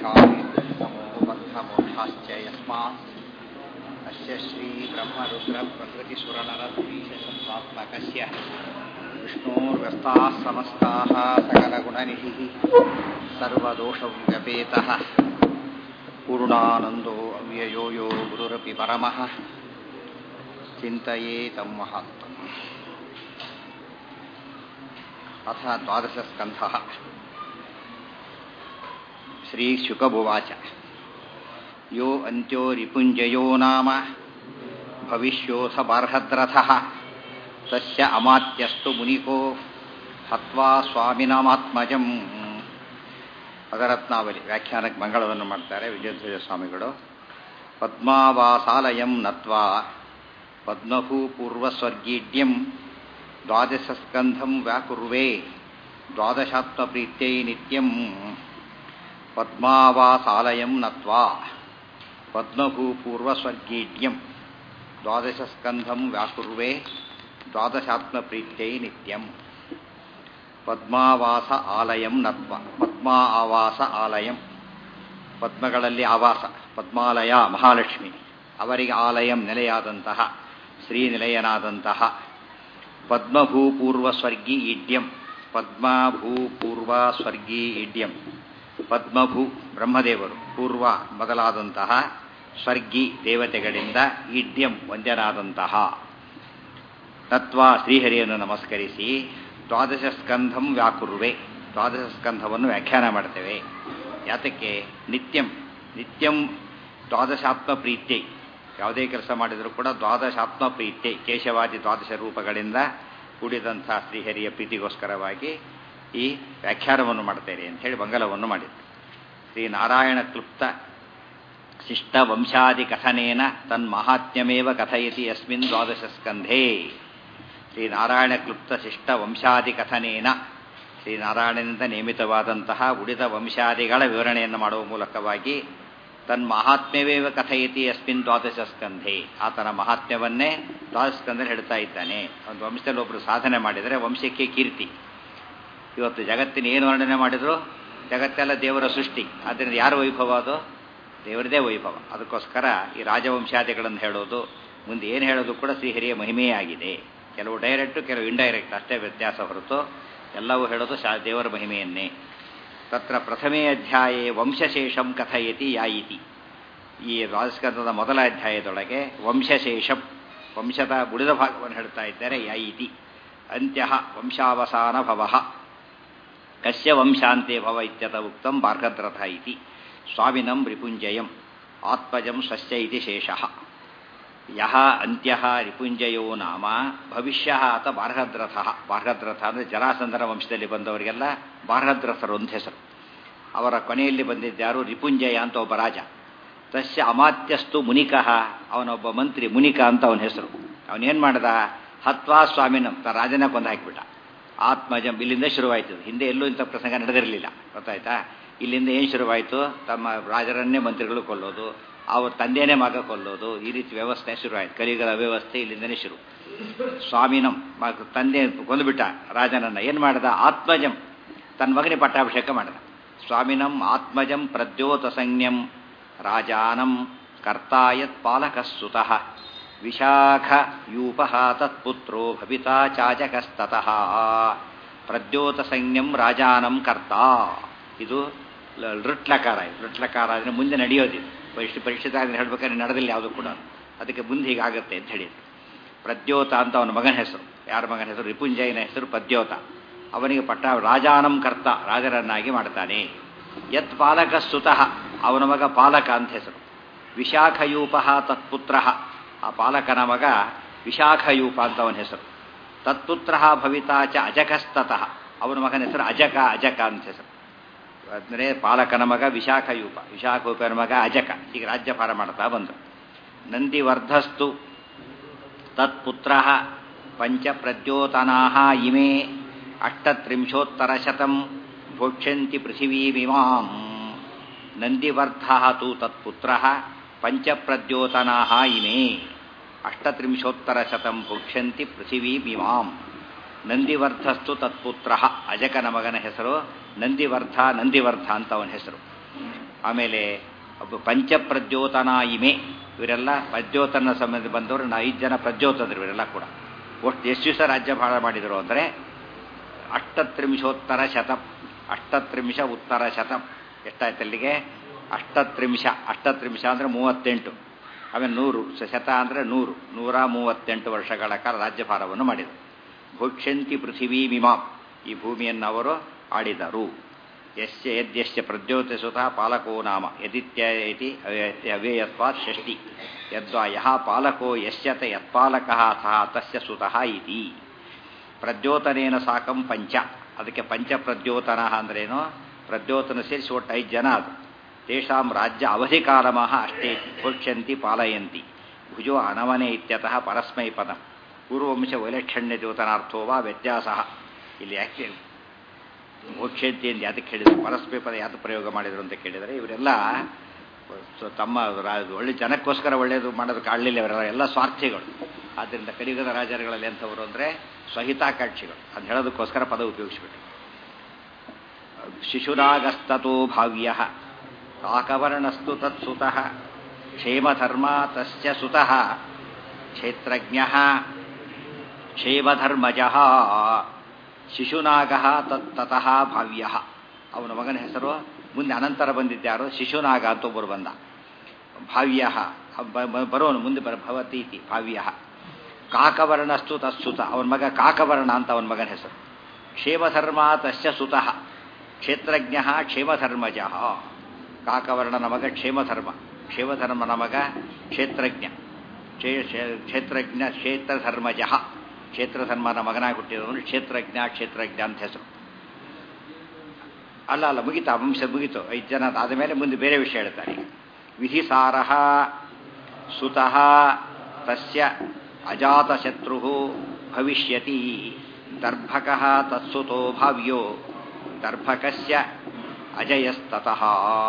नमो बन्धमोक्षाश्च यस्मात् अस्य श्रीब्रह्मरुद्रप्रभृतिसुरनरद्वीषशत्वात्मकस्य विष्णोर्व्यस्ताः समस्ताः सकलगुणनिधिः सर्वदोषव्यपेतः पूर्णानन्दो अव्ययो यो गुरुरपि परमः चिन्तयेतं महान्तम्। अथ द्वादशस्कन्धः। श्रीशुकउवाच यो अन्त्यो रिपुञ्जयो नाम भविष्योऽथ बार्हद्रथः तस्य अमात्यस्तु मुनिको हत्वा ಸ್ವಾಮಿನಮಾತ್ಮಜಂ. ಪದರತ್ನಾವಲಿ ವ್ಯಾಖ್ಯಾನಕ್ಕೆ ಮಂಗಳವನ್ನು ಮಾಡ್ತಾರೆ ವಿಜಯಧ್ವಜ ಸ್ವಾಮಿಗಳು. ಪದ್ಮಾವಾಸಾಲಯಂ ನತ್ವಾ ಪದ್ಮಭೂಪೂರ್ವಸ್ವರ್ಗೀಡ್ಯಂ ದ್ವಾದಶಸ್ಕಂಧಂ ವ್ಯಾಕುರ್ವೇ ದ್ವಾದಶಾತ್ಮಪ್ರೀತ್ಯೈ ನಿತ್ಯಂ. ಪದ್ಮಾವಾಸಾಲಯಂ ನತ್ವಾ ಪದ್ಮಭೂಪೂರ್ವಸ್ವರ್ಗೀಡ್ಯಂ ದ್ವಾದಶಸ್ಕಂಧಂ ವ್ಯಾಕುರ್ವೇ ದ್ವಾದಶಾತ್ಮಪ್ರೀತ್ಯೈ ನಿತ್ಯಂ. ಪದ್ಮಾವಾಸ ಆಲಯಂ ನತ್ವ. ಪದ್ಮಾ ಆವಾಸ ಆಲಯಂ, ಪದ್ಮಗಳಲ್ಲಿ ಆವಾಸ, ಪದ್ಮಾಲಯ ಮಹಾಲಕ್ಷ್ಮಿ, ಅವರಿಗೆ ಆಲಯಂ ನೆಲೆಯಾದಂತಹ ಶ್ರೀನಿಲಯನಾದಂತಹ ಪದ್ಮಭೂಪೂರ್ವ ಸ್ವರ್ಗೀ ಈಡ್ಯಂ. ಪದ್ಮಭೂಪೂರ್ವ ಸ್ವರ್ಗೀ ಈಡ್ಯಂ. ಪದ್ಮಭೂ ಬ್ರಹ್ಮದೇವರು, ಪೂರ್ವ ಮೊದಲಾದಂತಹ, ಸ್ವರ್ಗಿ ದೇವತೆಗಳಿಂದ, ಈಡ್ಯಂ ವಂದ್ಯನಾದಂತಹ. ತತ್ವ ಶ್ರೀಹರಿಯನ್ನು ನಮಸ್ಕರಿಸಿ ದ್ವಾದಶ ಸ್ಕಂಧಂ ವ್ಯಾಕುರ್ವೆ, ದ್ವಾದಶ ಸ್ಕಂಧವನ್ನು ವ್ಯಾಖ್ಯಾನ ಮಾಡ್ತೇವೆ. ಯಾತಕ್ಕೆ? ನಿತ್ಯಂ ನಿತ್ಯಂ ದ್ವಾದಶಾತ್ಮ ಪ್ರೀತ್ಯೈ. ಯಾವುದೇ ಕೆಲಸ ಮಾಡಿದರೂ ಕೂಡ ದ್ವಾದಶಾತ್ಮ ಪ್ರೀತ್ಯೈ, ಕೇಶವಾದಿ ದ್ವಾದಶ ರೂಪಗಳಿಂದ ಕೂಡಿದಂಥ ಶ್ರೀಹರಿಯ ಪ್ರೀತಿಗೋಸ್ಕರವಾಗಿ ಈ ವ್ಯಾಖ್ಯಾನವನ್ನು ಮಾಡ್ತೇನೆ ಅಂಥೇಳಿ ಮಂಗಲವನ್ನು ಮಾಡಿದರು. ಶ್ರೀನಾರಾಯಣ ಕ್ಲುಪ್ತ ಶಿಷ್ಟ ವಂಶಾದಿ ಕಥನೇನ ತನ್ಮಹಾತ್ಮ್ಯಮೇವ ಕಥಯತಿ ಯಸ್ಮಿನ್ ದ್ವಾದಶ ಸ್ಕಂಧೇ. ಶ್ರೀನಾರಾಯಣ ಕ್ಲುಪ್ತ ಶಿಷ್ಟ ವಂಶಾದಿ ಕಥನೇನ, ಶ್ರೀನಾರಾಯಣನಿಂದ ನೇಮಿತವಾದಂತಹ ಉಳಿದ ವಂಶಾದಿಗಳ ವಿವರಣೆಯನ್ನು ಮಾಡುವ ಮೂಲಕವಾಗಿ ತನ್ಮಹಾತ್ಮ್ಯವೇವ ಕಥಯತಿ ಯಸ್ಮಿನ್ ದ್ವಾದಶ ಸ್ಕಂಧೇ, ಆತನ ಮಹಾತ್ಮ್ಯವನ್ನೇ ದ್ವಾದಶ ಸ್ಕಂಧದಲ್ಲಿ ಹೇಳ್ತಾ ಇದ್ದಾನೆ. ಒಂದು ವಂಶದಲ್ಲಿ ಒಬ್ಬರು ಸಾಧನೆ ಮಾಡಿದರೆ ವಂಶಕ್ಕೆ ಕೀರ್ತಿ. ಇವತ್ತು ಜಗತ್ತಿನ ಏನು ವರ್ಣನೆ ಮಾಡಿದ್ರು, ಜಗತ್ತೆಲ್ಲ ದೇವರ ಸೃಷ್ಟಿ, ಆದ್ದರಿಂದ ಯಾರ ವೈಭವ? ಅದು ದೇವರದೇ ವೈಭವ. ಅದಕ್ಕೋಸ್ಕರ ಈ ರಾಜವಂಶಾದಿಗಳನ್ನು ಹೇಳೋದು, ಮುಂದೆ ಏನು ಹೇಳೋದು ಕೂಡ ಶ್ರೀಹರಿಯ ಮಹಿಮೆಯೇ ಆಗಿದೆ. ಕೆಲವು ಡೈರೆಕ್ಟು, ಕೆಲವು ಇಂಡೈರೆಕ್ಟ್, ಅಷ್ಟೇ ವ್ಯತ್ಯಾಸ ಹೊರತು ಎಲ್ಲವೂ ಹೇಳೋದು ದೇವರ ಮಹಿಮೆಯನ್ನೇ. ತತ್ರ ಪ್ರಥಮೇ ಅಧ್ಯಾಯೇ ವಂಶಶೇಷಂ ಕಥಯತಿ ಯಾಯಿತಿ. ಈ ರಾಜಸ್ಕಂಧದ ಮೊದಲ ಅಧ್ಯಾಯದೊಳಗೆ ವಂಶಶೇಷಂ, ವಂಶದ ಉಳಿದ ಭಾಗವನ್ನು ಹೇಳ್ತಾ ಇದ್ದಾರೆ. ಯಾಯಿತಿ ಅಂತ್ಯ ವಂಶಾವಸಾನ ಭವ ಕಸ್ಯ ವಂಶಾಂತೆ ಭವ ಇತ್ಯತ ಉಕ್ತಂ ಬಾರ್ಹದ್ರಥ ಇತಿ. ಸ್ವಾಮಿನಂ ರಿಪುಂಜಯಂ ಆತ್ಮಜಂ ಸ್ವಸ್ಯ ಇತಿ ಶೇಷಃ. ಯಹ ಅಂತ್ಯಃ ರಿಪುಂಜಯೋ ನಾಮ ಭವಿಷ್ಯ ಅತ ಬಾರ್ಹದ್ರಥ. ಬಾರ್ಹದ್ರಥ ಅಂದರೆ ಜರಾಸಂಧನ ವಂಶದಲ್ಲಿ ಬಂದವರಿಗೆಲ್ಲ ಬಾರ್ಹದ್ರಥರು ಅಂತ ಹೆಸರು. ಅವರ ಕೊನೆಯಲ್ಲಿ ಬಂದಿದ್ದಾರು ರಿಪುಂಜಯ ಅಂತ ಒಬ್ಬ ರಾಜ. ತಸ್ಯ ಅಮಾತ್ಯಸ್ತು ಮುನಿಕಃ, ಅವನೊಬ್ಬ ಮಂತ್ರಿ ಮುನಿಕ ಅಂತ ಅವನ ಹೆಸರು. ಅವನೇನು ಮಾಡ್ದ? ಹತ್ವಾ ಸ್ವಾಮಿನಂ, ತ ರಾಜನ ಕೊಂದು ಹಾಕಿಬಿಟ್ಟ. ಆತ್ಮಜಂ, ಇಲ್ಲಿಂದ ಶುರುವಾಯಿತು. ಹಿಂದೆ ಎಲ್ಲೂ ಇಂಥ ಪ್ರಸಂಗ ನಡೆದಿರಲಿಲ್ಲ, ಗೊತ್ತಾಯ್ತಾ? ಇಲ್ಲಿಂದ ಏನು ಶುರುವಾಯಿತು? ತಮ್ಮ ರಾಜರನ್ನೇ ಮಂತ್ರಿಗಳು ಕೊಲ್ಲೋದು, ಅವ್ರ ತಂದೆಯೇ ಮಗ ಕೊಲ್ಲೋದು, ಈ ರೀತಿ ವ್ಯವಸ್ಥೆ ಶುರುವಾಯಿತು. ಕಲಿಗಳ ವ್ಯವಸ್ಥೆ ಇಲ್ಲಿಂದನೇ ಶುರು. ಸ್ವಾಮಿನಂ, ತಂದೆ ಕೊಂದುಬಿಟ್ಟ ರಾಜನನ್ನ. ಏನು ಮಾಡ್ದ? ಆತ್ಮಜಂ, ತನ್ನ ಮಗನಿಗೆ ಪಟ್ಟಾಭಿಷೇಕ ಮಾಡಿದ. ಸ್ವಾಮಿನಂ ಆತ್ಮಜಂ ಪ್ರದ್ಯೋತ ಸಂಜ್ಞಂ ರಾಜಾನಂ ಕರ್ತಾಯತ್ ಪಾಲಕಸ್ಸುತಃ ವಿಶಾಖ ಯೂಪಃ ತತ್ಪುತ್ರೋ ಭವಿತಾ ಚಾಜಕಸ್ತತಃ. ಪ್ರದ್ಯೋತ ಸಂಜ್ಞಂ ರಾಜಾನಂ ಕರ್ತಾ, ಇದು ಲೃಟ್ಲಕಾರ. ಲೃಟ್ಲಕಾರ ಅಂದರೆ ಮುಂದೆ ನಡೆಯೋದಿಲ್ಲ. ಪರಿಷ್ಠಿತ ಹೇಳ್ಬೇಕಾದ್ರೆ ನಡೆದಿಲ್ಲ ಯಾವುದು ಕೂಡ, ಅದಕ್ಕೆ ಮುಂದೆ ಹೀಗಾಗತ್ತೆ ಅಂತ ಹೇಳಿದ್ರು. ಪ್ರದ್ಯೋತ ಅಂತ ಅವನ ಮಗನ ಹೆಸರು. ಯಾರ ಮಗನ ಹೆಸರು? ರಿಪುಂಜಯನ ಹೆಸರು ಪ್ರದ್ಯೋತ. ಅವನಿಗೆ ರಾಜಾನಂ ಕರ್ತ, ರಾಜರನ್ನಾಗಿ ಮಾಡ್ತಾನೆ. ಯತ್ ಪಾಲಕ ಸುತಃ, ಅವನ ಮಗ ಪಾಲಕ ಅಂತ ಹೆಸರು. ವಿಶಾಖಯೂಪ ತತ್ಪುತ್ರ, ಆ ಪಾಲಕನ ಮಗ ವಿಶಾಖಯೂಪ ಅಂತ ಅವನ ಹೆಸರು. ತತ್ಪುತ್ರ ಭವಿತಾ ಚ ಅಜಕಸ್ತತಃ, ಅವನ ಮಗನ ಹೆಸರು ಅಜಕ, ಅಜಕ ಅಂತ ಹೆಸರು. ಅಂದರೆ ಪಾಲಕನ ಮಗ ವಿಶಾಖಯೂಪ, ವಿಶಾಖಯೂಪನ ಮಗ ಅಜಕ. ಈಗ ರಾಜ್ಯಭಾರ ಮಾಡ್ತಾ ಬಂದರು. ನಂದಿವರ್ಧಸ್ತು ತತ್ಪುತ್ರ ಪಂಚ ಪ್ರದ್ಯೋತನಾಹ ಇಮೇ ಅಷ್ಟತ್ರಿಂಶೋತ್ತರಶತಂ ಭೋಕ್ಷ್ಯಂತಿ ಪೃಥಿವೀಮಿಮಾಂ. ನಂದಿವರ್ಧ ತು ತತ್ಪುತ್ರ ಪಂಚಪ್ರದ್ಯೋತನಾಹ ಇಮೇ ಅಷ್ಟತ್ರಿಂಶೋತ್ತರಶತಂ ಭೋಕ್ಷ್ಯಂತಿ ಪೃಥಿವೀಮಿಮಾಂ. ನಂದಿವರ್ಧಸ್ತು ತತ್ಪುತ್ರ, ಅಜಕನ ಮಗನ ಹೆಸರು ನಂದಿವರ್ಧ, ನಂದಿವರ್ಧ ಅಂತ ಅವನ ಹೆಸರು. ಆಮೇಲೆ ಪಂಚಪ್ರದ್ಯೋತನ ಇಮೆ ಇವರೆಲ್ಲ ಪ್ರದ್ಯೋತನ ಸಂಬಂಧ ಬಂದವರು 5 ಜನ ಪ್ರದ್ಯೋತದರು ಇವರೆಲ್ಲ ಕೂಡ. ಒಟ್ಟು ಎಷ್ಟು ದಿವಸ ರಾಜ್ಯಭಾರ ಮಾಡಿದರು ಅಂದರೆ 38 ಶತಂ 38 ಉತ್ತರ ಶತಂ. ಎಷ್ಟಾಯ್ತು ಅಲ್ಲಿಗೆ? 38 ಅಂದರೆ 38. ಆಮೇಲೆ 100 ಶತ ಅಂದರೆ 138 ವರ್ಷಗಳ ಕಾಲ ರಾಜ್ಯಭಾರವನ್ನು ಮಾಡಿದರು. ಭೋಕ್ಷಂತಿ ಪೃಥಿವೀ ಮಿಮಾಂ, ಈ ಭೂಮಿಯನ್ನು ಅವರು ಆಳಿದರು. ಯದ್ಯಶ್ಚ ಪ್ರದ್ಯೋತ ಸುತಃ ಪಾಲಕೋ ನಾಮ ಯದಿತ್ಯ ಇತಿ ಅವ್ಯಯತ್ವಾತ್ ಷಷ್ಠಿ ಯದ್ವಾ ಯಹ ಪಾಲಕೋ ಯಶ್ಚತ ಯತ್ಪಾಲಕಃ ಸಹ ತಸ್ಯ ಸುತಃ ಇತಿ. ಪ್ರದ್ಯೋತನೇನ ಸಾಕಂ ಪಂಚ, ಅದಕ್ಕೆ ಪಂಚಪ್ರದ್ಯೋತನ ಅಂದ್ರೇನು? ಪ್ರದ್ಯೋತನ ಸೇರಿಸಿ ಒಟ್ಟು 5 ಜನ. ಅದು ತೇಷಾಂ ರಾಜ್ಯ ಅವಧಿಕಾಲಮಃ ಅಷ್ಟೇ ಭೋಕ್ಷಂತಿ ಪಾಲಯಂತಿ. ಭುಜೋ ಅನವನೆ ಇತ್ಯತಃ ಪರಸ್ಮೈ ಪದಂ ಪೂರ್ವವಂಶ ವೈಲಕ್ಷಣ್ಯ ದ್ಯೋತನಾರ್ಥೋ ವಾ ವ್ಯತ್ಯಾಸ. ಇಲ್ಲಿ ಯಾಕೆ ಭೋಕ್ಷಂತಿ ಎಂದು ಯಾತಕ್ಕೆ ಹೇಳಿದರು, ಪರಸ್ಮೈ ಪದ ಯಾತಕ್ಕೆ ಪ್ರಯೋಗ ಮಾಡಿದರು ಅಂತ ಕೇಳಿದರೆ, ಇವರೆಲ್ಲ ತಮ್ಮ ಒಳ್ಳೆ ಜನಕ್ಕೋಸ್ಕರ ಒಳ್ಳೆಯದು ಮಾಡೋದಕ್ಕೆ ಆಡಲಿಲ್ಲ. ಇವರೆಲ್ಲ ಎಲ್ಲ ಸ್ವಾರ್ಥಿಗಳು. ಆದ್ದರಿಂದ ಕಲಿಯುಗದ ರಾಜರುಗಳಲ್ಲಿ ಎಂಥವರು ಅಂದರೆ ಸ್ವಹಿತಾಕಾಂಕ್ಷಿಗಳು. ಅದು ಹೇಳೋದಕ್ಕೋಸ್ಕರ ಪದ ಉಪಯೋಗಿಸಿಬಿಟ್ಟು. ಶಿಶುರಾಗಸ್ತೋ ಭಾವ್ಯ ಕಾಕವರ್ಣಸ್ತು ತತ್ಸುತಃ ಕ್ಷೇಮಧರ್ಮ ತಸ್ಯ ಸುತಃ ಕ್ಷೇತ್ರಜ್ಞ ಕ್ಷೇಮಧರ್ಮಜ. ಶಿಶುನಾಗ ತತಃ ಭಾವ್ಯ, ಅವನ ಮಗನ ಹೆಸರು ಮುಂದೆ ಅನಂತರ ಬಂದಿದ್ದಾರೋ ಶಿಶುನಾಗ ಅಂತ ಒಬ್ಬರು ಬಂದ. ಭಾವ್ಯ ಬರೋನು ಮುಂದೆ ಭವತೀತಿ ಭಾವ್ಯ. ಕಾಕವರ್ಣಸ್ತು ತತ್ಸುತ, ಅವನ ಮಗ ಕಾಕವರ್ಣ ಅಂತ ಅವನ ಮಗನ ಹೆಸರು. ಕ್ಷೇಮಧರ್ಮ ತಸ್ಯ ಸುತಃ ಕ್ಷೇತ್ರಜ್ಞ ಕ್ಷೇಮಧರ್ಮಜ. ಕಾಕವರ್ಣನ ಮಗ ಕ್ಷೇಮಧರ್ಮ, ಕ್ಷೇಮಧರ್ಮನ ಮಗ ಕ್ಷೇತ್ರಜ್ಞ, ಕ್ಷೇತ್ರಜ್ಞ ಕ್ಷೇತ್ರಧರ್ಮಜ. ಕ್ಷೇತ್ರಧರ್ಮನ ಮಗನಾಗಿ ಹುಟ್ಟಿದವನು ಕ್ಷೇತ್ರಜ್ಞ ಅಂತ ಹೆಸರು. ಅಲ್ಲ ಮುಗಿತಾ, ವಂಶ ಮುಗಿತು. 5 ಜನ ಆದ ಮೇಲೆ ಮುಂದೆ ಬೇರೆ ವಿಷಯ ಹೇಳ್ತಾರೆ. ವಿಧಿಸಾರಃ ಸುತಃ ತಸ್ಯ ಅಜಾತಶತ್ರು ಭವಿಷ್ಯತಿ ದರ್ಭಕಃ ತತ್ಸುತೋ ಭಾವ್ಯೋ ದರ್ಭಕಸ್ಯ ಅಜಯಸ್ತತಃ.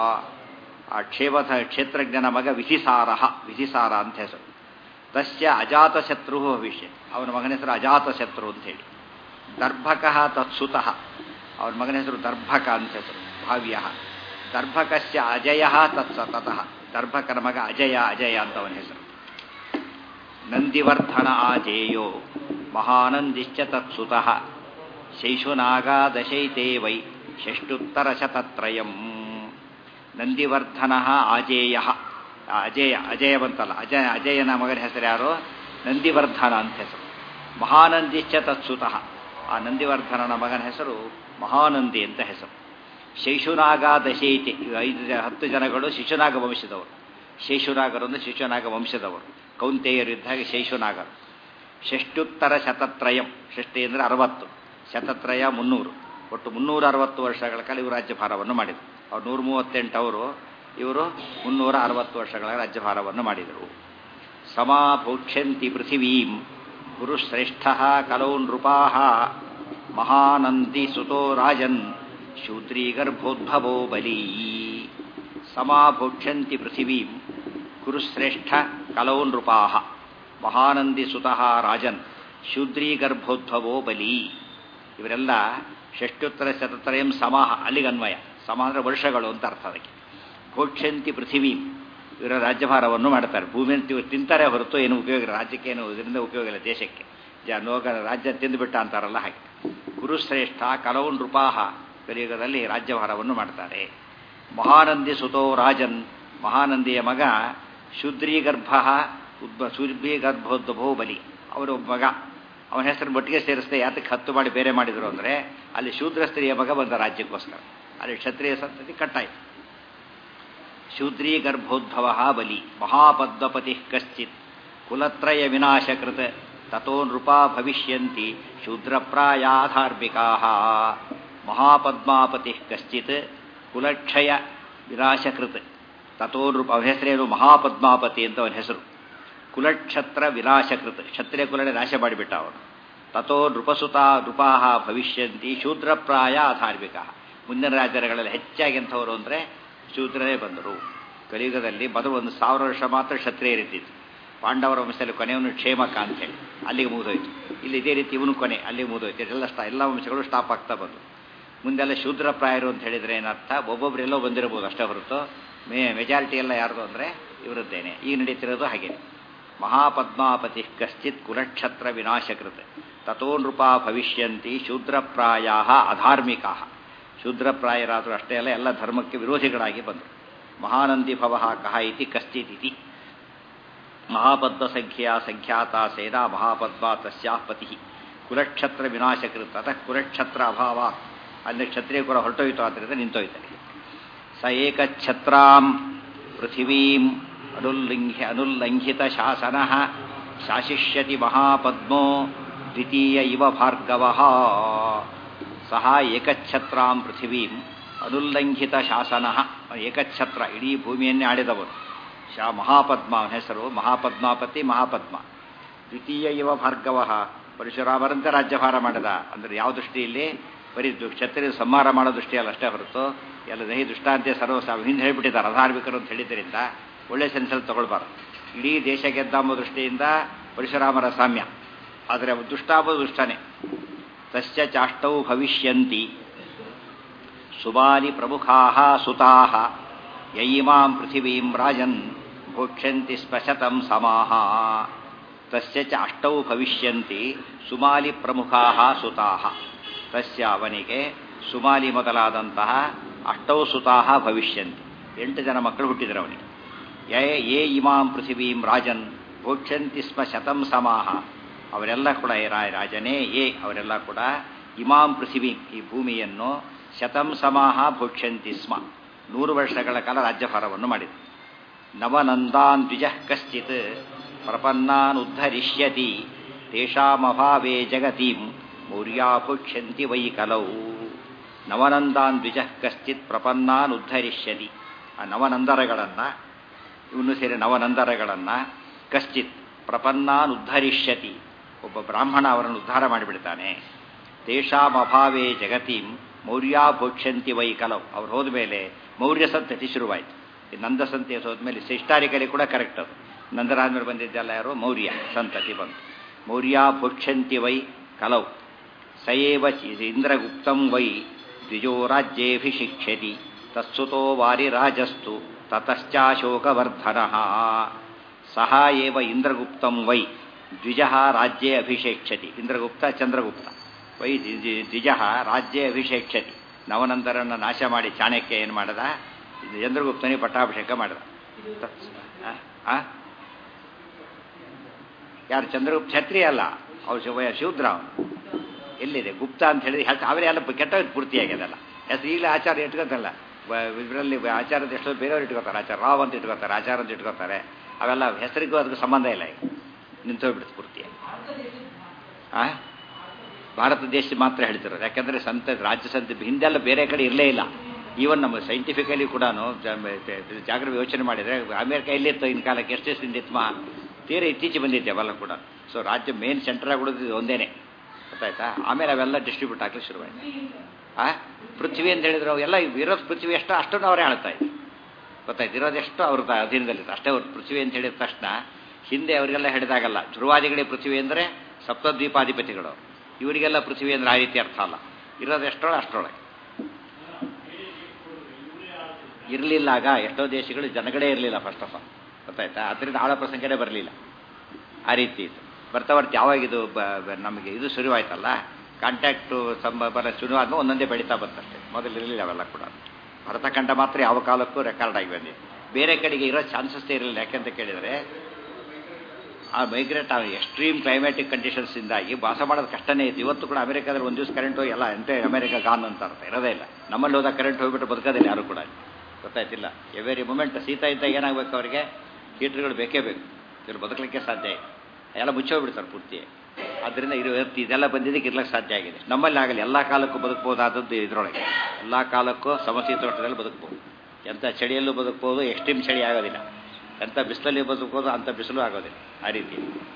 ಆ ಕ್ಷೇತ್ರಜ್ಞನ ಮಗ ವಿಧಿಸಾರ ಅಂತ ಹೆಸರು. ತಸ್ಯ ಅಜಾತಶತ್ರು ಭವಿಷ್ಯ, ಅವನ ಮಗನ ಹೆಸರು ಅಜಾತಶತ್ರು ಅಂತೇಳಿ. ದರ್ಭಕಃ ತತ್ಸುತಃ, ಅವನ ಮಗನ ಹೆಸರು ದರ್ಭಕ ಅಂತ ಹೆಸರು ಭಾವ್ಯ. ದರ್ಭಕಸ್ಯ ಅಜಯ ತತ್ಸತಃ, ದರ್ಭಕನ ಮಗ ಅಜಯ ಅಂತ ಅವನ ಹೆಸರು. ನಂದಿವರ್ಧನ ಆಜೇಯೋ ಮಹಾನಂದಿಶ್ಚ ತತ್ಸುತಃ ಶೈಶುನಾಗಾದಶೈತೆ ವೈ ಷಷ್ಟುತ್ತರಶತತ್ರಯಂ. ನಂದಿವರ್ಧನ ಆಜೇಯ, ಅಜಯ ಬಂತಲ್ಲ, ಅಜಯನ ಮಗನ ಹೆಸರು ಯಾರು? ನಂದಿವರ್ಧನ ಅಂತ ಹೆಸರು. ಮಹಾನಂದಿಶ್ಚ ತತ್ಸುತಃ, ಆ ನಂದಿವರ್ಧನನ ಮಗನ ಹೆಸರು ಮಹಾನಂದಿ ಅಂತ ಹೆಸರು. ಶೈಶುನಾಗ ದಶೈತೆ, 10 ಜನಗಳು ಶಿಶುನಾಗ ವಂಶದವರು. ಶೈಶುನಾಗರು ಅಂದರೆ ಶಿಶುನಾಗ ವಂಶದವರು. ಕೌಂತೆಯರು ಇದ್ದಾಗ ಶೈಶುನಾಗರು. ಷಷ್ಟುತ್ತರ ಶತತ್ರಯಂ, ಷಷ್ಟಿ ಅಂದರೆ 60, ಶತತ್ರಯ 300, ಒಟ್ಟು 360 ವರ್ಷಗಳ ಕಾಲ ಇವರು ರಾಜ್ಯಭಾರವನ್ನು ಮಾಡಿದರು. ಅವ್ರು 138 ಅವರು, ಇವರು 360 ವರ್ಷಗಳ ರಾಜ್ಯಭಾರವನ್ನು ಮಾಡಿದರು. ಸಮಾಭೋಕ್ಷ್ಯಂತಿ ಪೃಥಿವೀಂ ಗುರುಶ್ರೇಷ್ಠ ಕಲೋ ನೃಪಾಃ ಮಹಾನಂದಿ ಸುತೋ ರಾಜನ್ ಶೂದ್ರೀಗರ್ಭೋದ್ಭವೋ ಬಲೀ. ಸಮಾಭೋಕ್ಷ್ಯಂತಿ ಪೃಥಿವೀಂ ಗುರುಶ್ರೇಷ್ಠ ಕಲೋ ನೃಪಾಃ ಮಹಾನಂದಿ ಸುತಃ ರಾಜನ್ ಶೂದ್ರೀಗರ್ಭೋದ್ಭವೋ ಬಲೀ. ಇವರೆಲ್ಲ ಷಷ್ಟುತ್ತರ ಶತತ್ರಯಂ ಸಮಾಹ, ಅಲ್ಲಿಗನ್ವಯ. ಸಮ ಅಂದರೆ ವರ್ಷಗಳು ಅಂತ ಅರ್ಥ ಅದಕ್ಕೆ. ಭೋಕ್ಷ್ಯಂತಿ ಪೃಥಿವೀಂ, ಇವರ ರಾಜ್ಯಭಾರವನ್ನು ಮಾಡ್ತಾರೆ. ಭೂಮಿಯನ್ನು ಇವರು ತಿಂತಾರೆ ಹೊರತು ಏನು ಉಪಯೋಗ ಇಲ್ಲ, ರಾಜ್ಯಕ್ಕೇನು ಇದರಿಂದ ಉಪಯೋಗ ಇಲ್ಲ, ದೇಶಕ್ಕೆ. ರಾಜ್ಯ ತಿಂದುಬಿಟ್ಟ ಅಂತಾರಲ್ಲ ಹಾಗೆ. ಗುರುಶ್ರೇಷ್ಠ ಕಲವು ನೃಪಾಹ, ಕಲಿಯುಗದಲ್ಲಿ ರಾಜ್ಯಭಾರವನ್ನು ಮಾಡ್ತಾರೆ. ಮಹಾನಂದಿ ಸುತೋ ರಾಜನ್, ಮಹಾನಂದಿಯ ಮಗ ಶೂದ್ರೀಗರ್ಭ ಶೂದ್ರೀಗರ್ಭೋದ್ಭವೋ ಬಲಿ, ಅವರು ಮಗ. ಅವನ ಹೆಸರು ಒಟ್ಟಿಗೆ ಸೇರಿಸದೆ ಯಾತಕ್ಕೆ 10 ಮಾಡಿ ಬೇರೆ ಮಾಡಿದರು ಅಂದರೆ, ಅಲ್ಲಿ ಶೂದ್ರ ಸ್ತ್ರೀಯ ಮಗ ಬಂದ ರಾಜ್ಯಕ್ಕೋಸ್ಕರ, ಅಲ್ಲಿ ಕ್ಷತ್ರಿಯ ಸಂತತಿ ಕಟ್ಟಾಯಿತು. ಶೂದ್ರೀಗರ್ಭೋದ್ಭವ ಬಲಿ ಮಹಾಪದ್ಮಪತಿ ಕಶ್ಚಿತ್ ಕುಲತ್ರಯ ವಿನಾಶಕೃತ ತಥೋ ನೃಪಾ ಭವಿಷ್ಯಂತಿ ಶೂದ್ರಪ್ರಾಯಾಧಾರ್ಮಿಕಾ. ಮಹಾಪದ್ಮಾಪತಿ ಕಶ್ಚಿತ್ ಕುಲಕ್ಷಯ ವಿನಾಶಕೃತ ತಥೋ ನೃಪ, ಅವನ ಹೆಸರೇನು? ಮಹಾಪದ್ಮಾಪತಿ ಅಂತ ಅವನ ಹೆಸರು. ಕುಲಕ್ಷತ್ರ ವಿನಾಶಕೃತ, ಕ್ಷತ್ರಿಯ ಕುಲನೆ ನಾಶ ಮಾಡಿಬಿಟ್ಟ ಅವನು. ತಥೋ ನೃಪಾ ಭವಿಷ್ಯಂತಿ ಶೂದ್ರಪ್ರಾಯ ಧಾರ್ಮಿಕ. ಮುಂದಿನ ರಾಜ್ಯಗಳಲ್ಲಿ ಹೆಚ್ಚಾಗಿ ಎಂಥವರು ಅಂದರೆ ಶೂದ್ರರೇ ಬಂದರು. ಕಲಿಯುಗದಲ್ಲಿ ಮೊದಲು 1000 ವರ್ಷ ಮಾತ್ರ ಕ್ಷತ್ರಿಯರಿದ್ದಿತ್ತು. ಪಾಂಡವರ ವಂಶದಲ್ಲಿ ಕೊನೆಯವನು ಕ್ಷೇಮಕ ಅಂತೇಳಿ ಅಲ್ಲಿಗೆ ಮುಗಿದೋಯ್ತು. ಇಲ್ಲಿ ಇದೇ ರೀತಿ ಇವನು ಕೊನೆ ಅಲ್ಲಿಗೆ ಮುಗಿದೋಯ್ತು. ಎಲ್ಲ ವಂಶಗಳು ಸ್ಟಾಪ್ ಆಗ್ತಾ ಬಂದು ಮುಂದೆಲ್ಲ ಶೂದ್ರಪ್ರಾಯರು ಅಂತ ಹೇಳಿದರೆ ಏನರ್ಥ, ಒಬ್ಬೊಬ್ಬರೆಲ್ಲೋ ಬಂದಿರಬಹುದು ಅಷ್ಟೇ ಹೊರತು ಮೆಜಾರಿಟಿ ಎಲ್ಲ ಯಾರ್ದು ಅಂದರೆ ಇವರದ್ದೇನೆ. ಈಗ ನಡೀತಿರೋದು ಹಾಗೆ. ಮಹಾಪದ್ಮಾಪತಿ ಕಶ್ಚಿತ್ ಕುಲಕ್ಷತ್ರ ವಿನಾಶಕೃತ್ ತಥೋ ನೃಪ ಭವಿಷ್ಯಂತಿ ಶೂದ್ರಪ್ರಾಯ ಅಧಾರ್ಮಿಕಾ. ಶೂದ್ರಪ್ರಾಯರಾದರೂ ಅಷ್ಟೇ ಅಲ್ಲ, ಎಲ್ಲ ಧರ್ಮಕ್ಕೆ ವಿರೋಧಿಗಳಾಗಿ ಬಂದರು. ಮಹಾನಂದಿ ಭವ ಕಹ ಇತಿ ಕಶ್ಚಿತ್ ಇತಿ ಮಹಾಪದ್ಮ ಸಂಖ್ಯೆಯ ಸಂಖ್ಯಾತ ಸೇನಾ ಮಹಾಪದ್ಮ ತಸ್ಯಾಃ ಪತಿ ಕುಲಕ್ಷತ್ರ ವಿನಾಶಕೃತ್ ಅತಃ ಕುಲಕ್ಷತ್ರ ಅಭಾವ. ಅಂದರೆ ಕ್ಷತ್ರಿಯ ಕುಲ ಹೊರಟೋಯ್ತು, ಆದ್ದರಿಂದ ನಿಂತೋಯ್ತಾರೆ. ಸ ಏಕಛತ್ರಾಂ ಪೃಥಿವೀಂ ಅನುಲ್ಲಂಘಿತ ಶಾಸನ ಶಾಸಿಷ್ಯತಿ ಮಹಾಪದ್ಮೋ ದ್ವಿತೀಯ ಇವ ಭಾರ್ಗವ. ಸಹ ಏಕಛತ್ರಾಂ ಪೃಥಿವೀಂ ಅನುಲ್ಲಂಘಿತ ಶಾಸನ. ಏಕಛತ್ರ ಇಡೀ ಭೂಮಿಯನ್ನೇ ಆಳಿದವರು. ಮಹಾಪದ್ಮ ಅವನ ಹೆಸರು ಮಹಾಪದ್ಮಾಪತಿ ಮಹಾಪದ್ಮ. ದ್ವಿತೀಯ ಇವ ಭಾರ್ಗವ. ಪರಶುರಾಮರಂತೆ ರಾಜ್ಯಭಾರ ಮಾಡಿದ. ಅಂದರೆ ಯಾವ ದೃಷ್ಟಿಯಲ್ಲಿ ಬರೀ ಕ್ಷತ್ರಿಯ ಸಂಹಾರ ಮಾಡೋ ದೃಷ್ಟಿಯಲ್ಲ ಅಷ್ಟೇ ಹೊರತು ಎಲ್ಲ ದಹಿ ದುಷ್ಟಾಂತ್ಯ ಹಿಂದೆ ಹೇಳಿಬಿಟ್ಟಿದ್ದಾರೆ ಅಧಾರ್ಮಿಕರು ಅಂತ ಹೇಳಿದ್ದರಿಂದ ಒಳ್ಳೆ ಸೆನ್ಸಲ್ಲಿ ತಗೊಳ್ಬಾರ್ದು. ಇಡೀ ದೇಶ ಗೆದ್ದ ಎಂಬ ದೃಷ್ಟಿಯಿಂದ ಪರಶುರಾಮರ ಸಾಮ್ಯ. ಆದರೆ ದುಷ್ಟಾಂಬ ದುಷ್ಟನೇ. ತಸ್ಯ ಚಾಷ್ಟೌ ಭವಿಷ್ಯಂತಿ ಸುಬಾಲಿ ಪ್ರಮುಖಾ ಸುತಾ ಯಯಿಮಾಂ ಪೃಥಿವೀಂ ರಾಜನ್ ಭೋಕ್ಷ್ಯಂತಿ ಸ್ಪಶತಂ ಸಮಾಹ. ತಸ್ಯ ಚ ಅಷ್ಟೌ ಭವಿಷ್ಯಂತಿ ಸುಮಾಲಿ ಪ್ರಮುಖಾ ಸುತಾ. ತಸ್ಯ ಅವನಿಗೆ ಸುಮಾಲಿ ಮೊದಲಾದಂತಹ ಅಷ್ಟೌ ಸುತಾ ಭವಿಷ್ಯಂತಿ 8 ಜನ ಮಕ್ಕಳು ಹುಟ್ಟಿದರು ಅವನಿಗೆ. ಯೇ ಇಮಾಂ ಪೃಥಿವೀಂ ರಾಜನ್ ಭೋಕ್ಷ್ಯಂತಿ ಸ್ಮ ಶತಂ ಸಮಾಹ. ಅವರೆಲ್ಲ ಕೂಡ ರಾಜನೇ ಅವರೆಲ್ಲ ಕೂಡ ಇಮಾಂ ಪೃಥಿವೀಂ ಈ ಭೂಮಿಯನ್ನು ಶತಂ ಸಮಾಹ ಭೋಕ್ಷ್ಯಂತಿ ಸ್ಮ 100 ವರ್ಷಗಳ ಕಾಲ ರಾಜ್ಯಭಾರವನ್ನು ಮಾಡಿದರು. ನವನಂದಾನ್ ದ್ವಿಜಃ ಕಶ್ಚಿತ್ ಪ್ರಪನ್ನಾನ್ ಉದ್ಧರಿಷ್ಯತಿ ತೇಷಾಮಭಾವೇ ಜಗತೀಂ ಮೌರ್ಯಾ ಭೋಕ್ಷ್ಯಂತಿ ವೈ ಕಲೌ. ನವನಂದಾನ್ ದ್ವಿಜಃ ಕಶ್ಚಿತ್ ಪ್ರಪನ್ನಾನ್ ಉದ್ಧರಿಷ್ಯತಿ. ಆ ನವನಂದರಗಳನ್ನು ಇವನು ಸೇರಿ ನವನಂದರಗಳನ್ನು ಕಶ್ಚಿತ್ ಪ್ರಪನ್ನಾನ್ ಉದ್ಧರಿಷ್ಯತಿ. ಒಬ್ಬ ಬ್ರಾಹ್ಮಣ ಅವರನ್ನು ಉದ್ಧಾರ ಮಾಡಿಬಿಡ್ತಾನೆ. ತೇಷಾಮಭಾವೇ ಜಗತೀಂ ಮೌರ್ಯಾ ಭೋಕ್ಷ್ಯಂತಿ ವೈ ಕಲೌ. ಅವ್ರು ಹೋದ ಮೇಲೆ ಮೌರ್ಯ ಸಂತತಿ ಶುರುವಾಯಿತು. ಈ ನಂದ ಸಂತಿ ಹೋದ್ಮೇಲೆ ಹಿಸ್ಟಾರಿಕಲಿ ಕೂಡ ಕರೆಕ್ಟ್ ಅದು. ನಂದರಾದ್ಮೇಲೆ ಬಂದಿದ್ದೆಲ್ಲ ಯಾರು ಮೌರ್ಯ ಸಂತತಿ ಬಂತು. ಮೌರ್ಯಾ ಭೋಕ್ಷ್ಯಂತಿ ವೈ ಕಲೌ. ಸಯೇವ ಇಂದ್ರಗುಪ್ತಂ ವೈ ದ್ವಿಜೋ ರಾಜ್ಯೇಭಿಷಿಕ್ಷ್ಯತಿ ತತ್ಸುತೋ ವಾರಿರಾಜಸ್ತು ತತಶ್ಚಾಶೋಕವರ್ಧನಃ. ಸಹ ಏವ ಇಂದ್ರಗುಪ್ತಂ ವೈ ದ್ವಿಜಃ ರಾಜ್ಯೇ ಅಭಿಷೇಕ್ಷತಿ. ಇಂದ್ರಗುಪ್ತ ಚಂದ್ರಗುಪ್ತ ವೈ ದ್ವಿಜಃ ರಾಜ್ಯೇ ಅಭಿಷೇಕ್ಷತಿ. ನವನಂದರನ್ನು ನಾಶ ಮಾಡಿ ಚಾಣಕ್ಯ ಏನು ಮಾಡಿದ, ಚಂದ್ರಗುಪ್ತನಿಗೆ ಪಟ್ಟಾಭಿಷೇಕ ಮಾಡಿದ. ಯಾರು ಚಂದ್ರಗುಪ್ತ ಕ್ಷತ್ರಿಯ ಅಲ್ಲ, ಅವ್ರು ಶೂದ್ರ. ಎಲ್ಲಿದೆ ಗುಪ್ತ ಅಂತ ಹೇಳಿದ್ರೆ ಅವರೇ ಎಲ್ಲ ಕೆಟ್ಟ ಪೂರ್ತಿಯಾಗ್ಯದಲ್ಲ. ಹೆಸರು ಈಗಲೇ ಆಚಾರ ಇಟ್ಕೋತಲ್ಲ. ಇದರಲ್ಲಿ ಆಚಾರದ ಎಷ್ಟೋ ಬೇರೆಯವ್ರು ಇಟ್ಕೋತಾರೆ. ಆಚಾರ ರಾವ್ ಅಂತ ಇಟ್ಕೋತಾರೆ, ಆಚಾರ ಅಂತ ಇಟ್ಕೋತಾರೆ. ಅವೆಲ್ಲ ಹೆಸರಿಗೂ ಅದಕ್ಕೆ ಸಂಬಂಧ ಇಲ್ಲ. ಈಗ ನಿಂತೋಗ್ಬಿಡುತ್ತೆ ಪೂರ್ತಿಯಾಗಿ. ಭಾರತ ದೇಶ ಮಾತ್ರ ಹೇಳ್ತಿರೋದು. ಯಾಕಂದರೆ ರಾಜ್ಯ ಸಂತೆ ಹಿಂದೆಲ್ಲ ಬೇರೆ ಕಡೆ ಇರಲೇ ಇಲ್ಲ. ಈವನ್ ನಮ್ಮ ಸೈಂಟಿಫಿಕಲಿ ಕೂಡ ಜಾಗೃತಿ ಯೋಚನೆ ಮಾಡಿದರೆ ಅಮೇರಿಕ ಎಲ್ಲಿತ್ತು ಇನ್ ಕಾಲಕ್ಕೆ, ಎಷ್ಟು ದಿವಸದಿಂದ ತೀರ ಇತ್ತೀಚೆ ಬಂದಿದ್ದೆ ಅವೆಲ್ಲ ಕೂಡ. ಸೊ ರಾಜ್ಯ ಮೇನ್ ಸೆಂಟರ್ ಆಗಿಬಿಡೋದು ಒಂದೇನೆ, ಗೊತ್ತಾಯ್ತಾ. ಆಮೇಲೆ ಅವೆಲ್ಲ ಡಿಸ್ಟ್ರಿಬ್ಯೂಟ್ ಆಗಲಿ ಶುರುವಾಯಿತು. ಪೃಥ್ವಿ ಅಂತ ಹೇಳಿದ್ರು ಎಲ್ಲ ಇರೋದು ಪೃಥ್ವಿ ಎಷ್ಟೋ ಅಷ್ಟನ್ನು ಅವರೇ ಹೇಳ್ತಾ ಇದ್ರು, ಗೊತ್ತಾಯ್ತು. ಇರೋದೆಷ್ಟು ಅವ್ರ ಅಧೀನದಲ್ಲಿತ್ತು ಅಷ್ಟೇ. ಅವ್ರು ಪೃಥ್ವಿ ಅಂತ ಹೇಳಿದ ತಕ್ಷಣ ಹಿಂದೆ ಅವರಿಗೆಲ್ಲ ಹಿಡಿದಾಗಲ್ಲ. ಧ್ರುವಾದಿಗಳೇ ಪೃಥ್ವಿ ಅಂದರೆ ಸಪ್ತದ್ವೀಪಾಧಿಪತಿಗಳು. ಇವರಿಗೆಲ್ಲ ಪೃಥ್ವಿ ಅಂದರೆ ಆ ರೀತಿ ಅರ್ಥ ಅಲ್ಲ. ಇರೋದೆಷ್ಟೋ ಅಷ್ಟರೊಳಗೆ ಇರಲಿಲ್ಲಾಗ. ಎಷ್ಟೋ ದೇಶಗಳು ಜನಗಳೇ ಇರಲಿಲ್ಲ ಫಸ್ಟ್ ಆಫ್ ಆಲ್, ಗೊತ್ತಾಯ್ತಾ. ಅದರಿಂದ ಆಳ ಪ್ರಸಂಗನೇ ಬರಲಿಲ್ಲ. ಆ ರೀತಿ ಇತ್ತು. ಬರ್ತಾ ಯಾವಾಗಿದು ನಮಗೆ ಇದು ಶುರುವಾಯ್ತಲ್ಲ, ಕಾಂಟ್ಯಾಕ್ಟು ಬರ ಶುರುವಾದ್ಮೇಲೆ ಒಂದೊಂದೇ ಬೆಳೀತಾ ಬಂತಷ್ಟೇ. ಮೊದಲು ಇರಲಿಲ್ಲ ಅವೆಲ್ಲ ಕೂಡ. ಭರತಖಂಡ ಮಾತ್ರ ಯಾವ ಕಾಲಕ್ಕೂ ರೆಕಾರ್ಡ್ ಆಗಿ ಬಂದಿದೆ. ಬೇರೆ ಕಡೆಗೆ ಇರೋ ಚಾನ್ಸಸ್ಸೇ ಇರಲಿಲ್ಲ. ಯಾಕೆಂತ ಕೇಳಿದರೆ ಆ ಮೈಗ್ರೇಟ್ ಎಕ್ಸ್ಟ್ರೀಮ್ ಕ್ಲೈಮ್ಯಾಟಿಕ್ ಕಂಡೀಷನ್ಸಿಂದಾಗಿ ವಾಸ ಮಾಡೋದು ಕಷ್ಟನೇ ಇತ್ತು. ಇವತ್ತು ಕೂಡ ಅಮೆರಿಕಾದಲ್ಲಿ ಒಂದು ದಿವಸ ಕರೆಂಟ್ ಹೋಗಿ ಎಲ್ಲ ಎಂಟೇ ಅಮೆರಿಕ ಗಾನ್ ಅಂತ ಅರ್ಥ ಇರೋದೇ ಇಲ್ಲ. ನಮ್ಮಲ್ಲಿ ಹೋದಾಗ ಕರೆಂಟ್ ಹೋಗಿಬಿಟ್ಟು ಬದುಕೋದಿಲ್ಲ ಯಾರು ಕೂಡ, ಗೊತ್ತಾಯ್ತಿಲ್ಲ. ಎವ್ರಿ ಮೂಮೆಂಟ್ ಶೀತ ಇದ್ದಾಗ ಏನಾಗಬೇಕು ಅವರಿಗೆ, ಹೀಟ್ರ್ಗಳು ಬೇಕೇ ಬೇಕು. ಇವರು ಬದುಕಲಿಕ್ಕೆ ಸಾಧ್ಯ ಇಲ್ಲ. ಎಲ್ಲ ಮುಚ್ಚೋಗ್ಬಿಡ್ತಾರೆ ಪೂರ್ತಿ. ಆದ್ದರಿಂದ ಇದೆಲ್ಲ ಬಂದಿದ್ದಕ್ಕೆ ಇರ್ಲಿಕ್ಕೆ ಸಾಧ್ಯ ಆಗಿದೆ. ನಮ್ಮಲ್ಲಿ ಆಗಲಿ. ಎಲ್ಲ ಕಾಲಕ್ಕೂ ಬದುಕಬಹುದಾದದ್ದು ಇದರೊಳಗೆ. ಎಲ್ಲ ಕಾಲಕ್ಕೂ ಸಮಶೀತೋಷ್ಣದಲ್ಲಿ ಬದುಕಬಹುದು. ಎಂಥ ಚಳಿಯಲ್ಲೂ ಬದುಕಬಹುದು, ಎಕ್ಸ್ಟ್ರೀಮ್ ಚಳಿ ಆಗೋದಿಲ್ಲ. ಎಂಥ ಬಿಸಿಲಲ್ಲಿ ಬದುಕಬಹುದು, ಅಂಥ ಬಿಸಿಲು ಆಗೋದಿಲ್ಲ. ಆ ರೀತಿ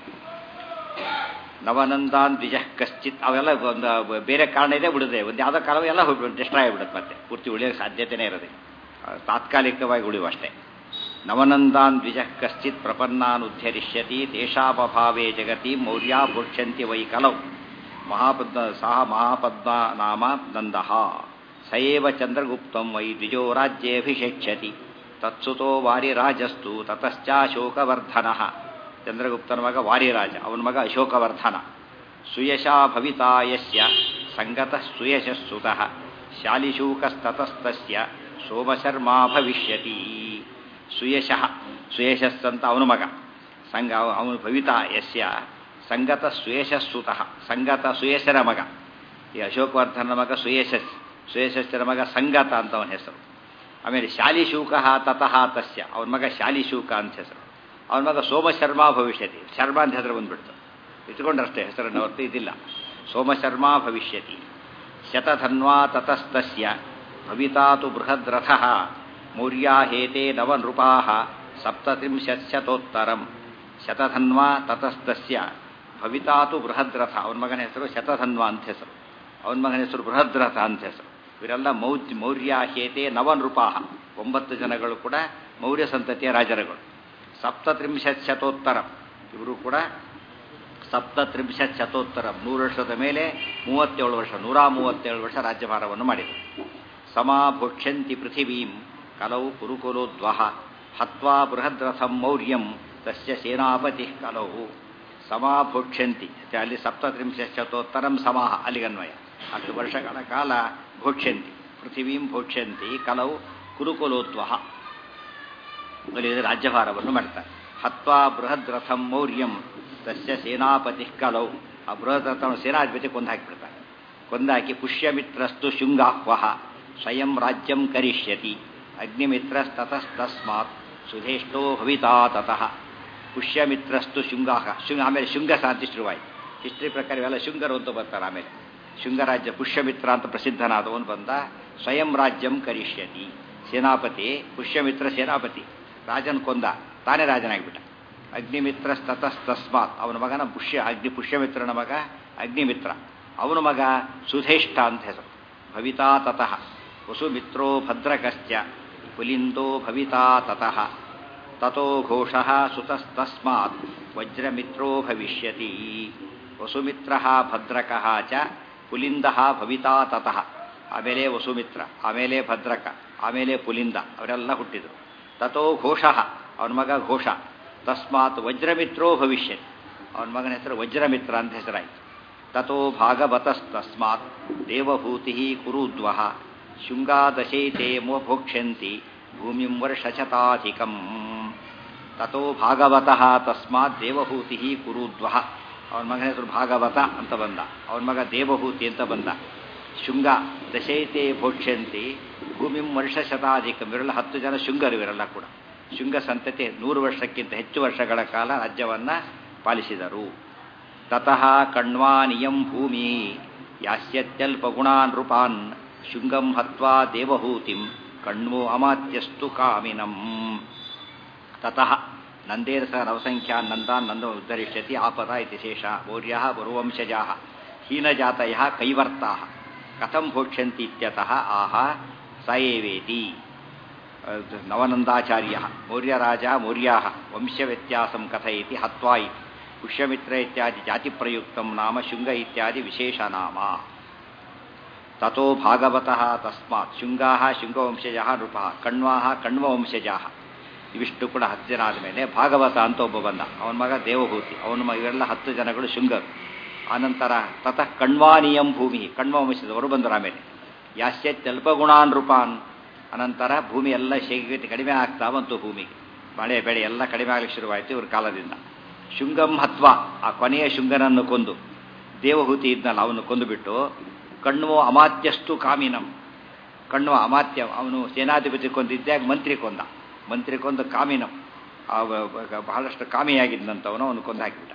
ನವನಂದಾನ್ ದ್ವಿಜಃ ಕಶ್ಚಿತ್ ಅವೆಲ್ಲ ಒಂದು ಬೇರೆ ಕಾರಣ ಇದೆ ಬಿಡುತ್ತೆ. ಒಂದು ಯಾವುದೋ ಕಾಲವೂ ಎಲ್ಲ ಹೋಗ್ಬಿಡುತ್ತೆ, ಡಿಸ್ಟ್ರಾಯ್ ಆಗಿಬಿಡುತ್ತೆ. ಮತ್ತೆ ಪೂರ್ತಿ ಉಳಿಯೋಕ್ಕೆ ಸಾಧ್ಯತೆಯೇ ಇರೋದಿಲ್ಲ, ತಾತ್ಕಾಲಿಕವಾಗಿ ಉಳಿಯುವ ಅಷ್ಟೇ. ನವನಂದಾನ್ ದ್ವಿಜಃ ಕಶ್ಚಿತ್ ಪ್ರಪನ್ನಾನ್ ಉದ್ಧರಿಷ್ಯತಿ ತೇಷಾಮಭಾವೇ ಜಗತಿ ಮೌರ್ಯಾ ಭೋಕ್ಷ್ಯಂತಿ ವೈ ಕಲೌ. ಸಹ ಮಹಾಪದ್ಮ ನಾಮ ನಂದಃ. ಸಯೇವ ಚಂದ್ರಗುಪ್ತಂ ವೈ ದ್ವಿಜೋ ರಾಜ್ಯೇಭಿಷೇಕ್ಷತಿ ತತ್ಸುತೋ ವಾರಿರಾಜಸ್ತು ತತಶ್ಚಾಶೋಕವರ್ಧನ. ಚಂದ್ರಗುಪ್ತನ ಮಗ ವಾರಿರಾಜ, ಅವನ ಮಗ ಅಶೋಕವರ್ಧನ. ಸುಯಶಾ ಭವಿತಾ ಯಸ್ಯ ಸಂಗತಃ ಸುಯಶಸ್ಸುತಃ ಶಾಲಿಶೂಕಸ್ತತಸ್ತಸ್ಯ ಸೋಮಶರ್ಮಾ ಭವಿಷ್ಯತಿ. ಸುಯಶಃ, ಸುಯಶಸ್ಸಂತ ಅವನ ಮಗ. ಅವನು ಭವಿತಾ ಯಸ್ಯ ಸಂಗತ ಸುಯಶಸ್ಸುತಃ, ಸಂಗತ ಸುಯಶರ ಮಗ. ಈ ಅಶೋಕವರ್ಧನ ಮಗ ಸುಯಶಸ್, ಸುಯಶಸ್ಸರ ಮಗ ಸಂಗತ ಅಂತ ಅವನ ಹೆಸರು. ಆಮೇಲೆ ಶಾಲಿಶೂಕ ತತಃ ತಸ್ಯ, ಅವನ ಮಗ ಶಾಲಿಶೂಕ ಅಂತ ಹೆಸರು. ಅವನ ಮಗ ಸೋಮಶರ್ಮಾ ಭವಿಷ್ಯತಿ. ಶರ್ಮಾ ಅಂತ ಹೆಸರು ಬಂದ್ಬಿಡ್ತು, ಇಟ್ಕೊಂಡ್ರಷ್ಟೇ ಹೆಸರನ್ನು ಹೊರತು ಇದಿಲ್ಲ. ಸೋಮಶರ್ಮಾ ಭವಿಷ್ಯತಿ. ಶತಧನ್ವಾ ತತಸ್ತಸ್ಯ ಭವಿತಾತು ಬೃಹದ್ರಥಃ ಮೌರ್ಯಾ ಹೇತೆ ನವನೃಪಾಃ ಸಪ್ತತ್ರಿಂಶತ್ಶತೋತ್ತರಂ. ಶತಧನ್ವಾ ತತಸ್ತಸ್ಯ ಭವಿತಾತು ಬೃಹದ್ರಥ, ಅವನ ಮಗನ ಹೆಸರು ಶತಧನ್ವಾ ಅಂತ ಹೆಸರು, ಅವನ ಮಗನ ಹೆಸರು ಬೃಹದ್ರಥ ಅಂತ ಹೆಸರು. ಇವರೆಲ್ಲ ಮೌರ್ಯ ಹೇತೆ ನವನೃಪಾಃ, 9 ಜನಗಳು ಕೂಡ ಮೌರ್ಯ ಸಂತತಿಯ ರಾಜರುಗಳು. ಸಪ್ತತ್ರಿಂಶತ್ಶತೋತ್ತರಂ, ಇವರು ಕೂಡ ಸಪ್ತತ್ರಿಂಶತ್ಶತೋತ್ತರಂ, 100 ವರ್ಷದ ಮೇಲೆ 37 ವರ್ಷ, 137 ವರ್ಷ ರಾಜ್ಯಭಾರವನ್ನು ಮಾಡಿದರು. ಸಮಾಭೋಕ್ಷಂತಿ ಪೃಥಿವೀಂ ಕಲೌ ಕುರುಕುಲೋದ್ವಹ ಹತ್ವಾ ಬೃಹದ್ರಥಂ ಮೌರ್ಯಂ ತಸ್ಯ ಸೇನಾಪತಿ ಕಲೌ. ಸಮಾಭೋಕ್ಷಂತಿ ಅಲ್ಲಿ ಸಪ್ತತ್ರಿಂಶತ್ಶತೋತ್ತರಂ ಸಮಾಹ ಅಲ್ಲಿಗನ್ವಯ. 10 ವರ್ಷಗಳ ಕಾಲ ಭೋಕ್ಷಂತಿ, ಪೃಥಿವೀಂ ಭೋಕ್ಷಂತಿ ಕಲೌ ಕುರುಕುಲೋದ್ವಹ, ಅಲ್ಲಿ ರಾಜ್ಯಭಾರವನ್ನು ಮಾಡ್ತಾರೆ. ಹತ್ವಾ ಬೃಹದ್ರಥಂ ಮೌರ್ಯಂ ತಸ್ಯ ಸೇನಾಪತಿ ಕಲೌ, ಆ ಬೃಹದ್ರಥನ ಸೇನಾಧಿಪತಿ ಕೊಂದಾಕಿಬಿಡ್ತಾರೆ. ಕೊಂದಾಕಿ ಪುಷ್ಯಮಿತ್ರಸ್ತು ಶುಂಗಾಹ್ವಃ ಸ್ವಯಂ ರಾಜ್ಯಂ ಕರಿಷ್ಯತಿ ಅಗ್ನಿಮಿತ್ರಸ್ತತಸ್ತಸ್ಮಾತ್ ಸುಧೇಷ್ಟೋ ಭವಿತಾ ತತಃ. ಪುಷ್ಯಮಿತ್ರಸ್ತು ಶುಂಗಾಹ, ಆಮೇಲೆ ಶುಂಗ ಶಾಂತಿ ಶುರುವಾಯಿತು. ಹಿಸ್ಟ್ರಿ ಪ್ರಕಾರ ಇವೆಲ್ಲ ಶುಂಗರು ಅಂತ ಬರ್ತಾರೆ. ಆಮೇಲೆ ಶುಂಗರಾಜ್ಯ ಪುಷ್ಯಮಿತ್ರ ಅಂತ ಪ್ರಸಿದ್ಧನಾದವನು ಬಂದ. ಸ್ವಯಂ ರಾಜ್ಯಂ ಕರಿಷ್ಯತಿ, ಸೇನಾಪತಿ ಪುಷ್ಯಮಿತ್ರ ಸೇನಾಪತಿ, ರಾಜನ್ ಕೊಂದ, ತಾನೇ ರಾಜನಾಗಿಬಿಟ್ಟ. ಅಗ್ನಿಮಿತ್ರ ತತಸ್ತಸ್ಮಾತ್, ಅವನ ಮಗನ ಪುಷ್ಯಮಿತ್ರನ ಮಗ ಅಗ್ನಿಮಿತ್ರ, ಅವನ ಮಗ ಸುಧೇಷ್ಠ ಅಂತ ಹೆಸರು. ಭವಿತಾ ತತಃ ವಸುಮಿತ್ರೋ ಭದ್ರಕಶ್ಚ ಪುಲಿಂದೋ ಭವಿತಾ ತತಃ ತತೋ ಘೋಷಃ ಸುತಸ್ತಸ್ಮಾತ್ ವಜ್ರಮಿತ್ರೋ ಭವಿಷ್ಯತಿ. ವಸುಮಿತ್ರಃ ಭದ್ರಕಃ ಚ ಪುಲಿಂದಃ ಭವಿತಾ ತತಃ. ಆಮೇಲೆ ವಸುಮಿತ್ರ, ಆಮೇಲೆ ಭದ್ರಕ, ಆಮೇಲೆ ಪುಲಿಂದ, ಅವರೆಲ್ಲ ಹುಟ್ಟಿದರು. ತತೋ ಘೋಷಃ, ಅವನ ಮಗ ಘೋಷ. ತಸ್ಮಾತ್ ವಜ್ರಮಿತ್ರೋ ಭವಿಷ್ಯತಿ, ಅವನ ಮಗನ ಹೆಸರು ವಜ್ರಮಿತ್ರ ಅಂತ ಹೆಸರಾಯಿತು. ತತೋ ಭಾಗವತಸ್ತಸ್ಮಾತ್ ದೇವಭೂತಿ ಕುರುದ್ವಹ ಶುಂಗಾದಶೈತೆ ಮೋಭೋಕ್ಷಂತಿ ಭೂಮಿಂ ವರ್ಷಶತಾಧಿಕಂ. ತತೋ ಭಾಗವತಃ ತಸ್ಮಾತ್ ದೇವಭೂತಿ ಕುರುದ್ವಹ, ಅವನ ಮಗನ ಹೆಸರು ಭಾಗವತ ಅಂತ ಬಂದ, ಅವನ ಮಗ ದೇವಭೂತಿ ಅಂತ ಬಂದ. ಶುಂಗ ದಶೈತೆ ಭೋಕ್ಷಂತಿ ಭೂಮಿಂ ವರ್ಷಶತಾಧಿಕಂ, ಇವರೆಲ್ಲ 10 ಜನ ಶುಂಗರು. ಇವರೆಲ್ಲ ಕೂಡ ಶುಂಗ ಸಂತತಿ 100 ವರ್ಷಕ್ಕಿಂತ ಹೆಚ್ಚು ವರ್ಷಗಳ ಕಾಲ ರಾಜ್ಯವನ್ನು ಪಾಲಿಸಿದರು. ತತಃ ಕಣ್ವಾನಿಯಂ ಭೂಮಿ ಯಾಸ್ಯತ್ಯಲ್ಪಗುಣಾನ್ ನೃಪಾನ್ ಶುಂಗಂ ಹತ್ವಾ ದೇವಹೂತಿಂ ಕಣ್ವೋ ಅಮಾತ್ಯಸ್ತು ಕಾಮಿನಂ. ತತಃ ನಂದೇನ ಸಹ ನವಸಂಖ್ಯಾನ್ ನಂದಾನ್ ನಂದೋ ಉದ್ಧರಿಷ್ಯತಿ ಆಪದ ಇತಿ ಶೇಷ. ಮೌರ್ಯಃ ಬರುವಂಶಜಾಃ ಹೀನಜಾತಯಃ ಕೈವರ್ತಾಃ ಕಥಂ ಭೋಕ್ಷ್ಯಂತಿ ಇತ್ಯತಃ ಆಹ ಸ ಏವೇತಿ. ನವನಂದಾಚಾರ್ಯಃ ಮೌರ್ಯರಾಜ ಮೌರ್ಯಾಃ ವಂಶವ್ಯತ್ಯಾಸಂ ಕಥಯತಿ ಹತ್ವಾ ಇತಿ. ಪುಷ್ಯಮಿತ್ರ ಇತ್ಯಾದಿ ಜಾತಿಪ್ರಯುಕ್ತಂ ನಾಮ ಶುಂಗ ಇತ್ಯಾದಿ ವಿಶೇಷನಾಮ. ತತೋ ಭಾಗವತಃ ತಸ್ಮಾತ್ ಶುಂಗಾಃ ಶುಂಗವಂಶಜಃ ನೃಪಃ ಕಣ್ವಾಃ ಕಣ್ವವಂಶಜಾಃ. ಇವಿಷ್ಟು ಕೂಡ 10 ಜನ ಆದಮೇಲೆ ಭಾಗವತ ಅಂತ ಒಬ್ಬ ಬಂದ, ಅವನ ಮಗ ದೇವಭೂತಿ, ಅವನ ಇವೆಲ್ಲ 10 ಜನಗಳು ಶುಂಗರು. ಆನಂತರ ತತಃ ಕಣ್ವಾನಿಯಂ ಭೂಮಿ, ಕಣ್ವವಂಶದವರು ಬಂದರು. ಆಮೇಲೆ ಯಾಸ್ಯತ್ಯಲ್ಪಗುಣಾನ್ ನೃಪಾನ್, ಅನಂತರ ಭೂಮಿ ಎಲ್ಲ ಕಡಿಮೆ ಆಗ್ತಾ ಬಂತು. ಭೂಮಿಗೆ ಮಳೆ ಬೆಳೆ ಎಲ್ಲ ಕಡಿಮೆ ಆಗಲಿಕ್ಕೆ ಶುರುವಾಯಿತು ಇವ್ರ ಕಾಲದಿಂದ. ಶುಂಗಂ ಹತ್ವ, ಆ ಕೊನೆಯ ಶುಂಗನನ್ನು ಕೊಂದು, ದೇವಹೂತಿ ಇದ್ನಲ್ಲ ಅವನು ಕೊಂದುಬಿಟ್ಟು, ಕಣ್ವೋ ಅಮಾತ್ಯಸ್ತು ಕಾಮಿನಂ, ಕಣ್ವ ಅಮಾತ್ಯ ಅವನು ಸೇನಾಧಿಪತಿ ಕೊಂದಿದ್ದಾಗ ಮಂತ್ರಿ ಕೊಂದ, ಮಂತ್ರಿ ಕೊಂದು ಕಾಮಿನಂ, ಬಹಳಷ್ಟು ಕಾಮಿಯಾಗಿದ್ದಂಥವನು ಅವನು ಕೊಂದು ಹಾಕಿಬಿಟ್ಟ.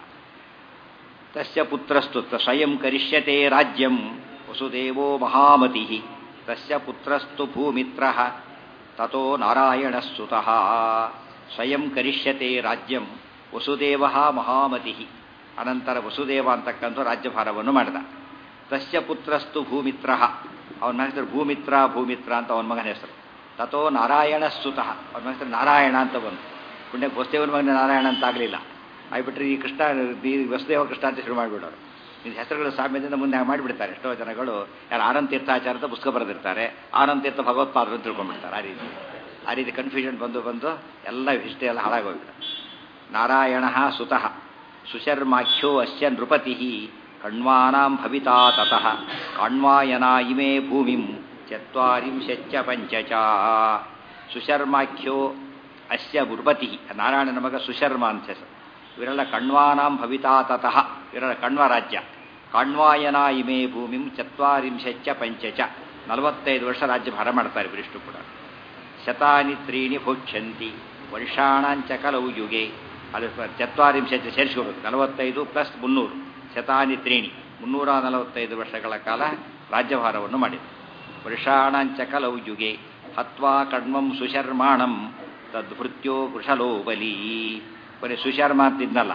ತಸ್ಯ ಪುತ್ರಸ್ತು ಸ್ವಯಂ ಕರಿಷ್ಯತೆ ರಾಜ್ಯಂ ವಸುದೇವೋ ಮಹಾಮತಿ. ತಸ್ಯ ಪುತ್ರಸ್ತು ಭೂಮಿತ್ರಃ ತತೋ ನಾರಾಯಣಸ್ತುತಃ. ಸ್ವಯಂ ಕರಿಷ್ಯತೆ ರಾಜ್ಯಂ ವಸುದೇವ ಮಹಾಮತಿ. ಅನಂತರ ವಸುದೇವ ಅಂತಕ್ಕಂಥ ರಾಜ್ಯಭಾರವನ್ನು ಮಾಡಿದ. ತಸ್ಯ ಪುತ್ರಸ್ತು ಭೂಮಿತ್ರ, ಅವನ ಮಗನ ಹೆಸರು ಭೂಮಿತ್ರ, ಭೂಮಿತ್ರ ಅಂತ ಅವನ ಮಗನ ಹೆಸರು. ತಥೋ ನಾರಾಯಣಸ್ತುತಃ, ಅವನ ಮಗನ ಹೆಸರು ನಾರಾಯಣ ಅಂತ ಬಂತು. ಪುಣ್ಯಕ್ಕೆ ವಸುದೇವನ ಮಗನ ನಾರಾಯಣ ಅಂತ ಆಗಲಿಲ್ಲ, ಆಗಿಬಿಟ್ರೆ ಈ ಕೃಷ್ಣ, ಈ ವಸುದೇವ ಕೃಷ್ಣ ಅಂತ ಶುರು ಮಾಡಿಬಿಡೋರು. ಈ ಹೆಸರುಗಳು ಸಾಮ್ಯದಿಂದ ಮುಂದೆ ಹಾಗೆ ಮಾಡಿಬಿಡ್ತಾರೆ. ಎಷ್ಟೋ ಜನಗಳು ಯಾರು ಆನಂದ ತೀರ್ಥಾಚಾರದ ಪುಸ್ತಕ ಬರೆದಿರ್ತಾರೆ, ಆನಂದ ತೀರ್ಥ ಭಗವತ್ಪಾದರು ಅಂತ ತಿಳ್ಕೊಂಡ್ಬಿಡ್ತಾರೆ. ಆ ರೀತಿ ಕನ್ಫ್ಯೂಷನ್ ಬಂದು ಎಲ್ಲ ಹಿಸ್ಟ್ರಿ ಎಲ್ಲ ಹಾಳಾಗೋಗ್ಬಿಟ್ಟು. ನಾರಾಯಣ ಸುತಃ ಸುಶರ್ಮಾಖ್ಯೋ ಅಸ್ಯ ನೃಪತಿ ಕಣ್ವಾನಾಂ ಭವಿತಾ ತತಃ ಕಾಣ್ವಾಯನ ಇಮೇ ಭೂಮಿಂ ಚತ್ವಾರಿಂಶಚ್ಚ ಪಂಚಚ. ಸುಶರ್ಮಾಖ್ಯೋ ಅಸ್ಯ ನೃಪತಿ, ನಾರಾಯಣನ ಮಗ ಸುಶರ್ಮ ಅಂತ ಹೆಸರು. ಇವರೆಲ್ಲ ಕಣ್ವಾನಾಂ ಭವಿತಾ ತತಃ, ಇವರೆಲ್ಲ ಕಣ್ವ ರಾಜ್ಯ. ಕಾಣ್ವಾಯನ ಇಮೇ ಭೂಮಿಂ ಚತ್ವಾರಿಂಶಚ್ಚ ಪಂಚಚ, 45 ವರ್ಷ ರಾಜ್ಯಭಾರ ಮಾಡ್ತಾರೆ ಇವರಿಷ್ಟು ಕೂಡ. ಶತಾನಿ ತ್ರೀಣಿ ಭೋಕ್ಷಂತಿ ವರ್ಷಾಣಾಂಚ ಕಲೌ ಯುಗೆ. ಅದು ಚತ್ವಾರಿಂಶಚ್ಚ ಸೇರಿಸ್ಕೋಬೇಕು, 45 + 300, ಶತಾನಿ ತ್ರೀಣಿ 345 ವರ್ಷಗಳ ಕಾಲ ರಾಜ್ಯಭಾರವನ್ನು ಮಾಡಿದರು. ವರ್ಷಾಣಾಂಚ ಕಲೌ ಯುಗೆ ಹತ್ವಾ ಕಣ್ವಂ ಸುಶರ್ಮಾಣಂ ತದ್ಭೃತ್ಯೋ ವೃಷಲೋ ಬಲಿ. ಬರೀ ಸುಶರ್ಮ ಅಂತಿದ್ನಲ್ಲ,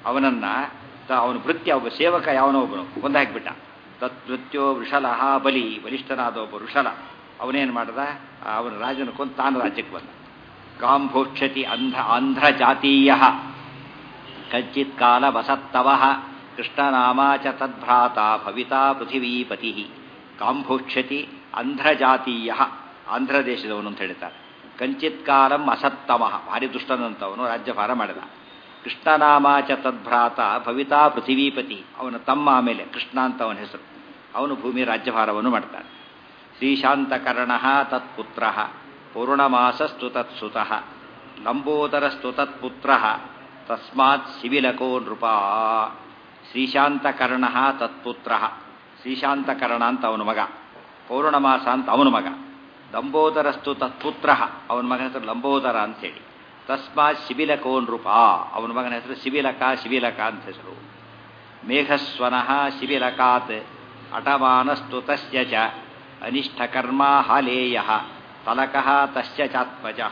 ಅವನ ಭೃತ್ಯ ಒಬ್ಬ ಸೇವಕ ಯಾವನೋ ಒಬ್ಬನು ಕೊಂದಾಕಿಬಿಟ್ಟ. ತದ್ಭೃತ್ಯೋ ವೃಷಲಃ ಬಲಿ, ಬಲಿಷ್ಠನಾದ ಒಬ್ಬ ವೃಷಲ ಅವನೇನು ಮಾಡ್ದ, ಅವನ ರಾಜನ ಕೊಂದು ತಾನು ರಾಜ್ಯಕ್ಕೆ ಬಂದ. ಕಾಂಭೋಕ್ಷತಿ ಆಂಧ್ರ ಜಾತೀಯ ಕಚ್ಚಿತ್ ಕಾಲ ವಸತ್ತವ ಕೃಷ್ಣನಾಮ ಚ ತದ್ಭ್ರಾತ ಭವಿತಾ ಪೃಥಿವೀಪತಿ. ಕಾಂಭೋಕ್ಷತಿ ಆಂಧ್ರಜಾತೀಯ, ಆಂಧ್ರ ದೇಶದವನು ಅಂತ ಹೇಳ್ತಾರೆ. ಕಂಚಿತ್ ಕಾಲಂ ಅಸತ್ತಮ, ಭಾರಿ ದುಷ್ಟನಂತವನು ರಾಜ್ಯಭಾರ ಮಾಡಿದ. ಕೃಷ್ಣನಾಮ ಚ ತದ್ಭ್ರಾತ ಭವಿತಾ ಪೃಥಿವೀಪತಿ, ಅವನ ತಮ್ಮ ಆಮೇಲೆ ಕೃಷ್ಣ ಅಂತ ಅವನ ಹೆಸರು, ಅವನು ಭೂಮಿ ರಾಜ್ಯಭಾರವನ್ನು ಮಾಡ್ತಾನೆ. ಶ್ರೀಶಾಂತಕರ್ಣ ತತ್ಪುತ್ರ ಪೂರ್ಣಮಾಸಸ್ತು ತತ್ಸುತಃ ಲಂಬೋದರಸ್ತು ತತ್ಪುತ್ರ ತಸ್ಮಾತ್ ಶಿಬಿಲಕೋ ನೃಪ. ಶ್ರೀಶಾಂತಕರ್ಣ ತತ್ಪುತ್ರ, ಶ್ರೀಶಾಂತಕರ್ಣ ಅಂತ ಅವನ ಮಗ, ಪೌರ್ಣಮಾಸ ಅಂತ ಅವನ ಮಗ, ಲಂಬೋದರಸ್ತು ತತ್ಪುತ್ರ, ಅವನ ಮಗನ ಹೆಸರು ಲಂಬೋದರ ಅಂತೇಳಿ. ತಸ್ಮಾತ್ ಶಿಬಿಲಕೋ ನೃಪ, ಅವನ ಮಗನ ಹೆಸರು ಶಿಬಿಲಕ ಅಂತ ಹೆಸರು. ಮೇಘಸ್ವನಃ ಶಿಬಿಲಕಾತ್ ಅಟಮಾನಸ್ತು ತಸ್ಯ ಚ ಅನಿಷ್ಠಕರ್ಮ ಹಾಲೇಯ ತಲಕಃ ತಸ್ಯ ಚಾತ್ಮಜಃ.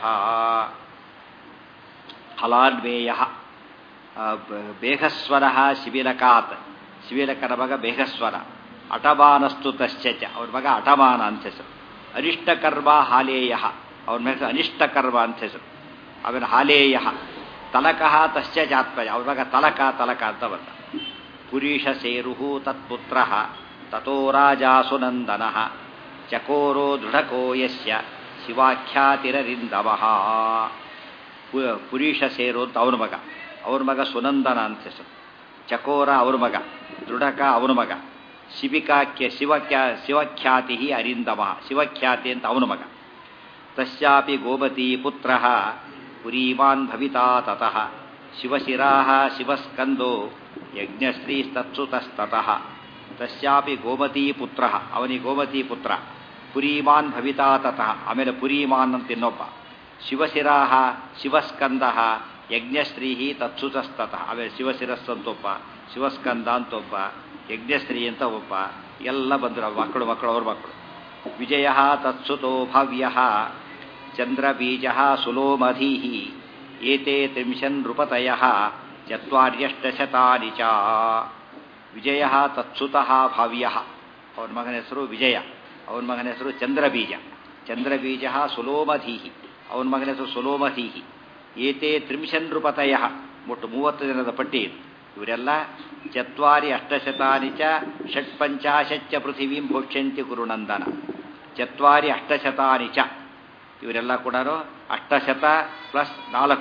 ಹಲಾನ್ವೇಯ ಬೇಘಸ್ವರಃ ಶಿಬಿಲಕಾತ್, ಶಿಬಿಲಕನ ಮಗ ಬೇಘಸ್ವರ. ಅಟಮಾನಸ್ತು ತಸ್ಯ ಚ, ಅವನ ಮಗ ಅಟಮಾನ ಅಂತ ಹೆಸರು. ಅನಿಷ್ಟಕರ್ಮ ಹಾಲೇಯ, ಅವನ ಮಗ ಅನಿಷ್ಟಕರ್ಮ ಅಂತ ಹೆಸರು. ಅವನ ಹಾಲೇಯ ತಲಕಃ ತಸ್ಯ ಚಾತ್ಮಜ, ಅವನ ಮಗ ತಲಕ ಅಂತ ಬಂದ. ಪುರೀಶ ಸೇರುಹು ತತ್ಪುತ್ರ ತಥೋ ರಾಜಾ ಸುನಂದನಃ ಚಕೋರೋ ದೃಢಕೋ ಯಸ್ಯ ಶಿವಾಖ್ಯಾತಿರರಿಂದವಃ. ಪುರೀಶ ಸೇರು ಅಂತ ಅವನ ಮಗ ಸುನಂದನ ಅಂತ ಹೆಸರು. ಚಕೋರ ಅವನ ಮಗ, ದೃಢಕ ಅವನ ಮಗ, ಶಿವಖ್ಯಾತಿ ಅರಿಂದಮಃ, ಶಿವಖ್ಯಾತಿ ಅಂತ ಅವನ ಮಗ. ತಸ್ಯಾಪಿ ಗೋಮತಿ ಪುತ್ರ ಪುರೀಮಾನ್ ಭವಿತಾ ತತಃ ಶಿವಶಿರಾಃ ಶಿವಸ್ಕಂದೋ ಯಜ್ಞಶ್ರೀಸ್ತತ್ಸುತಸ್ತತಃ. ತಸ್ಯಾಪಿ ಗೋಮತಿ ಪುತ್ರ, ಅವನಿಗೆ ಗೋಮತಿ ಪುತ್ರ, ಪುರೀಮಾನ್ ಭವಿತಾ ತತಃ, ಆಮೇಲೆ ಪುರೀಮಾನ್ ಅಂತ ಇನ್ನೊಬ್ಬ, ಶಿವಶಿರಾಃ ಶಿವಸ್ಕಂದಃ ಯಜ್ಞಶ್ರೀ ತತ್ಸುತಸ್ತತಃ, ಆಮೇಲೆ ಶಿವಶಿರಸ್ ಅಂತೊಬ್ಬ, ಶಿವಸ್ಕಂದ ಅಂತೊಬ್ಬ, ಯಜ್ಞಶ್ರೀ ಅಂತ ಒಬ್ಬ, ಎಲ್ಲ ಬಂದರು ಮಕ್ಕಳು ಅವ್ರ ಮಕ್ಕಳು. ವಿಜಯ ತತ್ಸುತೋ ಭವ್ಯ ಚಂದ್ರಬೀಜ ಸುಲೋಮಧೀ ಏತೆ ತ್ರಿಂಶನ್ ನೃಪತಯ ಚತ್ವಾರ್ಯಷ್ಟಶತಾನಿ ಚ. ವಿಜಯ ತತ್ಸುತಃ ಭಾವ್ಯ, ಅವನ ಮಗನ ಹೆಸರು ವಿಜಯ, ಅವನ ಮಗನ ಹೆಸರು ಚಂದ್ರಬೀಜ ಸುಲೋಮಧೀ, ಅವನ ಮಗನ ಹೆಸರು ಸುಲೋಮಧೀ. ಏತೆ ತ್ರಿಂಶನ್ ನೃಪತಯ, ಒಟ್ಟು 30 ಜನದ ಪಟ್ಟಿ ಇದು. ಇವರೆಲ್ಲ ಚತ್ವಾರಿ ಅಷ್ಟಶತಾನಿ ಚ ಷಟ್ಪಂಚಾಶಚ್ಚ ಪೃಥಿವೀಂ ಭೋಕ್ಷ್ಯಂತಿ ಕುರುನಂದನ. ಚತ್ವಾರಿ ಅಷ್ಟಶತಾನಿ ಚ, ಇವರೆಲ್ಲ ಕೂಡ 800 + 4,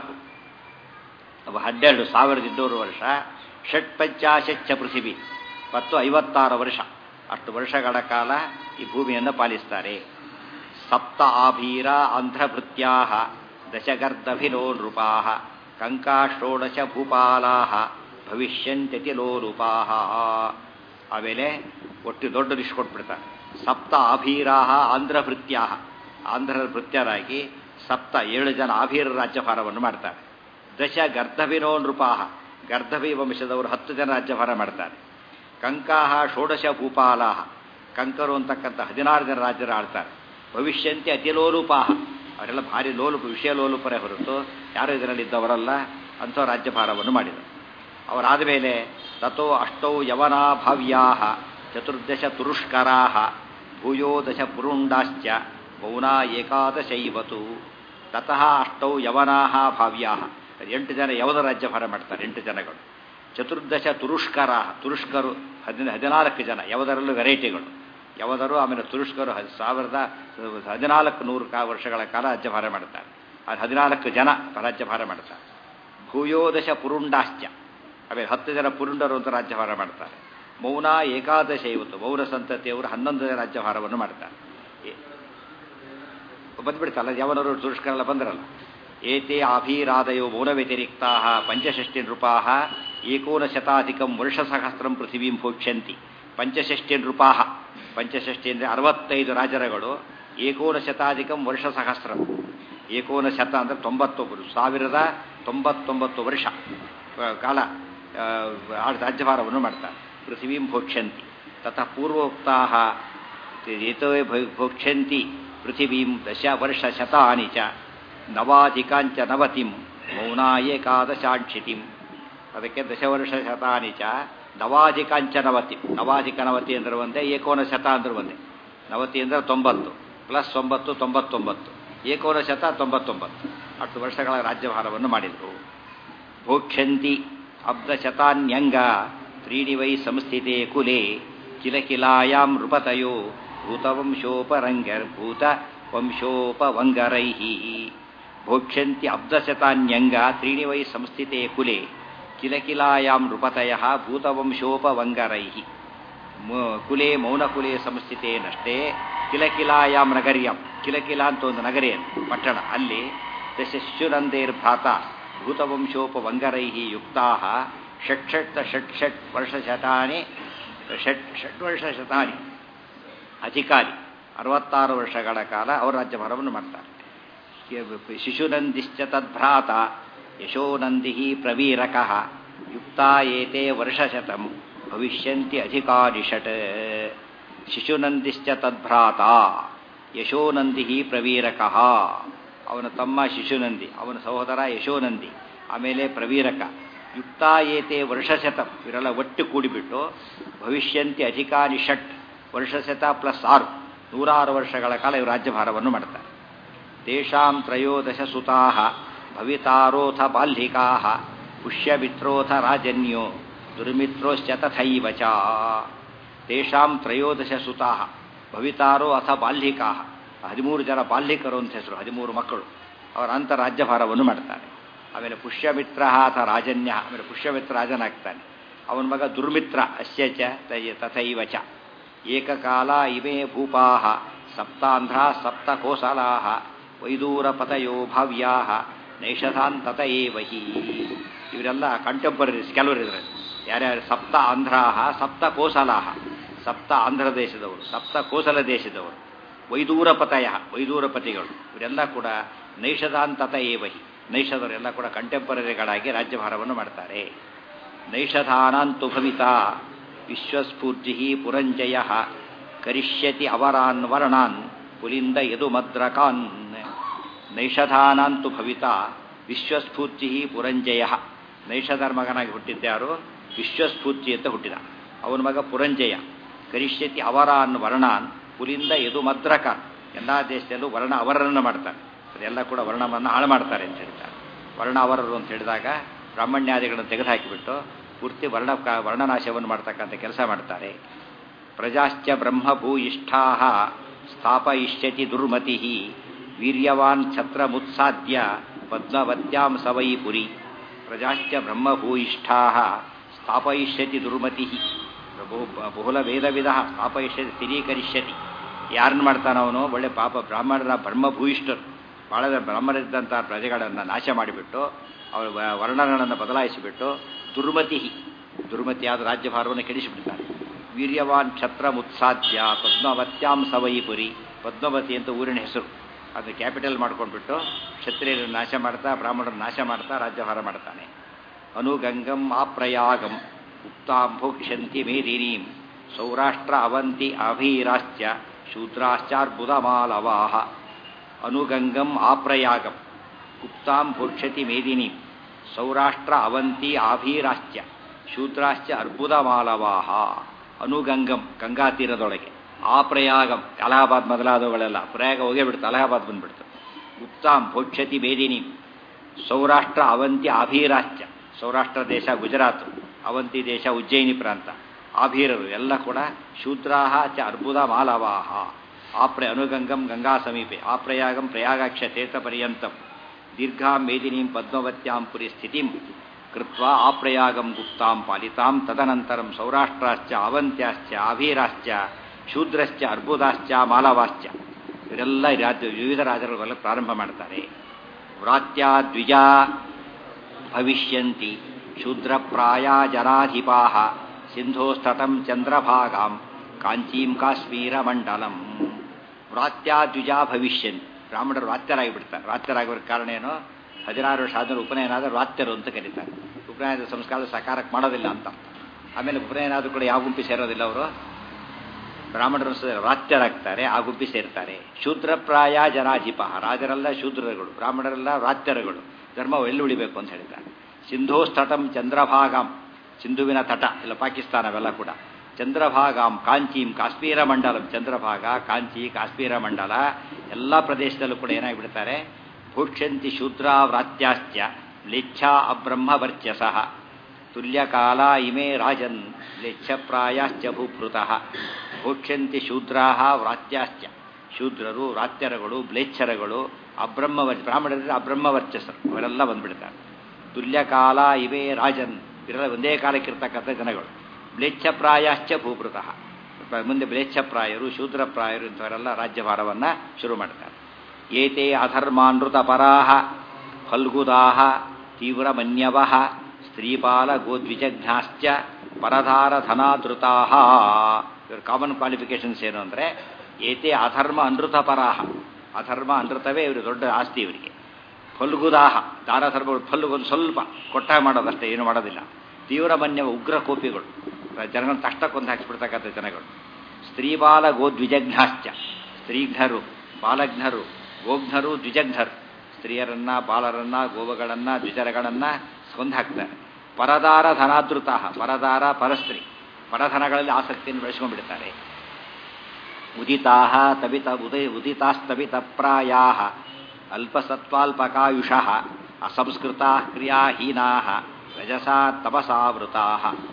12,200 ವರ್ಷ. ಷಟ್ಪಂಚಾಶಚ್ಚ ಪೃಥಿವಿ ಮತ್ತು 56 ವರ್ಷ, ಅಷ್ಟು ವರ್ಷಗಳ ಕಾಲ ಈ ಭೂಮಿಯನ್ನು ಪಾಲಿಸ್ತಾರೆ. ಸಪ್ತ ಆಭೀರ ಆಂಧ್ರಭೃತ್ಯಾ ದಶಗರ್ಧಭಿನೋ ನೃಪಾ ಕಂಕಾ ಷೋಡಶ ಭೂಪಾಲಾ ಭವಿಷ್ಯಂತ್ಯತಿ ಲೋಲುಪಾ. ಆಮೇಲೆ ಒಟ್ಟು ದೊಡ್ಡ ಲಿಸ್ಟ್ ಕೊಟ್ಬಿಡ್ತಾರೆ. ಸಪ್ತ ಆಭೀರಾ ಆಂಧ್ರಭೃತ್ಯಾ, ಆಂಧ್ರದ ಭೃತ್ಯರಾಗಿ 7 ಜನ ಆಭೀರ ರಾಜ್ಯಭಾರವನ್ನು ಮಾಡ್ತಾರೆ. ದಶ ಗರ್ಧಭಿನೋ ನೃಪಾ, ಗರ್ಧಭಿ ವಂಶದವರು 10 ಜನ ರಾಜ್ಯಭಾರ ಮಾಡ್ತಾರೆ. ಕಂಕಾಹ ಷೋಡಶ ಭೂಪಾಲಾ, ಕಂಕರು ಅಂತಕ್ಕಂಥ 16 ಜನ ರಾಜ್ಯರ ಆಳ್ತಾರೆ. ಭವಿಷ್ಯಂತೆ ಅತಿಲೋಲುಪಾಹ, ಅವರೆಲ್ಲ ಭಾರಿ ವಿಷಯ ಲೋಲುಪರೇ ಹೊರತು ಯಾರು ಇದರಲ್ಲಿದ್ದವರಲ್ಲ, ಅಂಥ ರಾಜ್ಯಭಾರವನ್ನು ಮಾಡಿದರು. ಅವರಾದ ಮೇಲೆ ತಥೋ ಅಷ್ಟೌ ಯವನಾ ಭಾವ್ಯಾ ಚತುರ್ದಶ ತುರುಷ್ಕರಾ ಭೂಯೋ ದಶ ಪುರುಂಡಾಶ್ಚ ಮೌನಾ ಏಕಾದಶೈವತು. ತತಃ ಅಷ್ಟೌ ಯವನಾ ಭಾವ್ಯಾ, 8 ಜನ ಯವನ ರಾಜ್ಯಭಾರ ಮಾಡ್ತಾರೆ, 8 ಜನಗಳು. ಚತುರ್ದಶ ತುರುಷ್ಕರ, ತುರುಷ್ಕರು 14 ಜನ, ಯವದರಲ್ಲೂ ವೆರೈಟಿಗಳು. ಯವದರು ಆಮೇಲೆ ತುರುಷ್ಕರು 1400 ವರ್ಷಗಳ ಕಾಲ ರಾಜ್ಯಭಾರ ಮಾಡ್ತಾರೆ. ಅದು 14 ಜನ ರಾಜ್ಯಭಾರ ಮಾಡ್ತಾರೆ. ಭೂಯೋದಶ ಪುರುಂಡಾಶ್ಚ, ಆಮೇಲೆ 10 ಜನ ಪುರುಂಡರು ಅಂತ ರಾಜ್ಯಭಾರ ಮಾಡ್ತಾರೆ. ಮೌನ ಏಕಾದಶ ಇವತ್ತು ಮೌನ ಸಂತತಿಯವರು 11 ರಾಜ್ಯಭಾರವನ್ನು ಮಾಡ್ತಾರೆ. ಬಂದ್ಬಿಡ್ತಲ್ಲ ಯವನರು ತುರುಷ್ಕರೆಲ್ಲ ಬಂದ್ರಲ್ಲ. ಏತೆ ಆಭೀರಾದಯೋ ಮೌನ ವ್ಯತಿರಿಕ್ತಾ 65 ನೃಪಾಃ 19 ವರ್ಷಸಹಸ್ರಂ ಪೃಥಿವೀಂ ಭೋಕ್ಷ್ಯಂತಿ. 65 ನೃಪಾಃ, 65 ಅಂದರೆ 65 ರಾಜರುಗಳು, 19 ವರ್ಷಸಹಸ್ರಂ, 19 ಅಂದರೆ 1099 ವರ್ಷ ಕಾಲ ರಾಜ್ಯಭಾರವನ್ನು ಮಾಡ್ತಾರೆ. ಪೃಥಿವೀಂ ಭೋಕ್ಷ್ಯಂತಿ. ತತಃ ಪೂರ್ವೋಕ್ತಾಃ ಏತೋ ಭೋಕ್ಷ್ಯಂತಿ ಪೃಥಿವೀಂ 10 ವರ್ಷಶತಾನಿ ಚ 90 ಮೌನಾ ಏಕಾದಶಾಕ್ಷಿತಿಂ. ಅದಕ್ಕೆ 10 ವರ್ಷಶತಾನಿ ಚ 90 90 ಅಂದ್ರೆ ಒಂದೇ, 19 ಅಂದ್ರೆ ಒಂದೇ. 90 ಅಂದರೆ 90 ಪ್ಲಸ್ 9 99, 19 10 ವರ್ಷಗಳ ರಾಜ್ಯಭಾರವನ್ನು ಮಾಡಿದರು. ಭೋಕ್ಷ್ಯಂತಿ ಅಬ್ಧಶತಾನ್ಯಂಗ ತ್ರೀಣಿ ವೈ ಸಂಸ್ಥಿತೆ ಕುಲೆ ಕಿಲಕಿಲಾಯಾಂ ನೃಪತಯೋ ಭೂತವಂಶೋಪವಂಗರೈ. ಭೋಕ್ಷ್ಯಂತಿ ಅಬ್ಧಶತಾನ್ಯಂಗ ತ್ರೀಣಿ ವೈ ಸಂಸ್ಥಿತೆ ಕುಲೆ ಕಿಲಕಿಲಾಯಾಂ ನೃಪತಯ ಭೂತವಂಶೋಪವಂಗರೈ. ಕುಲೆ ಮೌನಕುಲೆ ಸಂಸ್ಥಿತೆ ನಷ್ಟೇ ಕಿಲಕಿಲಾಯಾಂ ನಗರ್ಯಂ. ಕಿಲಕಿಲ ಅಂತ ಒಂದು ನಗರಿ, ಪಟ್ಟಣ. ಅಲ್ಲಿ ದಶಶುನಂದೇರ್ಭ್ರಾತ ಭೂತವಂಶೋಪವಂಗರೈ ಯುಕ್ತಾ ಷಟ್ ವರ್ಷಶತಾನಿ ಅಧಿಕಾರಿ 66 ವರ್ಷಗಳ ಕಾಲ ಅವರು ರಾಜ್ಯಭಾರವನ್ನು ಮಾಡ್ತಾರೆ. ಶಿಶುನಂದಿಶ್ಚ ತದ್ಭ್ರಾತ ಯಶೋನಂದಿ ಪ್ರವೀರಕಃ ಯುಕ್ತಾ ಏತೆ ವರ್ಷಶತಂ ಭವಿಷ್ಯಂತಿ ಅಧಿಕಾರಿ ಷಟ್. ಶಿಶುನಂದಿಶ್ಚ ತದ್ಭ್ರಾತ ಯಶೋನಂದಿ ಪ್ರವೀರಕಃ, ಅವನ ತಮ್ಮ ಶಿಶುನಂದಿ, ಅವನ ಸಹೋದರ ಯಶೋನಂದಿ, ಆಮೇಲೆ ಪ್ರವೀರಕ. ಯುಕ್ತಾ ಏತೆ ವರ್ಷಶತಂ, ಇವರೆಲ್ಲ ಒಟ್ಟು ಕೂಡಿಬಿಟ್ಟು ಭವಿಷ್ಯಂತಿ ಅಧಿಕಾರಿ ಷಟ್, ವರ್ಷಶತ ಪ್ಲಸ್ 6 106 ವರ್ಷಗಳ ಕಾಲ ಇವರು ರಾಜ್ಯಭಾರವನ್ನು ಮಾಡ್ತಾರೆ. ತೇಷಾಂ 13 ಸುತಾಃ ಭವಿತಾರೋಥ ಬಾಲ್ಹಿಕಾಃ ಪುಷ್ಯಮಿತ್ರೋಥ ರಾಜನ್ಯೋ ದುರ್ಮಿತ್ರೋಶ್ಚ ತಥೈವ ಚ. ತೇಷಾಂ 13 ಸುತಾಃ ಭವಿತಾರೋ ಅಥ ಬಾಲ್ಹಿಕಾಃ, 13 ಜನ ಬಾಲ್ಹಿಕರು ಅಂತ ಹೆಸರು, 13 ಮಕ್ಕಳು. ಅವರ ಅಂತ ರಾಜ್ಯಭಾರವನ್ನು ಮಾಡ್ತಾರೆ. ಆಮೇಲೆ ಪುಷ್ಯಮಿತ್ರ ಅಥ ರಾಜನ್ಯ, ಆಮೇಲೆ ಪುಷ್ಯಮಿತ್ರ ರಾಜನಾಗ್ತಾನೆ. ಅವನ ಮಗ ದುರ್ಮಿತ್ರ ಅಸ್ಯ ಚ ತಥೈವ ಚ. ಏಕಕಾಲ ಇಮೇ ಭೂಪಾಃ ಸಪ್ತಾಂಧ್ರ ಸಪ್ತಕೋಸಲಾಃ ವೈದೂರಪತಯೋ ಭಾವ್ಯಾಃ ನೈಷಧಾಂತತ ಏವ ಹಿ. ಇವರೆಲ್ಲ ಕಂಟೆಂಪರರೀಸ್ ಕೆಲವರು ಇದ್ರಲ್ಲಿ. ಯಾರ್ಯಾರು? ಸಪ್ತ ಆಂಧ್ರಾಃ ಸಪ್ತ ಕೋಸಲಾಃ, ಸಪ್ತ ಆಂಧ್ರ ದೇಶದವರು, ಸಪ್ತ ಕೋಸಲ ದೇಶದವರು. ವೈದೂರಪತಯ, ವೈದೂರಪತಿಗಳು, ಇವರೆಲ್ಲ ಕೂಡ ನೈಷಧಾಂತತ ಏವ ಹಿ. ನೈಷಧರೆಲ್ಲ ಕೂಡ ಕಂಟೆಂಪರರಿಗಳಾಗಿ ರಾಜ್ಯಭಾರವನ್ನು ಮಾಡ್ತಾರೆ. ನೈಷಧಾನಾಂತು ಭವಿತಾ ವಿಶ್ವಸ್ಫೂರ್ತಿ ಪುರಂಜಯ ಕರಿಷ್ಯತಿ ಅವರಾನ್ ವರ್ಣಾನ್ ಪುಲಿಂದ ಯದುಮದ್ರಕಾನ್. ನೈಷಧಾನಾಂತು ಭವಿತಾ ವಿಶ್ವಸ್ಫೂರ್ತಿ ಪುರಂಜಯ. ನೈಷಧರ ಮಗನಾಗಿ ಹುಟ್ಟಿದ್ದ್ಯಾರು? ವಿಶ್ವಸ್ಫೂರ್ತಿ ಅಂತ ಹುಟ್ಟಿದ. ಅವನ ಮಗ ಪುರಂಜಯ. ಕರಿಷ್ಯತಿ ಅವರಾನ್ ವರ್ಣಾನ್ ಪುಲಿಂದ ಯದುಮದ್ರಕಾನ್. ಎಲ್ಲ ದೇಶದಲ್ಲೂ ವರ್ಣ ಅವರನ್ನು ಮಾಡ್ತಾರೆ. ಅದೆಲ್ಲ ಕೂಡ ವರ್ಣವನ್ನು ಹಾಳು ಮಾಡ್ತಾರೆ ಅಂತ ಹೇಳ್ತಾರೆ. ವರ್ಣ ಅವರರು ಅಂತ ಹೇಳಿದಾಗ ಬ್ರಾಹ್ಮಣ್ಯಾದಿಗಳನ್ನು ತೆಗೆದುಹಾಕಿಬಿಟ್ಟು ಪೂರ್ತಿ ವರ್ಣನಾಶವನ್ನು ಮಾಡ್ತಕ್ಕಂಥ ಕೆಲಸ ಮಾಡ್ತಾರೆ. ಪ್ರಜಾಶ್ಚ ಬ್ರಹ್ಮಭೂಯಿಷ್ಠಾ ಸ್ಥಾಪಯಿಷ್ಯತಿ ದುರ್ಮತಿ ವೀರ್ಯವಾನ್ ಛತ್ರಮುತ್ಸಾದ್ಯ ಪದ್ಮವತ್ಯಾಂ ಸವೈ ಪುರಿ. ಪ್ರಜಾಶ್ಚ ಬ್ರಹ್ಮಭೂಯಿಷ್ಠಾ ಸ್ಥಾಪಯಿಷ್ಯತಿ ದುರ್ಮತಿ. ಬಹುಲ ವೇದವಿಧ ಸ್ಥಾಪಯಿಷ್ಯತಿ ಸ್ಥಿರೀಕರಿಷ್ಯತಿ. ಯಾರನ್ನು ಮಾಡ್ತಾನವನು? ಒಳ್ಳೆ ಪಾಪ ಬ್ರಾಹ್ಮಣರ ಬ್ರಹ್ಮಭೂಯಿಷ್ಠರು, ಭಾಳ ಬ್ರಾಹ್ಮಣರಿದ್ದಂಥ ಪ್ರಜೆಗಳನ್ನು ನಾಶ ಮಾಡಿಬಿಟ್ಟು ಅವರ ವರ್ಣಗಳನ್ನು ಬದಲಾಯಿಸಿಬಿಟ್ಟು ದುರ್ಮತಿಯಾದ ರಾಜ್ಯಭಾರವನ್ನು ಕೆಡಿಸಿಬಿಡ್ತಾರೆ. ವೀರ್ಯವಾನ್ ಛತ್ರ ಮುತ್ಸಾದ್ಯ ಪದ್ಮವತ್ಯಾಂ ಸವೈಪುರಿ. ಪದ್ಮವತಿ ಅಂತ ಊರಿನ ಹೆಸರು. ಅದನ್ನು ಕ್ಯಾಪಿಟಲ್ ಮಾಡ್ಕೊಂಡ್ಬಿಟ್ಟು ಕ್ಷತ್ರಿಯರನ್ನು ನಾಶ ಮಾಡ್ತಾ, ಬ್ರಾಹ್ಮಣರನ್ನು ನಾಶ ಮಾಡ್ತಾ ರಾಜ್ಯಭಾರ ಮಾಡ್ತಾನೆ. ಅನುಗಂಗಂ ಆಪ್ರಯಾಗಂ ಉಕ್ತಾಂ ಭೋಕ್ಷ್ಯಂತಿ ಮೇದಿನೀಂ ಸೌರಾಷ್ಟ್ರ ಅವಂತಿ ಅಭೀರಾಶ್ಚ ಶೂದ್ರಾಶ್ಚಾರ್ಬುದಮಾಲವಾಹ. ಅನುಗಂಗಂ ಆಪ್ರಯಾಗಂ ಉಕ್ತಾಂ ಭೋಕ್ಷ್ಯತಿ ಮೇದಿನೀಂ ಸೌರಾಷ್ಟ್ರ ಅವಂತಿ ಆಭೀರಾಶ್ಚ ಶೂದ್ರಾಶ್ಚ ಅರ್ಬುದಮಾಲವಾಹ. ಅನುಗಂಗಂ ಗಂಗಾ ತೀರದೊಳಗೆ, ಆಪ್ರಯಾಗಂ ಅಲಹಾಬಾದ್ ಮೊದಲಾದವುಗಳೆಲ್ಲ, ಪ್ರಯಾಗ ಹೋಗೇ ಬಿಡ್ತು, ಅಲಹಾಬಾದ್ ಬಂದ್ಬಿಡ್ತು. ಉಕ್ತಾಂ ಭೋಕ್ಷ್ಯತಿ ಮೇದಿನೀಂ ಸೌರಾಷ್ಟ್ರ ಅವಂತಿ ಆಭೀರಾಶ್ಚ. ಸೌರಾಷ್ಟ್ರ ದೇಶ ಗುಜರಾತ್, ಅವಂತಿ ದೇಶ ಉಜ್ಜಯಿನಿ ಪ್ರಾಂತ ಆಭೀರರು ಎಲ್ಲ ಕೂಡ ಶೂದ್ರಾಹ ಚ ಅರ್ಬುದ ಮಾಲವಾಹ ಅನುಗಂಗಂ ಗಂಗಾ ಸಮೀಪೆ ಆಪ್ರಯಾಗಂ ಪ್ರಯಾಗಾಕ್ಷ ತೀರ್ಥ ಪರ್ಯಂತಂ ದೀರ್ಘಾಂ ಮೇದಿನೀಂ ಪದ್ಮವತ್ಯಾಂ ಪುರಿ ಸ್ಥಿತಿಂ ಕೃತ್ವಾ ಆಪ್ರಯಾಗಂ ಗುಪ್ತಾಂ ಪಾಲಿತಾಂ ತದನಂತರಂ ಸೌರಾಷ್ಟ್ರಾಶ್ಚ ಅವಂತ್ಯಾಶ್ಚ ಆಭೀರಾಶ್ಚ ಶೂದ್ರಶ್ಚ ಅರ್ಬುದಾಶ್ಚ ಮಾಲವಾಶ್ಚ ಇವರೆಲ್ಲ ವಿವಿಧ ರಾಜರುಗಳೆಲ್ಲ ಪ್ರಾರಂಭ ಮಾಡ್ತಾರೆ. ವ್ರಾತ್ಯಾ ದ್ವಿಜಾ ಭವಿಷ್ಯಂತಿ ಶೂದ್ರಪ್ರಾಯ ಜನಾಧಿಪಾಃ ಸಿಂಧೋಸ್ತಟಂ ಚಂದ್ರಭಾಗಾಂ ಕಾಂಚೀಂ ಕಾಶ್ಮೀರ ಮಂಡಲಂ. ವ್ರಾತ್ಯಾ ದ್ವಿಜಾ ಭವಿಷ್ಯಂತಿ, ಬ್ರಾಹ್ಮಣರು ವ್ರಾತ್ಯರಾಗಿ ಬಿಡ್ತಾರೆ. ವ್ರಾತ್ಯರಾಗಿರೋ ಕಾರಣ ಏನು? 16 ವರ್ಷ ಆದರೂ ಉಪನಯನ ಆದರೆ ವ್ರಾತ್ಯರು ಅಂತ ಕರೀತಾರೆ. ಉಪನಯನದ ಸಂಸ್ಕಾರ ಸಕಾರಕ್ಕೆ ಮಾಡೋದಿಲ್ಲ ಅಂತ. ಆಮೇಲೆ ಉಪನಯನ ಆದರೂ ಕೂಡ ಯಾವ ಗುಂಪಿ ಸೇರೋದಿಲ್ಲ ಅವರು, ಬ್ರಾಹ್ಮಣರು ವ್ರಾತ್ಯರಾಗ್ತಾರೆ, ಆ ಗುಂಪಿ ಸೇರ್ತಾರೆ. ಶೂದ್ರಪ್ರಾಯ ಜನಾಧಿಪ, ರಾಜರೆಲ್ಲ ಶೂದ್ರರುಗಳು, ಬ್ರಾಹ್ಮಣರೆಲ್ಲ ವ್ರಾತ್ಯರುಗಳು. ಧರ್ಮ ಎಲ್ಲಿ ಉಳಿಬೇಕು ಅಂತ ಹೇಳ್ತಾರೆ. ಸಿಂಧೋಸ್ತಟಂ ಚಂದ್ರಭಾಗಾಂ, ಸಿಂಧುವಿನ ತಟ ಇಲ್ಲ ಪಾಕಿಸ್ತಾನ ಅವೆಲ್ಲ ಕೂಡ. ಚಂದ್ರಭಾಗಾಂ ಕಾಂಚೀಂ ಕಾಶ್ಮೀರ ಮಂಡಲಂ, ಚಂದ್ರಭಾಗ ಕಾಂಚಿ ಕಾಶ್ಮೀರ ಮಂಡಲ ಎಲ್ಲ ಪ್ರದೇಶದಲ್ಲೂ ಕೂಡ ಏನಾಗಿಬಿಡ್ತಾರೆ. ಭೂಕ್ಷಂತಿ ಶೂದ್ರಾ ವ್ರಾತ್ಯಾಶ್ಚ ಲಿಚ್ಛಾ ಅಬ್ರಹ್ಮವರ್ಚಸಃ ತುಲ್ಯಕಾಲ ಇಮೇ ರಾಜನ್ ಲಿಚ್ಛಪ್ರಾಯಾಶ್ಚ ಭೂಭೃತಃ. ಭೂಕ್ಷಂತಿ ಶೂದ್ರಾಹ ವ್ರಾತ್ಯಾಶ್ಚ, ಶೂದ್ರರು ವ್ರಾತ್ಯರಗಳು ಬ್ಲೇಚ್ಛರಗಳು ಬ್ರಾಹ್ಮಣರಲ್ಲಿ ಅಬ್ರಹ್ಮವರ್ಚಸರು ಅವರೆಲ್ಲ ಬಂದ್ಬಿಡ್ತಾರೆ. ತುಲ್ಯಕಾಲ ಇವೇ ರಾಜನ್, ಇವರೆಲ್ಲ ಒಂದೇ ಕಾಲಕ್ಕಿರ್ತಕ್ಕಂಥ ಜನಗಳು. ಬ್ಲೇಚ್ಛಪ್ರಾಯಾಶ್ಚ ಭೂಭೃತಃ, ಮುಂದೆ ಬ್ಲೇಚ್ಛಪ್ರಾಯರು ಶೂದ್ರಪ್ರಾಯರು ಇಂಥವರೆಲ್ಲ ರಾಜ್ಯಭಾರವನ್ನು ಶುರು ಮಾಡ್ತಾರೆ. ಏತೆ ಅಧರ್ಮಾನೃತ ಪರಾಹ ಫಲ್ಗುದಾಹ ತೀವ್ರಮನ್ಯವಃ ಸ್ತ್ರೀಪಾಲ ಗೋದ್ವಿಜಘ್ನಾಶ್ಚ ಪರಧಾರ ಧನಾದೃತಾಹ. ಇವ್ರ ಕಾಮನ್ ಕ್ವಾಲಿಫಿಕೇಶನ್ಸ್ ಏನು ಅಂದರೆ, ಏತೆ ಅಧರ್ಮ ಅನೃತ ಪರಾಹ, ಅಧರ್ಮ ಅನೃತವೇ ಇವರು ದೊಡ್ಡ ಆಸ್ತಿ ಇವರಿಗೆ. ಫಲ್ಗುದಾಹ, ದಾನ ಧರ್ಮಗಳು, ಫಲ್ಗೊಂದು ಸ್ವಲ್ಪ ಕೊಟ್ಟಾಗ ಮಾಡೋದಷ್ಟೇ, ಏನು ಮಾಡೋದಿಲ್ಲ. ತೀವ್ರಮನ್ಯವ, ಉಗ್ರ ಕೋಪಿಗಳು, ಜನಗಳನ್ನ ತಕ್ಷಣಕ್ಕೊಂದು ಹಾಕಿಸ್ಬಿಡ್ತಕ್ಕಂಥ ಜನಗಳು. ಸ್ತ್ರೀಬಾಲ ಗೋದ್ವಿಜಘ್ನಾಶ್ಚ, ಸ್ತ್ರೀಘ್ನರು ಬಾಲಘ್ನರು ಗೋಘ್ನರು ದ್ವಿಜಘ್ನರು, ಸ್ತ್ರೀಯರನ್ನ ಬಾಲರನ್ನ ಗೋವುಗಳನ್ನ ದ್ವಿಜರಗಳನ್ನ ಕೊಂದು ಹಾಕ್ತಾರೆ. ಪರದಾರ ಧನಾದೃತ, ಪರದಾರ ಪರಸ್ತ್ರೀ, ಪರಧನಗಳಲ್ಲಿ ಆಸಕ್ತಿಯನ್ನು ಬೆಳೆಸ್ಕೊಂಡ್ಬಿಡ್ತಾರೆ. ಉದಿತಾಸ್ತವಿತ ಪ್ರಾಯಾ ಅಲ್ಪಸತ್ವಾಲ್ಪಕಾಯುಷಃ ಅಸಂಸ್ಕೃತಾ ಕ್ರಿಯಾಹೀನಾ ರಜಸಾ ತಪಸಾವೃತಾ.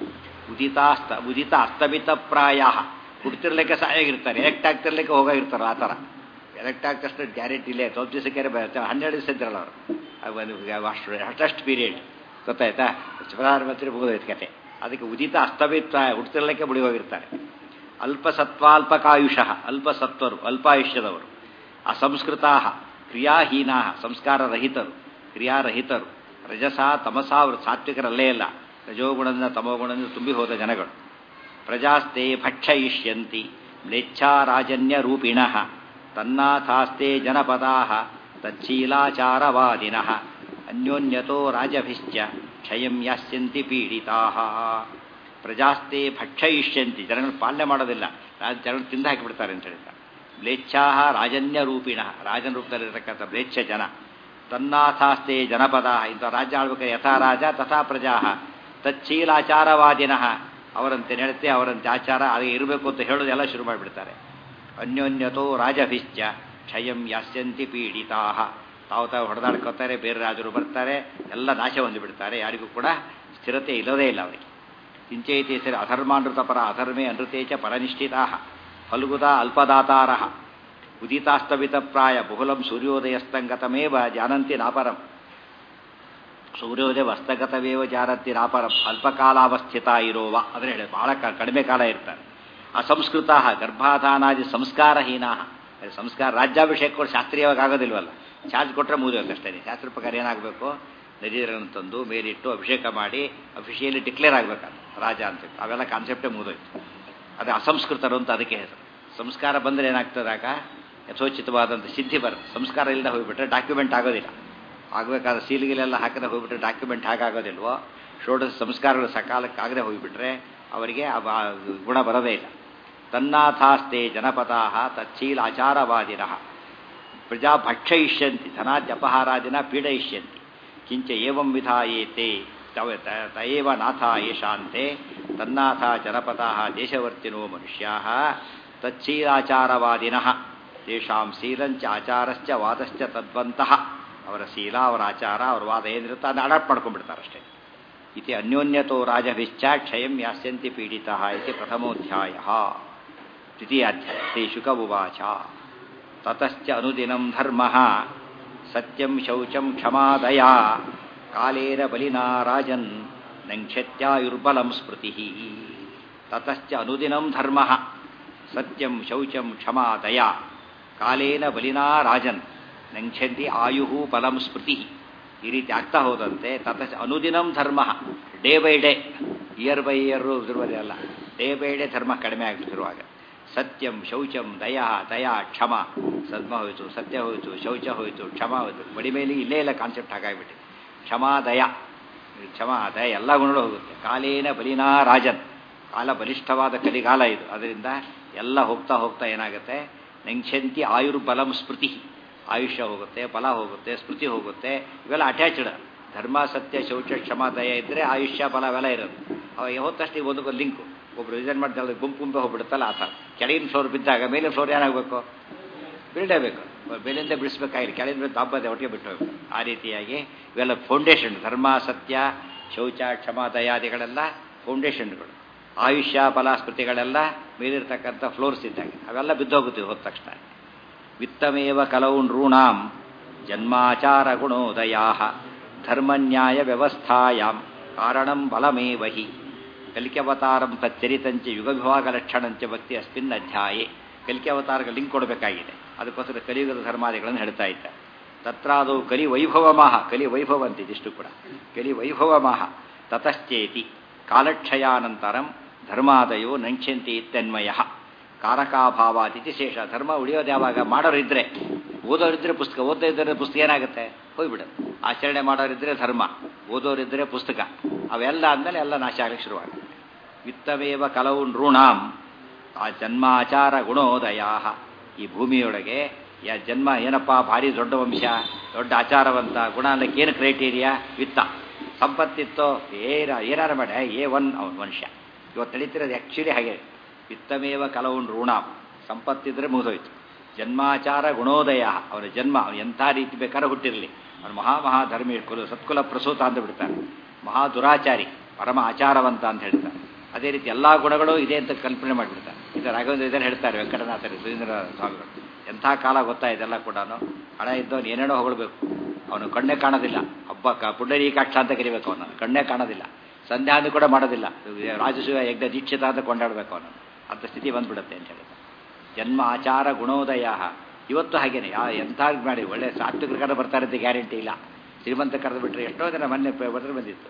ಉದಿತ ಅಸ್ತಮಿತ ಪ್ರಾಯ, ಹುಡ್ತಿರ್ಲಿಕ್ಕೆ ಸಹಾಯಾಗಿರ್ತಾರೆ, ಎಲೆಕ್ಟ್ ಆಗ್ತಿರ್ಲಿಕ್ಕೆ ಹೋಗಾಗಿರ್ತಾರೆ. ಆ ಥರ ಎಲೆಕ್ಟ್ ಆಗ್ತಷ್ಟು ಗ್ಯಾರಂಟಿ ಇಲ್ಲೇ, ಸ್ವಲ್ಪ ದಿವಸಕ್ಕೆ 12 ದಿವಸ ಇದ್ರಲ್ಲ ಅವರು, ಅಷ್ಟು ಪೀರಿಯಡ್ ಗೊತ್ತಾಯ್ತಾ. ಪ್ರಧಾನಮಂತ್ರಿ ಮುಗಿದೋಯ್ತು ಕತೆ. ಅದಕ್ಕೆ ಉದಿತ ಅಸ್ತಮಿತ, ಹುಡ್ತಿರ್ಲಿಕ್ಕೆ ಮುಡಿ ಹೋಗಿರ್ತಾರೆ. ಅಲ್ಪಸತ್ವಾಲ್ಪಕಾಯುಷಃ, ಅಲ್ಪಸತ್ವರು ಅಲ್ಪಾಯುಷ್ಯದವರು. ಅಸಂಸ್ಕೃತಾ ಕ್ರಿಯಾಹೀನಾ, ಸಂಸ್ಕಾರರಹಿತರು ಕ್ರಿಯಾರಹಿತರು. ರಜಸಾ ತಮಸಾವರು, ಸಾತ್ವಿಕರಲ್ಲೇ ಇಲ್ಲ, ರಜೋಗುಣದಿಂದ ತಮೋಗುಣದಿಂದ ತುಂಬಿ ಹೋದ ಜನಗಳು. ಪ್ರಜಾಸ್ತೆ ಭಕ್ಷಯಿಷ್ಯಂತಿ ಮ್ಲೇಚ್ಛಾರಾಜನ್ಯ ರೂಪಿಣಃ ತನ್ನಾಥಾಸ್ತೆ ಜನಪದಾಃ ತಚ್ಛೀಲಾಚಾರವಾದಿನಃ ಅನ್ಯೋನ್ಯತೋ ರಾಜಭಿಶ್ಚ ಕ್ಷಯಂ ಯಾಸ್ಯಂತಿ ಪೀಡಿತಾಃ. ಪ್ರಜಾಸ್ತೆ ಭಕ್ಷಯಿಷ್ಯಂತಿ, ಜನಗಳು ಪಾಲನೆ ಮಾಡೋದಿಲ್ಲ, ಜನಗಳು ತಿಂದು ಹಾಕಿಬಿಡ್ತಾರೆ ಅಂತ ಹೇಳ್ತಾರೆ. ಮ್ಲೇಚ್ಛಾಹ ರಾಜನ್ಯ ರೂಪಿಣಃ, ರಾಜನ ರೂಪದಲ್ಲಿರತಕ್ಕಂಥ ಮ್ಲೇಚ್ಛ ಜನ. ತನ್ನಾಥಾಸ್ತೆ ಜನಪದ, ಇಂಥ ರಾಜ್ಯ ಆಳ್ಬೇಕಾದ್ರೆ ಯಥಾ ರಾಜ ತಥಾ ಪ್ರಜಾ ತಚ್ಛೀಲಾಚಾರವಾದಿನಃ, ಅವರಂತೆ ನಡತೆ ಅವರಂತೆ ಆಚಾರ ಅದೇ ಇರಬೇಕು ಅಂತ ಹೇಳೋದೆಲ್ಲ ಶುರು ಮಾಡಿಬಿಡ್ತಾರೆ. ಅನ್ಯೋನ್ಯತೋ ರಾಜಭಿಶ್ಚ ಕ್ಷಯಂ ಯಾಸ್ಯಂತಿ ಪೀಡಿತಾಃ, ತಾವು ಹೊಡೆದಾಡ್ಕೋತಾರೆ, ಬೇರೆ ರಾಜರು ಬರ್ತಾರೆ, ಎಲ್ಲ ನಾಶ ಹೊಂದಿಬಿಡ್ತಾರೆ, ಯಾರಿಗೂ ಕೂಡ ಸ್ಥಿರತೆ ಇಲ್ಲದೇ ಇಲ್ಲ ಅವರಿಗೆ. ಕಿಂಚೈತೆ ಸರಿ ಅಧರ್ಮಾನೃತ ಪರ ಅಧರ್ಮೇ ಅನೃತೆ ಚ ಪರನಿಷ್ಠಿತಾಃ ಫಲ್ಗುದ ಅಲ್ಪದಾತಾರಃ ಉದಿತಾಸ್ತವಿತ ಪ್ರಾಯ ಬಹುಲಂ ಸೂರ್ಯೋದಯಸ್ತಂಗತಮೇವ ಜಾನಂತಿ ನಾಪರಂ. ಸೂರ್ಯೋದಯ ವಸ್ತಗತವೇವ ಜಾನಂತಿ ನಾಪರಂ ಅಲ್ಪಕಾಲಾವಸ್ಥಿತ ಇರೋವ, ಅದನ್ನ ಹೇಳಿ ಬಹಳ ಕಡಿಮೆ ಕಾಲ ಇರ್ತಾರೆ. ಅಸಂಸ್ಕೃತ ಗರ್ಭಾಧಾನಾದಿ ಸಂಸ್ಕಾರಹೀನಾ, ಸಂಸ್ಕಾರ ರಾಜ್ಯಾಭಿಷೇಕ ಕೊಟ್ಟು ಶಾಸ್ತ್ರೀಯವಾಗಿ ಆಗೋದಿಲ್ವಲ್ಲ, ಚಾರ್ಜ್ ಕೊಟ್ಟರೆ ಮುಗಿದೋಗಷ್ಟೇ. ಶಾಸ್ತ್ರ ಪ್ರಕಾರ ಏನಾಗಬೇಕು, ನದಿಯನ್ನು ತಂದು ಮೇಲಿಟ್ಟು ಅಭಿಷೇಕ ಮಾಡಿ ಅಫಿಷಿಯಲಿ ಡಿಕ್ಲೇರ್ ಆಗಬೇಕಾದ್ರೆ ರಾಜ ಅಂತ, ಅವೆಲ್ಲ ಕಾನ್ಸೆಪ್ಟೇ ಮುಗಿದೋಯ್ತು. ಅದು ಅಸಂಸ್ಕೃತರು ಅಂತ ಅದಕ್ಕೆ ಹೆಸರು. ಸಂಸ್ಕಾರ ಬಂದರೆ ಏನಾಗ್ತದಾಗ ಯಥೋಚಿತವಾದಂಥ ಸಿದ್ಧಿ ಬರುತ್ತೆ. ಸಂಸ್ಕಾರ ಇಲ್ಲದೆ ಹೋಗಿಬಿಟ್ರೆ ಡಾಕ್ಯುಮೆಂಟ್ ಆಗೋದಿಲ್ಲ. ಆಗಬೇಕಾದ ಸೀಲ್ಗಿಲೆಲ್ಲ ಹಾಕದೆ ಹೋಗಿಬಿಟ್ರೆ ಡಾಕ್ಯುಮೆಂಟ್ ಹಾಗಾಗೋದಿಲ್ವೋ, ಷೋಡಶ ಸಂಸ್ಕಾರಗಳು ಸಕಾಲಕ್ಕೆ ಆಗದೆ ಹೋಗಿಬಿಟ್ರೆ ಅವರಿಗೆ ಗುಣ ಬರೋದೇ ಇಲ್ಲ. ತನ್ನಾಥಾಸ್ತೆ ಜನಪದಾಃ ತಚ್ಛೀಲಾಚಾರವಾದಿನಃ ಪ್ರಜಾ ಭಕ್ಷಯಿಷ್ಯಂತಿ ಧನಾದ್ಯಪಹಾರಾದಿನ ಪೀಡಯಿಷ್ಯಂತಿ ಕಿಂಚ ಏವಂ ವಿಧಾಯೇತೆ ತಯೇವ ನಾಥ ಯೇಷಾಂತೆ ತನ್ನಾಥ ಜನಪದಾಃ ದೇಶವರ್ತಿನೋ ಮನುಷ್ಯಾಃ ತಚ್ಛೀಲಾಚಾರವಾದಿನಃ ತೇಷಾಂ ಶೀಲಂಚ ಆಚಾರಶ್ಚ ವಾದಶ್ಚ ತದ್ವಂತಃ. ಅವರ ಶೀಲ, ಅವರ ಆಚಾರ, ಅವರ ವಾದ ಏನಿರುತ್ತೆ ಅದನ್ನ ಅಡಾಪ್ಟ್ ಮಾಡ್ಕೊಂಡ್ಬಿಡ್ತಾರೆ ಅಷ್ಟೇ. ಇತಿ ಅನ್ಯೋನ್ಯತೋ ರಾಜಭಿಶ್ಚ ಕ್ಷಯಂ ಯಾಸ್ಯಂತಿ ಪೀಡಿತಃ ಇತಿ ಪ್ರಥಮೋಧ್ಯಾಯಃ. ದ್ವಿತೀಯಾಧ್ಯಾಯ. ಶ್ರೀ ಶುಕ ಉವಾಚ ತತಶ್ಚ ಅನುದಿನಂ ಧರ್ಮಃ ಸತ್ಯಂ ಶೌಚಂ ಕ್ಷಮಾದಯಾ ಕಾಲೇನ ಬಲಿನಾ ರಾಜನ್ ನಂಕ್ಷತ್ಯಾಯುರ್ಬಲಂ ಸ್ಮೃತಿಃ. ತತಶ್ಚ ಅನುದಿನಂ ಧರ್ಮಃ ಸತ್ಯಂ ಶೌಚಂ ಕ್ಷಮಾದಯಾ ಕಾಲೇನ ಬಲಿನಾ ರಾಜನ್ ನಂಕ್ಷಂತಿ ಆಯುಹು ಬಲಂ ಸ್ಮೃತಿ. ಈ ರೀತಿ ಆಗ್ತಾ ಹೋದಂತೆ ತತಃ ಅನುದಿನಂ ಧರ್ಮ, day by day, year by year ಇರುವುದಲ್ಲ, ಡೇ ಬೈ ಡೇ ಧರ್ಮ ಕಡಿಮೆ ಆಗ್ತಿರುವಾಗ ಸತ್ಯಂ ಶೌಚಂ ದಯಾ ದಯಾ ಕ್ಷಮ, ಸದ್ಮ ಹೋಯಿತು, ಸತ್ಯ ಹೋಯಿತು, ಶೌಚ ಹೋಯಿತು, ಕ್ಷಮ ಹೋಯಿತು. ಬಡಿ ಮೇಲೆ ಇಲ್ಲೇ ಇಲ್ಲ ಕಾನ್ಸೆಪ್ಟ್ ಹಾಗಾಗ್ಬಿಟ್ಟು ಕ್ಷಮಾ ದಯ, ಕ್ಷಮಾ ದಯ ಎಲ್ಲ ಗುಣಗಳು ಹೋಗುತ್ತೆ. ಕಾಲೇನ ಬಲಿನಾ ರಾಜನ್, ಕಾಲ ಬಲಿಷ್ಠವಾದ ಕಲಿಗಾಲ ಇದು. ಅದರಿಂದ ಎಲ್ಲ ಹೋಗ್ತಾ ಹೋಗ್ತಾ ಏನಾಗುತ್ತೆ, ನಂಕ್ಷಂತಿ ಆಯುರ್ಬಲಂ ಸ್ಮೃತಿ, ಆಯುಷ್ಯ ಹೋಗುತ್ತೆ, ಬಲ ಹೋಗುತ್ತೆ, ಸ್ಮೃತಿ ಹೋಗುತ್ತೆ. ಇವೆಲ್ಲ ಅಟ್ಯಾಚ್ಡ್. ಧರ್ಮ ಸತ್ಯ ಶೌಚ ಕ್ಷಮಾ ದಯ ಇದ್ದರೆ ಆಯುಷ್ಯ ಬಲ ಅವೆಲ್ಲ ಇರೋದು. ಅವಾಗ ಹೊತ್ತಷ್ಟು ಒಂದೊಂದು ಲಿಂಕು. ಒಬ್ರು ರಿಸೈನ್ ಮಾಡಿದ ಗುಂಪು ಹೋಗ್ಬಿಡುತ್ತಲ್ಲ ಆ ಥರ. ಕೆಳಗಿನ ಫ್ಲೋರ್ ಬಿದ್ದಾಗ ಮೇಲಿನ ಫ್ಲೋರ್ ಏನಾಗಬೇಕು, ಬಿಡಬೇಕು, ಮೇಲಿಂದ ಬಿಡಿಸ್ಬೇಕಾಗಿಲ್ಲ, ಕೆಳಗಿನ ದಾಬ್ಬದೆ ಒಟ್ಟಿಗೆ ಬಿಟ್ಟು ಹೋಗ್ಬೇಕು. ಆ ರೀತಿಯಾಗಿ ಇವೆಲ್ಲ ಫೌಂಡೇಶನ್. ಧರ್ಮ ಸತ್ಯ ಶೌಚ ಕ್ಷಮಾ ದಯಾದಿಗಳೆಲ್ಲ ಫೌಂಡೇಶನ್ಗಳು. ಆಯುಷ್ಯ ಬಲ ಸ್ಮೃತಿಗಳೆಲ್ಲ ಮೇಲಿರ್ತಕ್ಕಂಥ ಫ್ಲೋರ್ಸ್ ಇದ್ದಾಗೆ ಅವೆಲ್ಲ ಬಿದ್ದೋಗುತ್ತೀವಿ ಹೋದ ತಕ್ಷಣ. ವಿತ್ತಮೇವ ಕಲವು ನೃಣಾಂ ಜನ್ಮಾಚಾರ ಗುಣೋದಯಾ ಧರ್ಮನ್ಯಾಯ ವ್ಯವಸ್ಥಾಯಾಂ ಕಾರಣಂ ಬಲಮೇವ ಹಿ ಕಲಿಕೆವತಾರಂ ತಚ್ಚರಿತಂಚ ಯುಗ ವಿಭಾಗ ಲಕ್ಷಣಂಚ ಭಕ್ತಿ ಅಸ್ಮಿನ್ ಅಧ್ಯಾಯೇ. ಕಲಿಕೆವತಾರಕ್ಕೆ ಲಿಂಕ್ ಕೊಡಬೇಕಾಗಿದೆ. ಅದಕ್ಕೋಸ್ಕರ ಕಲಿಯುಗದ ಧರ್ಮಾದಿಗಳನ್ನು ಹೇಳ್ತಾ ಇದ್ದಾರೆ. ತತ್ರಾದೌ ಕಲಿ ವೈಭವಮಾಹ, ಕಲಿ ವೈಭವ ಅಂತಿದಿಷ್ಟು ಕೂಡ ಕಲಿ ವೈಭವಮಾಹ. ತತಶ್ಚೇತಿ ಕಾಲಕ್ಷಯಾನಂತರಂ ಧರ್ಮಾದಯೋ ನಂಕ್ಷಂತಿ ಇತ್ಯನ್ವಯ ಕಾರಕಾಭಾವಾತಿಥಿ ಶೇಷ. ಧರ್ಮ ಉಳಿಯೋದು ಯಾವಾಗ, ಮಾಡೋರಿದ್ರೆ, ಓದೋರಿದ್ರೆ ಪುಸ್ತಕ, ಓದೋ ಇದ್ದರೆ ಪುಸ್ತಕ ಏನಾಗುತ್ತೆ, ಹೋಗ್ಬಿಡೋದು. ಆಚರಣೆ ಮಾಡೋರಿದ್ರೆ ಧರ್ಮ, ಓದೋರಿದ್ರೆ ಪುಸ್ತಕ, ಅವೆಲ್ಲ ಆದಮೇಲೆ ಎಲ್ಲ ನಾಶ ಆಗಲಿಕ್ಕೆ ಶುರುವಾಗುತ್ತೆ. ವಿತ್ತಮೇವ ಕಲವು ನೃಣಾಂ ಆ ಜನ್ಮಾಚಾರ ಗುಣೋದಯಾ. ಈ ಭೂಮಿಯೊಳಗೆ ಜನ್ಮ ಏನಪ್ಪ, ಭಾರಿ ದೊಡ್ಡ ವಂಶ, ದೊಡ್ಡ ಆಚಾರವಂತ, ಗುಣ ಅನ್ನಕ್ಕೆ ಏನು ಕ್ರೈಟೀರಿಯಾ, ವಿತ್ತ. ಸಂಪತ್ತಿತ್ತೋ ಏನಾರು ಮಾಡಿ A1 ಅವನ ಮನುಷ್ಯ. ಇವತ್ತು ನಡೀತಿರೋದು ಆ್ಯಕ್ಚುಲಿ ಹಾಗೆ. ವಿತ್ತಮೇವ ಕಲವು ನೃಣಾಂ, ಸಂಪತ್ತಿದ್ರೆ ಮುಗಿದೋಯ್ತು. ಜನ್ಮಾಚಾರ ಗುಣೋದಯ, ಅವನ ಜನ್ಮ ಎಂಥ ರೀತಿ ಬೇಕಾದ್ರೆ ಹುಟ್ಟಿರಲಿ, ಅವನು ಮಹಾಧರ್ಮಿ, ಸತ್ಕುಲ ಪ್ರಸೂತ ಅಂತ ಬಿಡ್ತಾನೆ. ಮಹಾ ದುರಾಚಾರಿ, ಪರಮ ಆಚಾರವಂತ ಅಂತ ಹೇಳ್ತಾರೆ. ಅದೇ ರೀತಿ ಎಲ್ಲ ಗುಣಗಳು ಇದೆ ಅಂತ ಕಲ್ಪನೆ ಮಾಡಿಬಿಡ್ತಾರೆ. ಇದು ರಾಘವೇಂದ್ರ ಇದನ್ನು ಹೇಳ್ತಾರೆ, ವೆಂಕಟನಾಥರು, ಸುರೇಂದ್ರ ಸ್ವಾಮಿಗಳು. ಎಂಥ ಕಾಲ ಗೊತ್ತಾ ಇದೆಲ್ಲ ಕೂಡ. ಹಣ ಇದ್ದವನು ಏನೇನೋ ಹೊಗಳಬೇಕು, ಅವನು ಕಣ್ಣೇ ಕಾಣೋದಿಲ್ಲ. ಹಬ್ಬ ಪುಂಡರೀಕಾಕ್ಷ ಅಂತ ಕರಿಬೇಕು, ಅವನು ಕಣ್ಣೇ ಕಾಣೋದಿಲ್ಲ. ಸಂಧ್ಯಾನು ಕೂಡ ಮಾಡೋದಿಲ್ಲ. ರಾಜಸೂಯ ಯಜ್ಞ ದೀಕ್ಷಿತ ಅಂತ ಕೊಂಡಾಡಬೇಕು ಅವನು. ಅಂಥ ಸ್ಥಿತಿ ಬಂದ್ಬಿಡುತ್ತೆ ಅಂತ ಹೇಳಿದ. ಜನ್ಮ ಆಚಾರ ಗುಣೋದಯ. ಇವತ್ತು ಹಾಗೇನೆ ಎಂಥ ಮಾಡಿ ಒಳ್ಳೆ ಸಾತ್ವಿಕರ ಕಡೆ ಬರ್ತಾರೆ ಅಂತ ಗ್ಯಾರಂಟಿ ಇಲ್ಲ. ಶ್ರೀಮಂತ ಕರೆದು ಬಿಟ್ಟರೆ ಎಷ್ಟೋ ಜನ ಮೊನ್ನೆ ಬರೆದು ಬಂದಿತ್ತು.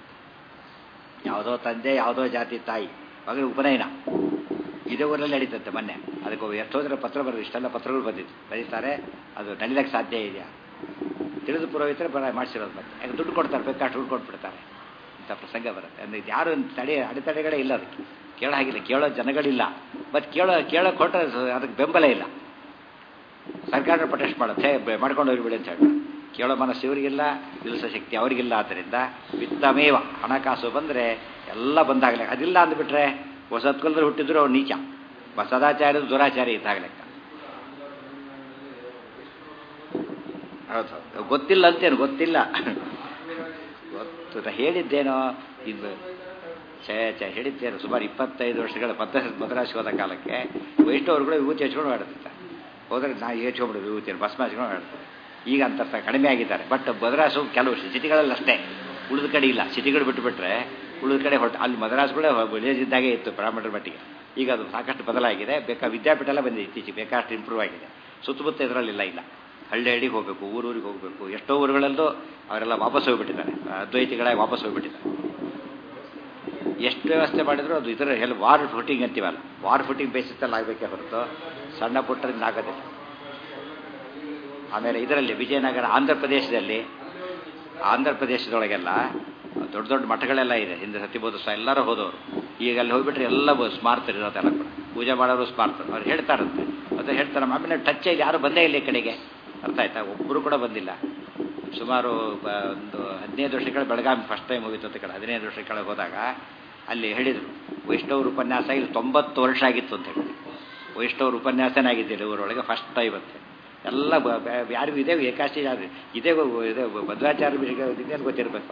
ಯಾವುದೋ ತಂದೆ, ಯಾವುದೋ ಜಾತಿ ತಾಯಿ, ಮಗನ ಉಪನಯನ ಇದೇ ಊರಲ್ಲಿ ನಡೀತಂತೆ. ಮೊನ್ನೆ ಅದಕ್ಕೆ ಎಷ್ಟೋ ಜನ ಪತ್ರ ಬರೆದು, ಇಷ್ಟೆಲ್ಲ ಪತ್ರಗಳು ಬಂದಿತ್ತು. ಬರೀತಾರೆ, ಅದು ನಡೀಲಿಕ್ಕೆ ಸಾಧ್ಯ ಇದೆಯಾ, ತಿಳಿದು ಪುರೋಹಿತರೆ ಮಾಡಿಸಿರೋದು. ಮತ್ತೆ ಯಾಕೆ ದುಡ್ಡು ಕೊಡ್ತಾರೆ, ಬೇಕಾಷ್ಟು ದುಡ್ಡು ಕೊಟ್ಬಿಡ್ತಾರೆ. ಇಂಥ ಪ್ರಸಂಗ ಬರುತ್ತೆ. ಅಂದರೆ ಇದು ಯಾರು ಅಡೆತಡೆಗಳೇ ಇಲ್ಲ, ಅದಕ್ಕೆ ಕೇಳೋ ಹಾಗಿಲ್ಲ, ಕೇಳೋ ಜನಗಳಿಲ್ಲ. ಮತ್ತು ಕೇಳೋ ಕೊಟ್ಟರೆ ಅದಕ್ಕೆ ಬೆಂಬಲ ಇಲ್ಲ. ಸರ್ಕಾರ ಪ್ರೊಟೆಸ್ಟ್ ಮಾಡುತ್ತೆ, ಮಾಡ್ಕೊಂಡು ಹೋಗಿಬಿಡಿ ಅಂತ ಹೇಳಿ. ಕೇಳೋ ಮನಸ್ಸು ಇವರಿಗಿಲ್ಲ, ನಿಲ್ಲಿಸೋ ಶಕ್ತಿ ಅವರಿಗಿಲ್ಲ. ಆದ್ದರಿಂದ ವಿತ್ತಮೇವ, ಹಣಕಾಸು ಬಂದರೆ ಎಲ್ಲ ಬಂದಾಗಲೇ. ಅದಿಲ್ಲ ಅಂದ್ಬಿಟ್ರೆ ಹೊಸತ್ಕೊಲ್ದಲ್ಲಿ ಹುಟ್ಟಿದ್ರು ಅವ್ರು ನೀಚ, ಸದಾಚಾರ್ಯರು ದುರಾಚಾರಿ ಇದ್ದಾಗಲೆಕ್ಕ. ಹೌದು, ಗೊತ್ತಿಲ್ಲ ಅಂತೇನು, ಗೊತ್ತಿಲ್ಲ, ಗೊತ್ತು ಹೇಳಿದ್ದೇನೋ. ಇದು ಹೇಳಿದ್ದೇನು, ಸುಮಾರು 25 ವರ್ಷಗಳ ಮದ್ರಾಸಿಗೆ ಹೋದ ಕಾಲಕ್ಕೆ ವೈಷ್ಣವರು ವಿಭೂತಿ ಹಚ್ಕೊಂಡು ಆಡ್ತಿರ್ತಾರೆ. ಹೋದರೆ ನಾ ಹಚ್ಕೊಂಡ್ಬಿಡೋದು ವಿಭೂತಿಯನ್ನು, ಭಸ್ಮ ಹಚ್ಕೊಂಡು ಆಡ್ತಾರೆ. ಈಗ ಅಂತ ಕಡಿಮೆ ಆಗಿದ್ದಾರೆ. ಬಟ್ ಮದ್ರಾಸು ಕೆಲವು ಸಿಟಿಗಳಲ್ಲಿ ಅಷ್ಟೇ, ಉಳಿದ ಕಡೆ ಇಲ್ಲ. ಸಿಟಿಗಳು ಬಿಟ್ಟುಬಿಟ್ರೆ ಉಳಿದ ಕಡೆ ಅಲ್ಲಿ ಮದ್ರಾಸುಗಳೇ ಬೆಳೆದಿದ್ದಾಗೆ ಇತ್ತು ಬ್ರಾಹ್ಮಣರ ಮಟ್ಟಿಗೆ. ಈಗ ಅದು ಸಾಕಷ್ಟು ಬದಲಾಗಿದೆ. ವಿದ್ಯಾಪೀಠ ಎಲ್ಲ ಬಂದಿದೆ ಇತ್ತೀಚೆಗೆ, ಬೇಕಾಷ್ಟು ಇಂಪ್ರೂವ್ ಆಗಿದೆ. ಸುತ್ತಮುತ್ತ ಇದರಲ್ಲಿಲ್ಲ. ಹಳ್ಳಿಗೆ ಹೋಗಬೇಕು, ಊರೂರಿಗೆ ಹೋಗಬೇಕು. ಎಷ್ಟೋ ಊರುಗಳಲ್ಲೂ ಅವರೆಲ್ಲ ವಾಪಸ್ ಹೋಗಿಬಿಟ್ಟಿದ್ದಾರೆ, ಅದ್ವೈತಿಗಳಾಗಿ ವಾಪಸ್ ಹೋಗಿಬಿಟ್ಟಿದ್ದಾರೆ. ಎಷ್ಟು ವ್ಯವಸ್ಥೆ ಮಾಡಿದ್ರು ಅದು ಇದರ ಎಲ್ಲ ವಾರ್ ಫುಟಿಂಗ್ ಅಂತೀವಲ್ಲ, ವಾರ್ ಫುಟಿಂಗ್ ಬೇಸಿಸಲ್ಲಿ ಆಗಬೇಕೇ ಹೊರತು ಸಣ್ಣ ಪುಟ್ಟದಿಂದ ಆಗೋದಿಲ್ಲ. ಆಮೇಲೆ ಇದರಲ್ಲಿ ವಿಜಯನಗರ ಆಂಧ್ರ ಪ್ರದೇಶದೊಳಗೆಲ್ಲ ದೊಡ್ಡ ದೊಡ್ಡ ಮಠಗಳೆಲ್ಲ ಇದೆ. ಹಿಂದೆ ಸತ್ಯಬೋಧ ಎಲ್ಲರೂ ಹೋದವರು. ಈಗ ಅಲ್ಲಿ ಹೋಗ್ಬಿಟ್ರೆ ಎಲ್ಲ ಸ್ಮಾರ್ತರು ಇರೋದೆಲ್ಲ ಕೂಡ, ಪೂಜೆ ಮಾಡೋರು ಸ್ಮಾರ್ತರು. ಅವ್ರು ಹೇಳ್ತಾರಂತೆ, ಅದು ಹೇಳ್ತಾರೆ. ಆಮೇಲೆ ಟಚ್ ಇಲ್ಲಿ ಯಾರು ಬಂದೇ ಇಲ್ಲ ಈ ಕಡೆಗೆ, ಅರ್ಥ ಆಯ್ತಾ? ಒಬ್ಬರು ಕೂಡ ಬಂದಿಲ್ಲ. ಸುಮಾರು ಒಂದು 15 ವರ್ಷಗಳ ಬೆಳಗಾವಿ ಫಸ್ಟ್ ಟೈಮ್ ಹೋಗಿತ್ತು ಅಂತ ಕಡೆ. 15 ವರ್ಷಗಳ ಕೆಳಗೆ ಹೋದಾಗ ಅಲ್ಲಿ ಹೇಳಿದರು, ವೈಷ್ಣವ್ರ ಉಪನ್ಯಾಸ ಇಲ್ಲಿ 90 ವರ್ಷ ಆಗಿತ್ತು ಅಂತ ಹೇಳಿ. ವೈಷ್ಣವ್ರ ಉಪನ್ಯಾಸನೇ ಆಗಿದ್ದಿಲ್ಲ ಊರೊಳಗೆ ಫಸ್ಟ್ ಟೈಮ್ ಅಂತ. ಎಲ್ಲ ಯಾರಿಗೂ ಇದೇ ಏಕಾಶಿ ಇದೇ ಭದ್ರಾಚಾರ್ಯ ಇದೇನು ಗೊತ್ತಿರಬೇಕು.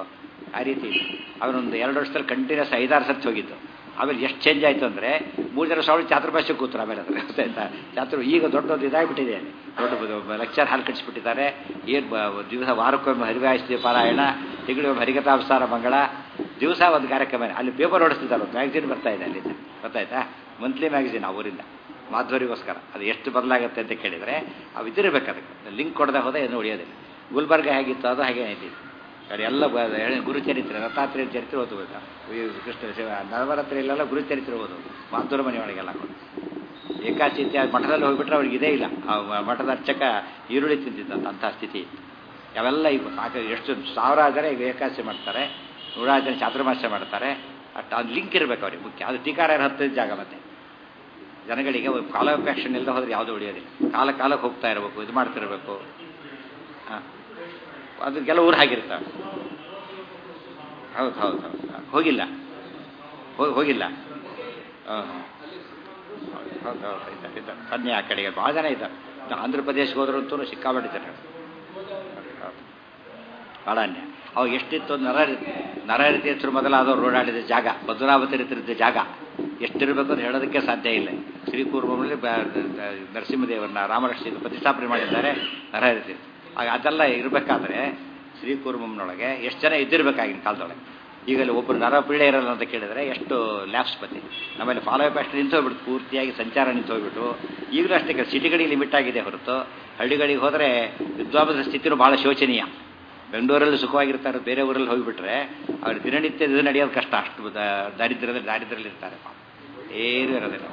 ಆ ರೀತಿ ಇಲ್ಲ. ಅವನೊಂದು 2 ವರ್ಷದಲ್ಲಿ ಕಂಟಿನ್ಯೂಸ್ 5-6 ಸರ್ತಿ ಹೋಗಿದ್ದು. ಆಮೇಲೆ ಎಷ್ಟು ಚೇಂಜ್ ಆಯಿತು ಅಂದರೆ 3 ಜನ ಸಾವಿರ ಚಾತುರ್ಭಾಷೆ ಕೂತರು. ಆಮೇಲೆ ಅದು ಗೊತ್ತಾಯ್ತಾ, ಈಗ ದೊಡ್ಡದು ಇದಾಗಿಬಿಟ್ಟಿದೆ. ದೊಡ್ಡ ಲೆಕ್ಚರ್ ಹಾಲ್ ಕಟ್ಟಿಸ್ಬಿಟ್ಟಿದ್ದಾರೆ. ಏನು ದಿವಸ ವಾರಕ್ಕೊಮ್ಮೆ ಹರಿವಾಯಿಸ್ತೀವಿ ಪಾರಾಯಣ, ತಿಂಗಳಿಗೊಮ್ಮೆ ಹರಿಕಥಾಂಸಾರ ಮಂಗಳ, ದಿವಸ ಒಂದು ಕಾರ್ಯಕ್ರಮ. ಅಲ್ಲಿ ಪೇಪರ್ ಹೊಡಿಸ್ತಿದ್ದಾರೆ, ಒಂದು ಮ್ಯಾಗ್ಝಿನ್ ಬರ್ತಾ ಇದೆ ಅಲ್ಲಿಂದ, ಗೊತ್ತಾಯ್ತಾ, ಮಂತ್ಲಿ ಮ್ಯಾಗ್ಝಿನ್ ಆ ಊರಿಂದ ಮಾಧ್ವರಿಗೋಸ್ಕರ. ಅದು ಎಷ್ಟು ಬದಲಾಗುತ್ತೆ ಅಂತ ಕೇಳಿದರೆ ಅವು ಇದಿರಬೇಕು. ಅದಕ್ಕೆ ಲಿಂಕ್ ಕೊಡದೆ ಹೋದ ಏನು ಉಳಿಯೋದಿಲ್ಲ. ಗುಲ್ಬರ್ಗ ಹೇಗಿತ್ತು ಅದು ಹಾಗೆ ಇದ್ದಿದ್ದು. ಅಲ್ಲಿ ಎಲ್ಲ ಗುರುಚರಿತ್ರೆ, ದತ್ತಾತ್ರೇಯ ಚರಿತ್ರೆ ಓದಬೇಕು. ಕೃಷ್ಣ ನವರಾತ್ರಿ ಇಲ್ಲೆಲ್ಲ ಗುರುಚರಿತ್ರೆ ಓದೋದು, ಮಾಧುರ ಮನೆಯೊಳಗೆಲ್ಲ ಕೊಡು. ಏಕಾಚಿ ಇತ್ಯಾದಿ ಮಠದಲ್ಲಿ ಹೋಗ್ಬಿಟ್ರೆ ಅವ್ರಿಗೆ ಇದೇ ಇಲ್ಲ. ಆ ಮಠದ ಅರ್ಚಕ ಈರುಳ್ಳಿ ತಿಂತಿದ್ದಂತ ಅಂಥ ಸ್ಥಿತಿ ಇತ್ತು. ಅವೆಲ್ಲ ಈಗ ಎಷ್ಟು 1000 ಜನ ಈಗ ಏಕಾಚಿ ಮಾಡ್ತಾರೆ, 100 ಜನ ಚಾತುರ್ಮಾಸ್ಯ ಮಾಡ್ತಾರೆ. ಅಷ್ಟು ಅದು ಲಿಂಕ್ ಇರಬೇಕು ಅವ್ರಿಗೆ ಮುಖ್ಯ. ಅದು ಟೀಕಾರಾಯರು 10 ಜಾಗ. ಮತ್ತೆ ಜನಗಳಿಗೆ ಕಾಲಾಪೇಕ್ಷಣೆ ಇಲ್ಲದೆ ಹೋದ್ರೆ ಯಾವುದೂ ಉಳಿಯೋದಿಲ್ಲ. ಕಾಲಕ್ಕೆ ಹೋಗ್ತಾ ಇರಬೇಕು, ಇದು ಮಾಡ್ತಿರ್ಬೇಕು. ಹಾಂ, ಅದು ಕೆಲವು ಊರು ಹಾಗಿರ್ತಾವೆ. ಹೌದು ಹೌದು ಹೌದು, ಹೋಗಿಲ್ಲ ಹೋಗಿಲ್ಲ. ಹಾಂ ಹೌದು ಹೌದು, ಇದ್ದಾರೆ ಸನ್ನೆ ಆ ಕಡೆಗೆ ಭಾಳ ಜನ ಇದ್ದಾರೆ. ಆಂಧ್ರ ಪ್ರದೇಶಕ್ಕೆ ಹೋದ್ರಂತೂ ಸಿಕ್ಕಾಪಟ್ಟಿದ್ದಾರೆ. ಭಾಳ ಅನ್ಯ. ಅವಾಗ ಎಷ್ಟಿತ್ತು, ನರಹರಿ ತೀರ್ಥರು ಮೊದಲಾದವ್ರು ಓಡಾಡಿದ ಜಾಗ, ಪದ್ಮನಾಭ ತೀರ್ಥರಿದ್ದ ಜಾಗ ಎಷ್ಟಿರಬೇಕು ಅಂತ ಹೇಳೋದಕ್ಕೆ ಸಾಧ್ಯ ಇಲ್ಲ. ಶ್ರೀಕೂರ್ಮದಲ್ಲಿ ನರಸಿಂಹದೇವರನ್ನ ರಾಮಲಕ್ಷ್ಮಿ ಪ್ರತಿಷ್ಠಾಪನೆ ಮಾಡಿದ್ದಾರೆ ನರಹರಿ ತೀರ್ಥ. ಅದೆಲ್ಲ ಇರಬೇಕಾದ್ರೆ ಶ್ರೀಕೂರ್ಮಂನೊಳಗೆ ಎಷ್ಟು ಜನ ಇದ್ದಿರಬೇಕಾಗಿನ ಕಾಲದೊಳಗೆ. ಈಗಲೇ ಒಬ್ಬರು ನರಪಿಳ್ಳೆ ಇರಲ್ಲ ಅಂತ ಕೇಳಿದರೆ ಎಷ್ಟು ಲ್ಯಾಪ್ಸ್ ಬತ್ತೆ. ಆಮೇಲೆ ಫಾಲೋ ಅಪ್ ಅಷ್ಟು ನಿಂತು ಹೋಗ್ಬಿಟ್ಟು, ಪೂರ್ತಿಯಾಗಿ ಸಂಚಾರ ನಿಂತು ಹೋಗ್ಬಿಟ್ಟು. ಈಗಲೂ ಅಷ್ಟೇ ಸಿಟಿಗಳಿಗೆ ಲಿಮಿಟ್ ಆಗಿದೆ ಹೊರತು ಹಳ್ಳಿಗಳಿಗೆ ಹೋದರೆ ವಿದ್ವಾಂಸರ ಸ್ಥಿತಿನೂ ಭಾಳ ಶೋಚನೀಯ. ಬೆಂಗಳೂರಲ್ಲಿ ಸುಖವಾಗಿರ್ತಾರೆ, ಬೇರೆ ಊರಲ್ಲಿ ಹೋಗಿಬಿಟ್ರೆ ಅವ್ರ ದಿನನಿತ್ಯ ಇದು ನಡೆಯೋದು ಕಷ್ಟ. ಅಷ್ಟು ದಾರಿದ್ರ್ಯದಲ್ಲಿರ್ತಾರೆ. ಏನೂ ಇರೋದಿಲ್ಲ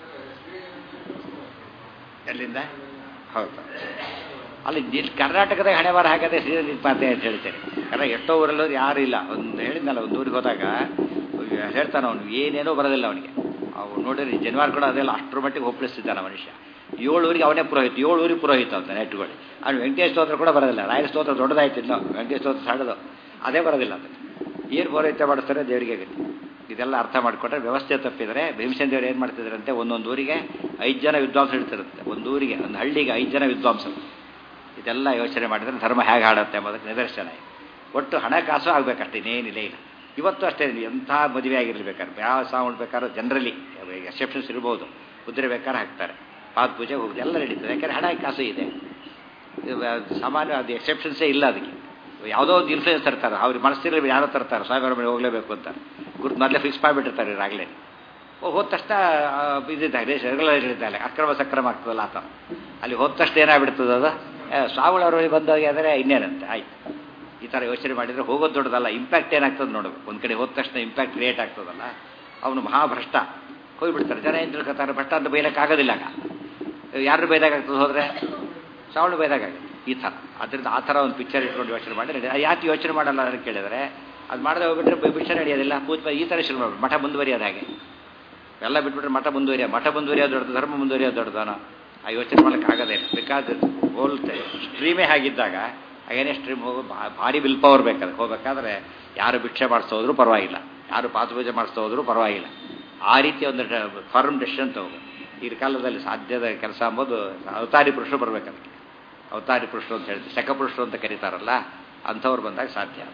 ಎಲ್ಲಿಂದ. ಹೌದು, ಅಲ್ಲಿ ಕರ್ನಾಟಕದಾಗ ಹಣೆಬಾರ ಹಾಕದೆ ಶ್ರೀನಿಪಾತೆ ಅಂತ ಹೇಳ್ತೇನೆ. കാരണം ಎಷ್ಟೋ ಊರಲ್ಲೂ ಯಾರು ಇಲ್ಲ. ಒಂದು ಹೇಳಿದ್ನಲ್ಲ, ಒಂದು ಊರಿಗೆ ಹೋದಾಗ ಹೇಳ್ತಾನೆ ಅವನು ಏನೇನೋ ಬರೋದಿಲ್ಲ ಅವನಿಗೆ. ಅವ್ನು ನೋಡಿರಿ ಜನವಾರ ಕೂಡ ಅದೆಲ್ಲ ಅಷ್ಟರ ಮಟ್ಟಿಗೆ ಒಪ್ಪಿಸ್ತಿದ್ದಾನೆ ಮನುಷ್ಯ. 7 ಊರಿಗೆ ಅವನೇ ಪುರೋಹಿತ, 7 ಊರಿಗೆ ಪುರೋಹಿತ ಅಂತ ನೆಟ್ಗಳು. ಅವ್ನು ವೆಂಕಟೇಶ ಸ್ತೋತ್ರ ಕೂಡ ಬರೋದಿಲ್ಲ. ರಾಯರ ಸ್ತೋತ್ರ ದೊಡ್ಡದಾಯ್ತು, ಇನ್ನೋ ವೆಂಕಟೇಶ ಸ್ತೋತ್ರ ಸಣ್ಣದು, ಅದೇ ಬರೋದಿಲ್ಲ. ಅದಕ್ಕೆ ಏನು ಪೌರೋಹಿತ್ಯ ಮಾಡಿಸ್ತಾರೆ ದೇವರಿಗೆ ಗತಿ. ಇದೆಲ್ಲ ಅರ್ಥ ಮಾಡಿಕೊಂಡ್ರೆ ವ್ಯವಸ್ಥೆ ತಪ್ಪಿದರೆ ಭೀಮಸೇನ ದೇವರು ಏನು ಮಾಡ್ತಿದ್ರಂತೆ, ಒಂದೊಂದು ಊರಿಗೆ 5 ಜನ ವಿದ್ವಾಂಸರು ಇಡ್ತಿರುತ್ತೆ. ಒಂದು ಊರಿಗೆ, ಒಂದು ಹಳ್ಳಿಗೆ 5 ಜನ ವಿದ್ವಾಂಸರು. ಇದೆಲ್ಲ ಯೋಚನೆ ಮಾಡಿದರೆ ಧರ್ಮ ಹೇಗೆ ಹಾಡುತ್ತೆ ಎಂಬುದಕ್ಕೆ ನಿದರ್ಶನ. ಒಟ್ಟು ಹಣಕಾಸು ಆಗಬೇಕಷ್ಟೇ, ಇನ್ನೇನಿಲ್ಲ. ಇಲ್ಲ ಇವತ್ತು ಅಷ್ಟೇ. ಎಂಥ ಮದುವೆ ಆಗಿರ್ಬೇಕಾದ್ರೆ, ಯಾವ ಸಾವು ಬೇಕಾದ್ರೂ ಜನರಲಿ ಎಕ್ಸೆಪ್ಷನ್ಸ್ ಇರ್ಬೋದು, ಕುದುರೆ ಬೇಕಾದ್ರೆ ಹಾಕ್ತಾರೆ, ಪಾದ ಪೂಜೆ ಹೋಗುದು ಎಲ್ಲ ನಡೀತದೆ. ಯಾಕಂದರೆ ಹಣ ಕಾಸು ಇದೆ. ಸಾಮಾನ್ಯ ಅದು ಎಕ್ಸೆಪ್ಷನ್ಸೇ ಇಲ್ಲ. ಅದಕ್ಕೆ ಯಾವುದೋ ಒಂದು ಇನ್ಫ್ಲೂಯೆನ್ಸ್ ತರ್ತಾರೆ. ಅವ್ರಿಗೆ ಮನಸ್ಸಿರಲಿ ಯಾರೋ ತರ್ತಾರೆ, ಸಾವಿರ ಮೇಲೆ ಹೋಗಲೇಬೇಕು ಅಂತ ಗುರುತು ಮೊದಲೇ ಫಿಕ್ಸ್ ಮಾಡಿಬಿಟ್ಟಿರ್ತಾರೆ ಈಗಾಗಲೇ. ಹೋದ ತಕ್ಷಣ ಇದಿದ್ದಾರೆ ರೆಗ್ಯುಲರ್ ಅಕ್ರಮ ಸಕ್ರಮ ಆಗ್ತದಲ್ಲ ಆತ. ಅಲ್ಲಿ ಹೋದ ತಕ್ಷಣ ಏನಾಗ್ಬಿಡ್ತದೆ, ಅದು ಸ್ವಾಮಿಗಳವ್ರಿಗೆ ಬಂದೋಗಿ ಅಂದರೆ ಇನ್ನೇನಂತೆ ಆಯ್ತು. ಈ ಥರ ಯೋಚನೆ ಮಾಡಿದರೆ ಹೋಗೋದು ದೊಡ್ಡದಲ್ಲ, ಇಂಪ್ಯಾಕ್ಟ್ ಏನಾಗ್ತದೆ ನೋಡು. ಒಂದು ಕಡೆ ಹೋದ ತಕ್ಷಣ ಇಂಪ್ಯಾಕ್ಟ್ ಕ್ರಿಯೇಟ್ ಆಗ್ತದಲ್ಲ. ಅವನು ಮಹಾಭ್ರಷ್ಟ ಹೋಗಿಬಿಡ್ತಾರೆ. ಜನ ಏನು ತಿಳ್ಕೊತಾರೆ, ಭ್ರಷ್ಟ ಅಂತ ಬೈಲಕ್ಕಾಗೋದಿಲ್ಲ. ಆಗ ಯಾರು ಬೈದಾಗ್ತದೆ ಹೋದರೆ ಶ್ರಾವಣ ಬೈದಾಗುತ್ತೆ ಈ ಥರ. ಅದರಿಂದ ಆ ಥರ ಒಂದು ಪಿಕ್ಚರ್ ಇಟ್ಕೊಂಡು ಯೋಚನೆ ಮಾಡಿ ಯಾಕೆ ಯೋಚನೆ ಮಾಡಲ್ಲ ಅಂತ ಕೇಳಿದರೆ, ಅದು ಮಾಡದೆ ಹೋಗ್ಬಿಟ್ರೆ ಪಿಕ್ಚರ್ ನಡೆಯೋದಿಲ್ಲ. ಈ ಥರ ಶುರು ಮಾಡ್ಬಿಟ್ಟು ಮಠ ಮುಂದುವರಿಯೋದು ಹಾಗೆ ಎಲ್ಲ ಬಿಟ್ಬಿಟ್ರೆ ಮಠ ಮುಂದುವರಿಯೋದು ದೊಡ್ಡದು, ಧರ್ಮ ಮುಂದುವರಿಯೋದು ದೊಡ್ಡದಾನೋ ಆ ಯೋಚನೆ ಮಾಡೋಕ್ಕೆ ಆಗೋದೇ ಇಲ್ಲ. ಬೇಕಾದ್ರೆ ಹೋಲ್ತೆ ಸ್ಟ್ರೀಮೇ ಆಗಿದ್ದಾಗ ಹಾಗೇನೇ ಸ್ಟ್ರೀಮ್ ಹೋಗೋ ಭಾರಿ ವಿಲ್ ಪವರ್ ಬೇಕಾದ್ರೆ ಹೋಗ್ಬೇಕಾದ್ರೆ ಯಾರು ಭಿಕ್ಷೆ ಮಾಡಿಸೋದ್ರು ಪರವಾಗಿಲ್ಲ, ಯಾರು ಪಾದಪೂಜೆ ಮಾಡಿಸೋದ್ರು ಪರವಾಗಿಲ್ಲ. ಆ ರೀತಿ ಒಂದು ಫರ್ಮ್ ಡೆಸಿಷನ್ ತಗೋಬೇಕು. ಈ ಕಾಲದಲ್ಲಿ ಸಾಧ್ಯದ ಕೆಲಸ ಅಂಬೋದು ಅವತಾರಿ ಪುರುಷರು ಬರಬೇಕು. ಅದಕ್ಕೆ ಅವತಾರಿ ಪುರುಷರು ಅಂತ ಹೇಳ್ತೀವಿ, ಶಕಪುರುಷರು ಅಂತ ಕರೀತಾರಲ್ಲ, ಅಂಥವ್ರು ಬಂದಾಗ ಸಾಧ್ಯ.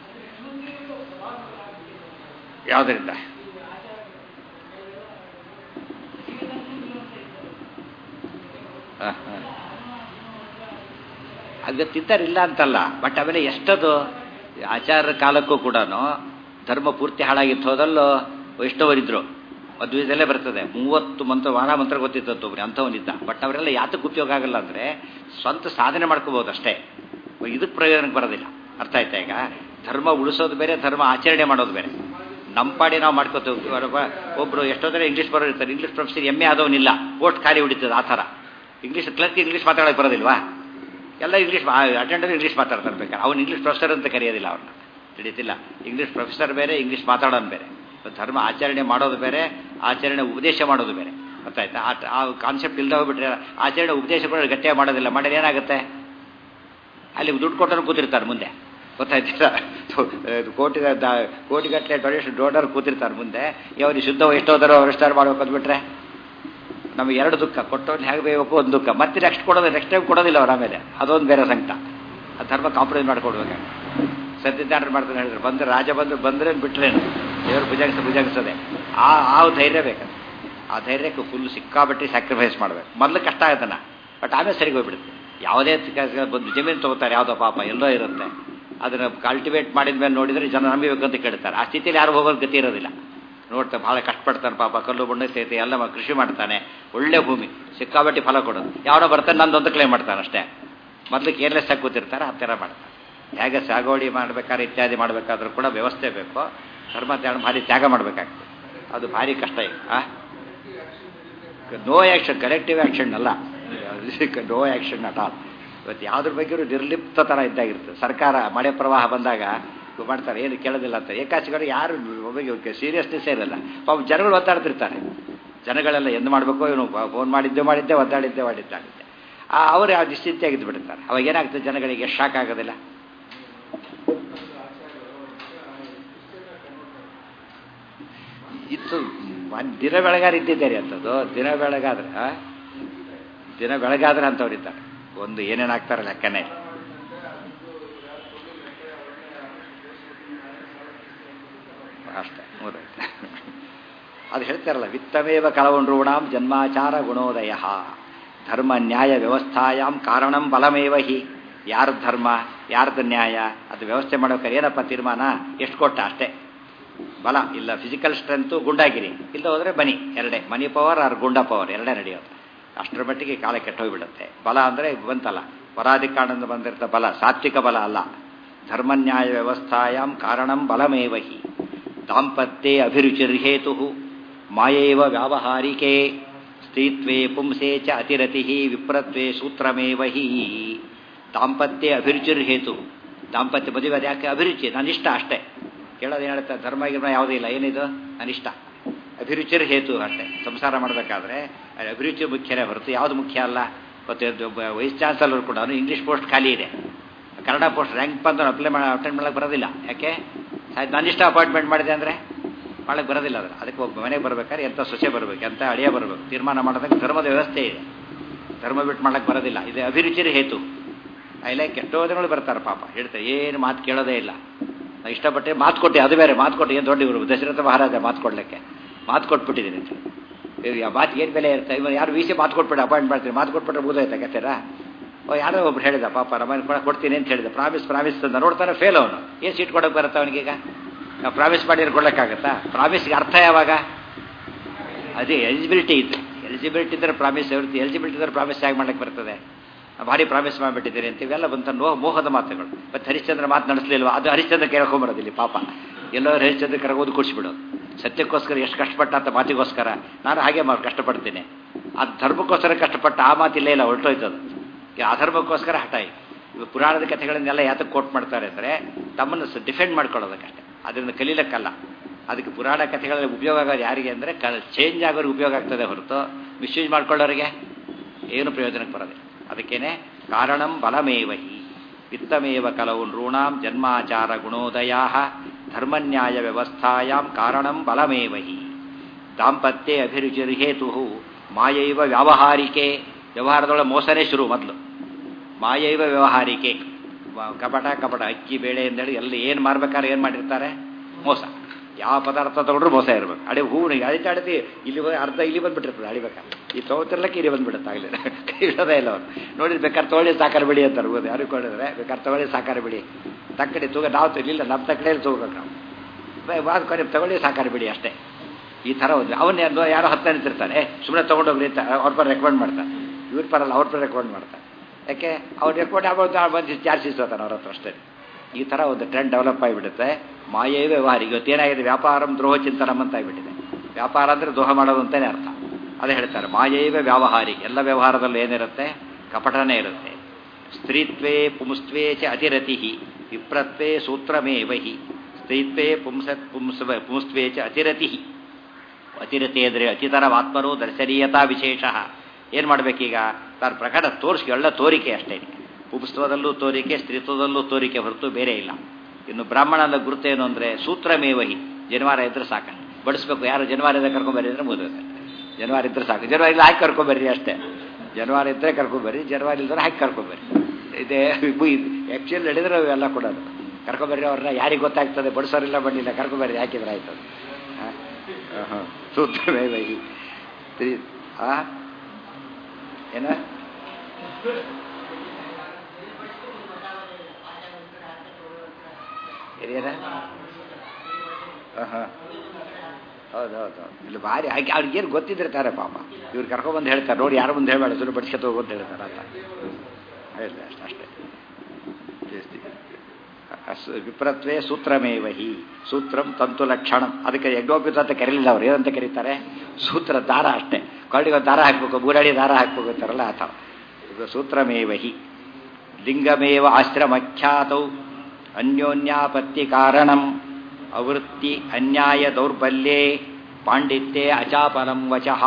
ಯಾವುದರಿಂದ ಅದು ತಿಂತಾರಿಲ್ಲ ಅಂತಲ್ಲ, ಬಟ್ ಆಮೇಲೆ ಎಷ್ಟದು ಆಚಾರ್ಯ ಕಾಲಕ್ಕೂ ಕೂಡ ಧರ್ಮ ಪೂರ್ತಿ ಹಾಳಾಗಿತ್ತು ಹೋದಲ್ಲೋ. ವೈಷ್ಣವರಿದ್ರು, ಮದುವೆದಲ್ಲೇ ಬರ್ತದೆ 30 ಮಂತ್ರ ವಾರ ಮಂತ್ರ ಗೊತ್ತಿತ್ತು ಒಬ್ಬರು, ಅಂಥವನಿದ್ದ. ಬಟ್ ಅವರೆಲ್ಲ ಯಾತಕ್ಕೆ ಉಪಯೋಗ ಆಗಲ್ಲ ಅಂದರೆ ಸ್ವಂತ ಸಾಧನೆ ಮಾಡ್ಕೋಬೋದು ಅಷ್ಟೇ, ಇದಕ್ಕೆ ಪ್ರಯೋಜನಕ್ಕೆ ಬರೋದಿಲ್ಲ. ಅರ್ಥ ಆಯ್ತಾ? ಈಗ ಧರ್ಮ ಉಳಿಸೋದು ಬೇರೆ, ಧರ್ಮ ಆಚರಣೆ ಮಾಡೋದು ಬೇರೆ. ನಮ್ಮ ಪಾಡಿ ನಾವು ಮಾಡ್ಕೋತ ಹೋಗ್ತೀವಿ. ಒಬ್ಬರು ಎಷ್ಟೋದ್ರೆ ಇಂಗ್ಲೀಷ್ ಬರೋರು ಇರ್ತಾರೆ, ಇಂಗ್ಲೀಷ್ ಪ್ರೊಫೆಸರ್ ಎಮ್ಮೆ ಆದವನಿಲ್ಲ, ಪೋಸ್ಟ್ ಖಾಲಿ ಹೊಡಿತದೆ. ಆ ಥರ ಇಂಗ್ಲೀಷ್ ಕ್ಲರ್ಕ್ ಇಂಗ್ಲೀಷ್ ಮಾತಾಡೋಕೆ ಬರೋದಿಲ್ವಾ? ಎಲ್ಲ ಇಂಗ್ಲೀಷ್ ಅಟೆಂಡರ್ ಇಂಗ್ಲೀಷ್ ಮಾತಾಡ್ತಾರೆ ಬೇಕಾದ್ರೆ. ಅವ್ನು ಇಂಗ್ಲೀಷ್ ಪ್ರೊಫೆಸರ್ ಅಂತ ಕರೆಯೋದಿಲ್ಲ, ಅವ್ರನ್ನ ತಿಳಿತಿಲ್ಲ. ಇಂಗ್ಲೀಷ್ ಪ್ರೊಫೆಸರ್ ಬೇರೆ, ಇಂಗ್ಲೀಷ್ ಮಾತಾಡೋದು ಬೇರೆ. ಧರ್ಮ ಆಚರಣೆ ಮಾಡೋದು ಬೇರೆ, ಆಚರಣೆ ಉಪದೇಶ ಮಾಡೋದು ಬೇರೆ. ಗೊತ್ತಾಯ್ತಾ? ಆ ಕಾನ್ಸೆಪ್ಟ್ ಇಲ್ಲದೆ ಹೋಗ್ಬಿಟ್ರೆ ಆಚರಣೆ ಉಪದೇಶ ಕೂಡ ಗಟ್ಟಿಯಾಗಿ ಮಾಡೋದಿಲ್ಲ. ಮಾಡಿದ್ರೆ ಏನಾಗುತ್ತೆ, ಅಲ್ಲಿ ದುಡ್ಡು ಕೊಟ್ಟರು ಕೂತಿರ್ತಾರೆ ಮುಂದೆ. ಗೊತ್ತಾಯ್ತಿಲ್ಲ, ಕೋಟಿಗಟ್ಟಲೆ ಡೋನರ್ ಕೂತಿರ್ತಾರೆ ಮುಂದೆ. ಅವ್ರಿಗೆ ಶುದ್ಧ ಎಷ್ಟೋದಾರೋ ಅವರಿಷ್ಟಾರು ಮಾಡ್ಬೇಕು ಅಂದ್ಬಿಟ್ರೆ ನಮಗೆ 2 ದುಃಖ. ಕೊಟ್ಟವ್ರು ಹೇಗೆ ಬೇಯಬೇಕು, ಒಂದು ದುಃಖ. ಮತ್ತೆ ನೆಕ್ಸ್ಟ್ ಟೈಮ್ ಕೊಡೋದಿಲ್ಲ ಅವ್ರ. ಆಮೇಲೆ ಅದೊಂದು ಬೇರೆ ಸಂಕಟ. ಆ ಧರ್ಮ ಕಾಂಪ್ರಮೈಸ್ ಮಾಡ್ಕೊಡ್ಬೇಕು. ಸತ್ಯನಾರಾಯಣ ಮಾಡ್ತಾನೆ ಹೇಳಿದ್ರು, ಬಂದು ರಾಜ ಬಂದ್ರೆ ಬಿಟ್ರೇನು ದೇವರು ಭುಜಂಗಿಸದೆ ಆ ಧೈರ್ಯ ಬೇಕಂತ. ಆ ಧೈರ್ಯಕ್ಕೆ ಫುಲ್ ಸಿಕ್ಕಾಬಟ್ಟಿ ಸ್ಯಾಕ್ರಿಫೈಸ್ ಮಾಡಬೇಕು. ಮೊದಲು ಕಷ್ಟ ಆಗುತ್ತಾನ, ಬಟ್ ಆಮೇಲೆ ಸರಿಗೆ ಹೋಗ್ಬಿಡುತ್ತೆ. ಯಾವುದೇ ಬಂದು ಜಮೀನು ತೊಗೋತಾರೆ, ಯಾವುದೋ ಪಾಪ ಎಲ್ಲೋ ಇರುತ್ತೆ, ಅದನ್ನು ಕಲ್ಟಿವೇಟ್ ಮಾಡಿದ ಮೇಲೆ ನೋಡಿದರೆ ಜನ ನಂಬಿಬೇಕಂತ ಕೇಳ್ತಾರೆ. ಆ ಸ್ಥಿತಿಯಲ್ಲಿ ಯಾರು ಹೋಗೋದು ಗತಿ ಇರೋದಿಲ್ಲ. ನೋಡ್ತಾರೆ ಭಾಳ ಕಷ್ಟಪಡ್ತಾನೆ ಪಾಪ, ಕಲ್ಲು ಬಣ್ಣ ಸೇತಿ ಎಲ್ಲ ಕೃಷಿ ಮಾಡ್ತಾನೆ, ಒಳ್ಳೆ ಭೂಮಿ, ಸಿಕ್ಕಾಬಟ್ಟಿ ಫಲ ಕೊಡೋದು. ಯಾವನೋ ಬರ್ತಾನೆ ನಂದೊಂದು ಕ್ಲೇಮ್ ಮಾಡ್ತಾನೆ ಅಷ್ಟೇ. ಮೊದಲು ಕೇರ್ಲೆಸ್ ಆಗಿ ಕೂತಿರ್ತಾರೆ, ಆ ಥರ ಮಾಡ್ತಾರೆ. ಹೇಗೆ ಸಾಗುವಳಿ ಮಾಡಬೇಕಾದ್ರೆ ಇತ್ಯಾದಿ ಮಾಡಬೇಕಾದ್ರೂ ಕೂಡ ವ್ಯವಸ್ಥೆ ಬೇಕು. ಧರ್ಮ ಭಾರಿ ತ್ಯಾಗ ಮಾಡಬೇಕಾಗ್ತದೆ, ಅದು ಭಾರಿ ಕಷ್ಟ. ಈಗ ನೋ ಆ್ಯಕ್ಷನ್, ಕಲೆಕ್ಟಿವ್ ಆ್ಯಕ್ಷನ್ ಅಲ್ಲ, ನೋ ಆ್ಯಕ್ಷನ್ ಅಟ್ ಆಲ್. ಇವತ್ತು ಯಾವುದ್ರ ಬಗ್ಗೆ ನಿರ್ಲಿಪ್ತ ಥರ ಇದ್ದಾಗಿರ್ತದೆ. ಸರ್ಕಾರ ಮಳೆ ಪ್ರವಾಹ ಬಂದಾಗ ಮಾಡ್ತಾರೆ, ಏನು ಕೇಳೋದಿಲ್ಲ ಅಂತ. ಏಕಾಚಿಗಳು ಯಾರು ಒಬ್ಬರಿಗೆ ಸೀರಿಯಸ್ನೆಸ್ಸೇ ಇರಲ್ಲ. ಪಾಪ ಜನಗಳು ಒದ್ದಾಡ್ತಿರ್ತಾರೆ. ಜನಗಳೆಲ್ಲ ಎಂದು ಮಾಡಬೇಕು, ಇವನು ಫೋನ್ ಮಾಡಿದ್ದೆ ಒದ್ದಾಡಿದ್ದೆ ಅವರು ಯಾವ ನಿಶ್ಚಿಂತೆಯಾಗಿದ್ದು ಬಿಡ್ತಾರೆ. ಅವಾಗ ಏನಾಗ್ತದೆ, ಜನಗಳಿಗೆ ಶಾಕ್ ಆಗೋದಿಲ್ಲ. ಇತ್ತು ದಿನ ಬೆಳಗಾದ್ರೆ ಇದ್ದಿದ್ದಾರೆ ಅಂಥದ್ದು. ದಿನ ಬೆಳಗಾದ್ರೆ ಅಂಥವ್ರು ಇದ್ದಾರೆ. ಒಂದು ಏನೇನಾಗ್ತಾರೆ ಲೆಕ್ಕನೇ ಅಷ್ಟೇ. ಅದು ಹೇಳ್ತಾರಲ್ಲ, ವಿತ್ತಮೇವ ಕಲವಂಡ್ರೂಣಾಂ ಜನ್ಮಾಚಾರ ಗುಣೋದಯ ಧರ್ಮ ನ್ಯಾಯ ವ್ಯವಸ್ಥಾಯಾಮ್ ಕಾರಣಂ ಬಲಮೇವ ಹಿ. ಯಾರ್ದು ಧರ್ಮ ಯಾರ್ದು ನ್ಯಾಯ ಅದು ವ್ಯವಸ್ಥೆ ಮಾಡೋಕೆ ಏನಪ್ಪ ತೀರ್ಮಾನ, ಎಷ್ಟು ಕೊಟ್ಟ ಅಷ್ಟೇ. ಬಲ ಇಲ್ಲ ಫಿಸಿಕಲ್ ಸ್ಟ್ರೆಂತು, ಗುಂಡಾಗಿರಿ ಇಲ್ಲ ಹೋದರೆ ಬನಿ, ಎರಡೇ, money power or goonda power ಎರಡೇ ನಡೆಯೋದು. ಅಷ್ಟರ ಮಟ್ಟಿಗೆ ಕಾಲ ಕೆಟ್ಟೋಗ್ಬಿಡುತ್ತೆ. ಬಲ ಅಂದರೆ ಬಂತಲ್ಲ, ಪರಾಧಿಕಾರದಿಂದ ಬಂದಿರ್ತ ಬಲ, ಸಾತ್ವಿಕ ಬಲ ಅಲ್ಲ. ಧರ್ಮನ್ಯಾಯ ವ್ಯವಸ್ಥಾಯಾಮ್ ಕಾರಣಂ ಬಲಮೇವ ಹಿ. ದಾಂಪತ್ಯೆ ಅಭಿರುಚಿರ್ಹೇತು ಮಾಯೇವ ವ್ಯಾವಹಾರಿಕೆ ಸ್ತ್ರೀತ್ವೇ ಪುಂಸೇ ಚ ಅತಿರತಿ ವಿಪ್ರತ್ವೇ ಸೂತ್ರಮೇವ ಹಿ. ದಾಂಪತ್ಯೆ ಅಭಿರುಚಿರ್ಹೇತು. ದಾಂಪತ್ಯ ಮದುವೆ ಅದು ಯಾಕೆ? ಅಭಿರುಚಿ, ನನ್ನಿಷ್ಟ ಅಷ್ಟೇ. ಕೇಳೋದು ಏನು ಹೇಳ್ತಾರೆ, ಧರ್ಮ ಗಿರ್ಮ ಯಾವುದೂ ಇಲ್ಲ, ಏನಿದು ನನ್ನಿಷ್ಟ. ಅಭಿರುಚಿರ್ ಹೇತು ಅಷ್ಟೇ. ಸಂಸಾರ ಮಾಡಬೇಕಾದ್ರೆ ಅಭಿರುಚಿ ಮುಖ್ಯನೇ ಹೊರತು ಯಾವುದು ಮುಖ್ಯ ಅಲ್ಲ. ಮತ್ತು ವೈಸ್ ಚಾನ್ಸಲರ್ ಕೂಡ ಇಂಗ್ಲೀಷ್ ಪೋಸ್ಟ್ ಖಾಲಿ ಇದೆ, ಕನ್ನಡ ಪೋಸ್ಟ್ ರ್ಯಾಂಕ್ ಬಂದು ಅಟೆಂಡ್ ಮಾಡಕ್ಕೆ ಬರೋದಿಲ್ಲ. ಯಾಕೆ? ನನ್ನಿಷ್ಟ ಅಪಾಯಿಂಟ್ಮೆಂಟ್ ಮಾಡಿದೆ ಅಂದರೆ ಮಾಡಕ್ಕೆ ಬರೋದಿಲ್ಲ. ಅದಕ್ಕೆ ಒಬ್ಬ ಮನೆಗೆ ಬರ್ಬೇಕಾದ್ರೆ ಎಂಥ ಸೊಸೆ ಬರಬೇಕು, ಎಂಥ ಅಳಿಯ ಬರಬೇಕು, ತೀರ್ಮಾನ ಮಾಡೋದಕ್ಕೆ ಧರ್ಮದ ವ್ಯವಸ್ಥೆ ಇದೆ. ಧರ್ಮ ಬಿಟ್ಟು ಮಾಡಕ್ಕೆ ಬರೋದಿಲ್ಲ. ಇದು ಅಭಿರುಚಿರ್ ಹೇತು. ಇಲ್ಲ ಕೆಟ್ಟೋ ಜನಗಳು ಬರ್ತಾರೆ ಪಾಪ, ಹೇಳ್ತಾರೆ ಏನು ಮಾತು ಕೇಳೋದೇ ಇಲ್ಲ. ನಾವು ಇಷ್ಟಪಟ್ಟೆ ಮಾತು ಕೊಟ್ಟೆ, ಅದು ಬೇರೆ ಮಾತು ಕೊಟ್ಟು ಏನು ದೊಡ್ಡ ಇವರು ದಶರಥ ಮಹಾರಾಜ ಮಾತು ಕೊಡಲಿಕ್ಕೆ ಮಾತು ಕೊಟ್ಬಿಟ್ಟಿದ್ದೀನಿ ಅಂತ. ಮಾತು ಏನು ಬೆಲೆ ಇರ್ತಾ, ಇವಾಗ ಯಾರು ವಿ ಸಿ ಮಾತು ಕೊಟ್ಬಿಟ್ಟು ಅಪಾಯಿಂಟ್ ಮಾಡ್ತೀನಿ, ಮಾತು ಕೊಟ್ಬಿಟ್ರೆ ಬೂದಾಯ್ತಾ ಕತ್ತೀರ? ಯಾರೋ ಒಬ್ರು ಹೇಳಿದ ಪಾಪ ರಮಾಯಣ ಕೂಡ ಕೊಡ್ತೀನಿ ಅಂತ ಹೇಳಿದ, ಪ್ರಾಮಿಸ್ ಅಂತ ನೋಡ್ತಾನೆ ಫೇಲ್ ಅವನು. ಏನು ಸೀಟ್ ಕೊಡೋಕೆ ಬರುತ್ತೆ ಅವನಿಗೀಗ? ನಾವು ಪ್ರಾಮಿಸ್ ಮಾಡಿದ್ರೆ ಕೊಡೋಕ್ಕಾಗತ್ತಾ? ಪ್ರಾಮಿಸ್ಗೆ ಅರ್ಥ ಯಾವಾಗ? ಅದೇ ಎಲಿಜಿಬಿಲಿಟಿ ಇದ್ದರೆ ಪ್ರಾಮಿಸ್ ಇರುತ್ತೆ. ಎಲಿಜಿಬಿಲಿಟಿ ಇದ್ದರೆ ಪ್ರಾಮಿಸ್ ಹೇಗೆ ಮಾಡಕ್ಕೆ ಬರ್ತದೆ? ಭಾರಿ ಪ್ರಾಮಿಸ್ ಮಾಡಿಬಿಟ್ಟಿದ್ದೀರಿ ಅಂತ ಇವೆಲ್ಲ ಬಂತ ಮೋಹದ ಮಾತುಗಳು. ಮತ್ತು ಹರಿಶ್ಚಂದ್ರ ಮಾತು ನಡೆಸಲಿಲ್ವ, ಅದು ಹರಿಶ್ಚಂದ್ರ ಕೇಳ್ಕೊಂಬರೋದಿಲ್ಲ ಪಾಪ. ಎಲ್ಲೋ ಹರಿಶ್ಚಂದ್ರ ಕರಗೋದು ಕೂಡಿಸ್ಬಿಡೋದು. ಸತ್ಯಕ್ಕೋಸ್ಕರ ಎಷ್ಟು ಕಷ್ಟಪಟ್ಟ ಅಂತ ಮಾತಿಗೋಸ್ಕರ ನಾನು ಹಾಗೆ ಕಷ್ಟಪಡ್ತೀನಿ. ಅದು ಧರ್ಮಕ್ಕೋಸ್ಕರ ಕಷ್ಟಪಟ್ಟ ಆ ಮಾತಿಲ್ಲೇ ಇಲ್ಲ, ಹೊರಟೋಯ್ತದು. ಅಧರ್ಮಕ್ಕೋಸ್ಕರ ಹಠಾಯಿ. ಇವು ಪುರಾಣದ ಕಥೆಗಳನ್ನೆಲ್ಲ ಯಾತಕ್ಕೆ ಕೋಟ್ ಮಾಡ್ತಾರೆ ಅಂದರೆ ತಮ್ಮನ್ನು ಡಿಫೆಂಡ್ ಮಾಡ್ಕೊಳ್ಳೋದಕ್ಕಷ್ಟೇ, ಅದರಿಂದ ಕಲೀಲಕ್ಕಲ್ಲ. ಅದಕ್ಕೆ ಪುರಾಣ ಕಥೆಗಳಲ್ಲಿ ಉಪಯೋಗ ಆಗೋದು ಯಾರಿಗೆ ಅಂದರೆ ಚೇಂಜ್ ಆಗೋರಿಗೆ ಉಪಯೋಗ ಆಗ್ತದೆ ಹೊರತು ಮಿಸ್ಯೂಸ್ ಮಾಡ್ಕೊಳ್ಳೋರಿಗೆ ಏನು ಪ್ರಯೋಜನಕ್ಕೆ ಬರೋದಿಲ್ಲ. ಅದಕ್ಕೇನೆ ಕಾರಣಂ ಬಲಮೇವಹಿ ವಿತ್ತಮೇವ ಕಲವು ನೃಣಾಂ ಜನ್ಮಾಚಾರ ಗುಣೋದಯಾ ಧರ್ಮನ್ಯಾಯ ವ್ಯವಸ್ಥಾಯಾಂ ಕಾರಣಂ ಬಲಮೇವಹಿ. ದಾಂಪತ್ಯೆ ಅಭಿರುಚಿರ್ಹೇತು ಮಾಯೈವ ವ್ಯಾವಹಾರಿಕೆ. ವ್ಯವಹಾರದೊಳಗೆ ಮೋಸನೇ ಶುರು ಮೊದಲು. ಮಾಯೈವ ವ್ಯವಹಾರಿಕೆ, ಕಪಟ ಅಕ್ಕಿ ಬೇಳೆ ಅಂತೇಳಿ ಎಲ್ಲಿ ಏನು ಮಾರ್ಬೇಕಾದ್ರೆ ಏನು ಮಾಡಿರ್ತಾರೆ? ಮೋಸ. ಯಾವ ಪದಾರ್ಥ ತಗೊಂಡ್ರು ಮೋಸ ಇರಬೇಕು. ಅಡಿ ಹೂವಿಗೆ ಅಳಿತಾಡ್ತಿ ಇಲ್ಲಿ ಅರ್ಧ ಇಲ್ಲಿ ಬಂದುಬಿಟ್ಟಿರ್ತದೆ ಅಳಿಬೇಕಾದ್ರೆ. ಈ ತೊಗೊತಿರ್ಲಕ್ಕೆ ಇಲ್ಲಿ ಬಂದುಬಿಡುತ್ತೆ ಆಗಲಿ ಇರೋದೇ ಇಲ್ಲ ಅವರು. ನೋಡಿದ್ರೆ ಬೇಕಾದ್ರೆ ತೊಗೊಳ್ಳಿ ಸಾಕಾರ ಬಿಡಿ ಅಂತಾರೆ. ಹೋಗೋದು ಯಾರು ಕೊಂಡಿದ್ರೆ ಬೇಕಾದ್ರೆ ತೊಗೊಳ್ಳಿ ಸಾಕಾರ ಬಿಡಿ ತಕ್ಕಡಿ ತೂಗ ನಾವು ಇಲ್ಲ ನಮ್ಮ ತಕ್ಕಡಿಯಲ್ಲಿ ತಗೋಬೇಕು ನಾವು ಬಾದ್ ಕೊನೆ ತಗೊಳ್ಳಿ ಸಾಕಾರ ಬಿಡಿ ಅಷ್ಟೇ. ಈ ಥರ ಒಂದು ಅವನ್ನ ಯಾರೋ ಹತ್ತ ನಿಂತಿರ್ತಾನೆ, ಸುಮ್ಮನೆ ತೊಗೊಂಡೋಗ್ರಿ ಅಂತ ಅವ್ರ ಪರ ರೆಕಮೆಂಡ್ ಮಾಡ್ತಾರೆ. ಇವ್ರ ಪರಲ್ಲ ಅವ್ರ ಪರ ರೆಕಮೆಂಡ್ ಮಾಡ್ತಾರೆ. ಯಾಕೆ ಅವ್ರು ರೆಕಮೆಂಡ್ ಆಗೋದು ಬಂದು ಚಾರ್ಜ್ ಇಸ್ಕೋತಾನೆ ಅವ್ರ ಹತ್ರ ಅಷ್ಟೇ. ಈ ಥರ ಒಂದು ಟ್ರೆಂಡ್ ಡೆವಲಪ್ ಆಗಿಬಿಡುತ್ತೆ. ಮಾಯೇ ವ್ಯವಹಾರ. ಇವತ್ತೇನಾಗಿದೆ, ವ್ಯಾಪಾರಂ ದ್ರೋಹ ಚಿಂತನಂ ಅಂತ ಆಗಿಬಿಟ್ಟಿದೆ. ವ್ಯಾಪಾರ ಅಂದರೆ ದ್ರೋಹ ಮಾಡೋದು ಅಂತಲೇ ಅರ್ಥ. ಅದೇ ಹೇಳ್ತಾರೆ ಮಾಯೈವ ವ್ಯಾವಹಾರಿ. ಎಲ್ಲ ವ್ಯವಹಾರದಲ್ಲೂ ಏನಿರುತ್ತೆ? ಕಪಟನೇ ಇರುತ್ತೆ. ಸ್ತ್ರೀತ್ವೇ ಪುಂಸ್ತ್ವೇ ಚ ಅತಿರತಿ ವಿಪ್ರತ್ವೇ ಸೂತ್ರಮೇವಹಿ. ಸ್ತ್ರೀತ್ವೇ ಪುಂಸ್ತ್ವೇ ಚ ಅತಿರತಿ. ಅತಿರತಿ ಅಂದರೆ ಅತಿತರವಾತ್ಮರು ದರ್ಶನೀಯತಾ ವಿಶೇಷ. ಏನು ಮಾಡಬೇಕೀಗ? ತಾನು ಪ್ರಕಟ ಒಳ್ಳೆ ತೋರಿಕೆ ಅಷ್ಟೇ. ಪುಂಸ್ತ್ವದಲ್ಲೂ ತೋರಿಕೆ, ಸ್ತ್ರೀತ್ವದಲ್ಲೂ ತೋರಿಕೆ ಹೊರತು ಬೇರೆ ಇಲ್ಲ. ಇನ್ನು ಬ್ರಾಹ್ಮಣನ ಗುರುತೇನು ಅಂದರೆ ಸೂತ್ರಮೇವಹಿ. ಜನವಾರ ಇದ್ರೆ ಸಾಕು, ಬಡಿಸ್ಬೇಕು. ಯಾರು ಜನವಾರ ಇದ್ದರೆ ಕರ್ಕೊಂಬರ್ರಿ ಅಂದರೆ ಮುಗಿದೋಗುತ್ತೆ. ಜನವಾರ ಇದ್ದರೆ ಸಾಕು. ಜನವಾರ ಇಲ್ಲ ಹಾಕಿ ಕರ್ಕೊಂಬರ್ರಿ ಅಷ್ಟೇ. ಜನವಾರ ಇದ್ದರೆ ಕರ್ಕೊಂಬರ್ರಿ, ಜನವಾರ ಇಲ್ದ್ರೆ ಹಾಕಿ ಕರ್ಕೊಂಬರ್ರಿ. ಇದೇ ಆ್ಯಕ್ಚುಲಿ ನಡೆದ್ರೆ ಅವೆಲ್ಲ ಕೊಡೋದು. ಕರ್ಕೊಬರ್ರಿ ಅವ್ರನ್ನ ಯಾರಿಗೆ ಗೊತ್ತಾಗ್ತದೆ ಬಡಿಸೋರಿಲ್ಲ ಬಂದಿಲ್ಲ ಕರ್ಕೊಬರ್ರಿ ಹಾಕಿದ್ರೆ ಆಯ್ತು ಸೂತ್ರಮೇವಹಿ ಏನ ಏನ ಹೌದೌದು ಇಲ್ಲಿ ಭಾರಿ ಹಾಕಿ ಅವ್ರಿಗೇನು ಗೊತ್ತಿದ್ದಿರ್ತಾರೆ ಪಾಪ ಇವ್ರು ಕರ್ಕೊಬಂದು ಹೇಳ್ತಾರೆ ನೋಡಿ ಯಾರು ಮುಂದೆ ಹೇಳಬೇಡ ಸುರು ಬಡಿಸ್ಕೊತ ಹೋಗು ಅಂತ ಹೇಳ್ತಾರೆ ಅಂತ ಹೇಳಿದೆ ಅಷ್ಟೇ ವಿಪ್ರತ್ವೇ ಸೂತ್ರಮೇವಹಿ ಸೂತ್ರಂ ತಂತು ಲಕ್ಷಣಂ ಅದಕ್ಕೆ ಯಜ್ಞೋಪಿತ ಅಂತ ಕರೀಲಿಲ್ಲ ಅವ್ರು ಏನಂತ ಕರೀತಾರೆ ಸೂತ್ರ ದಾರ ಅಷ್ಟೇ ಕೊರಡಿಗೆ ದಾರ ಹಾಕ್ಬೇಕು ಬೂರಾಡಿ ದಾರ ಹಾಕ್ಬೇಕು ಅಂತಾರಲ್ಲ ಆ ಥರ ಇದು ಸೂತ್ರಮೇವಹಿ ಲಿಂಗಮೇವ ಆಶ್ರಮಖ್ಯಾತೌ ಅನ್ಯೋನ್ಯಾಪತ್ತಿ ಕಾರಣಂ ಅವೃತ್ತಿ ಅನ್ಯಾಯ ದೌರ್ಬಲ್ಯೇ ಪಾಂಡಿತ್ಯೆ ಅಚಾಪಲಂ ವಚಃ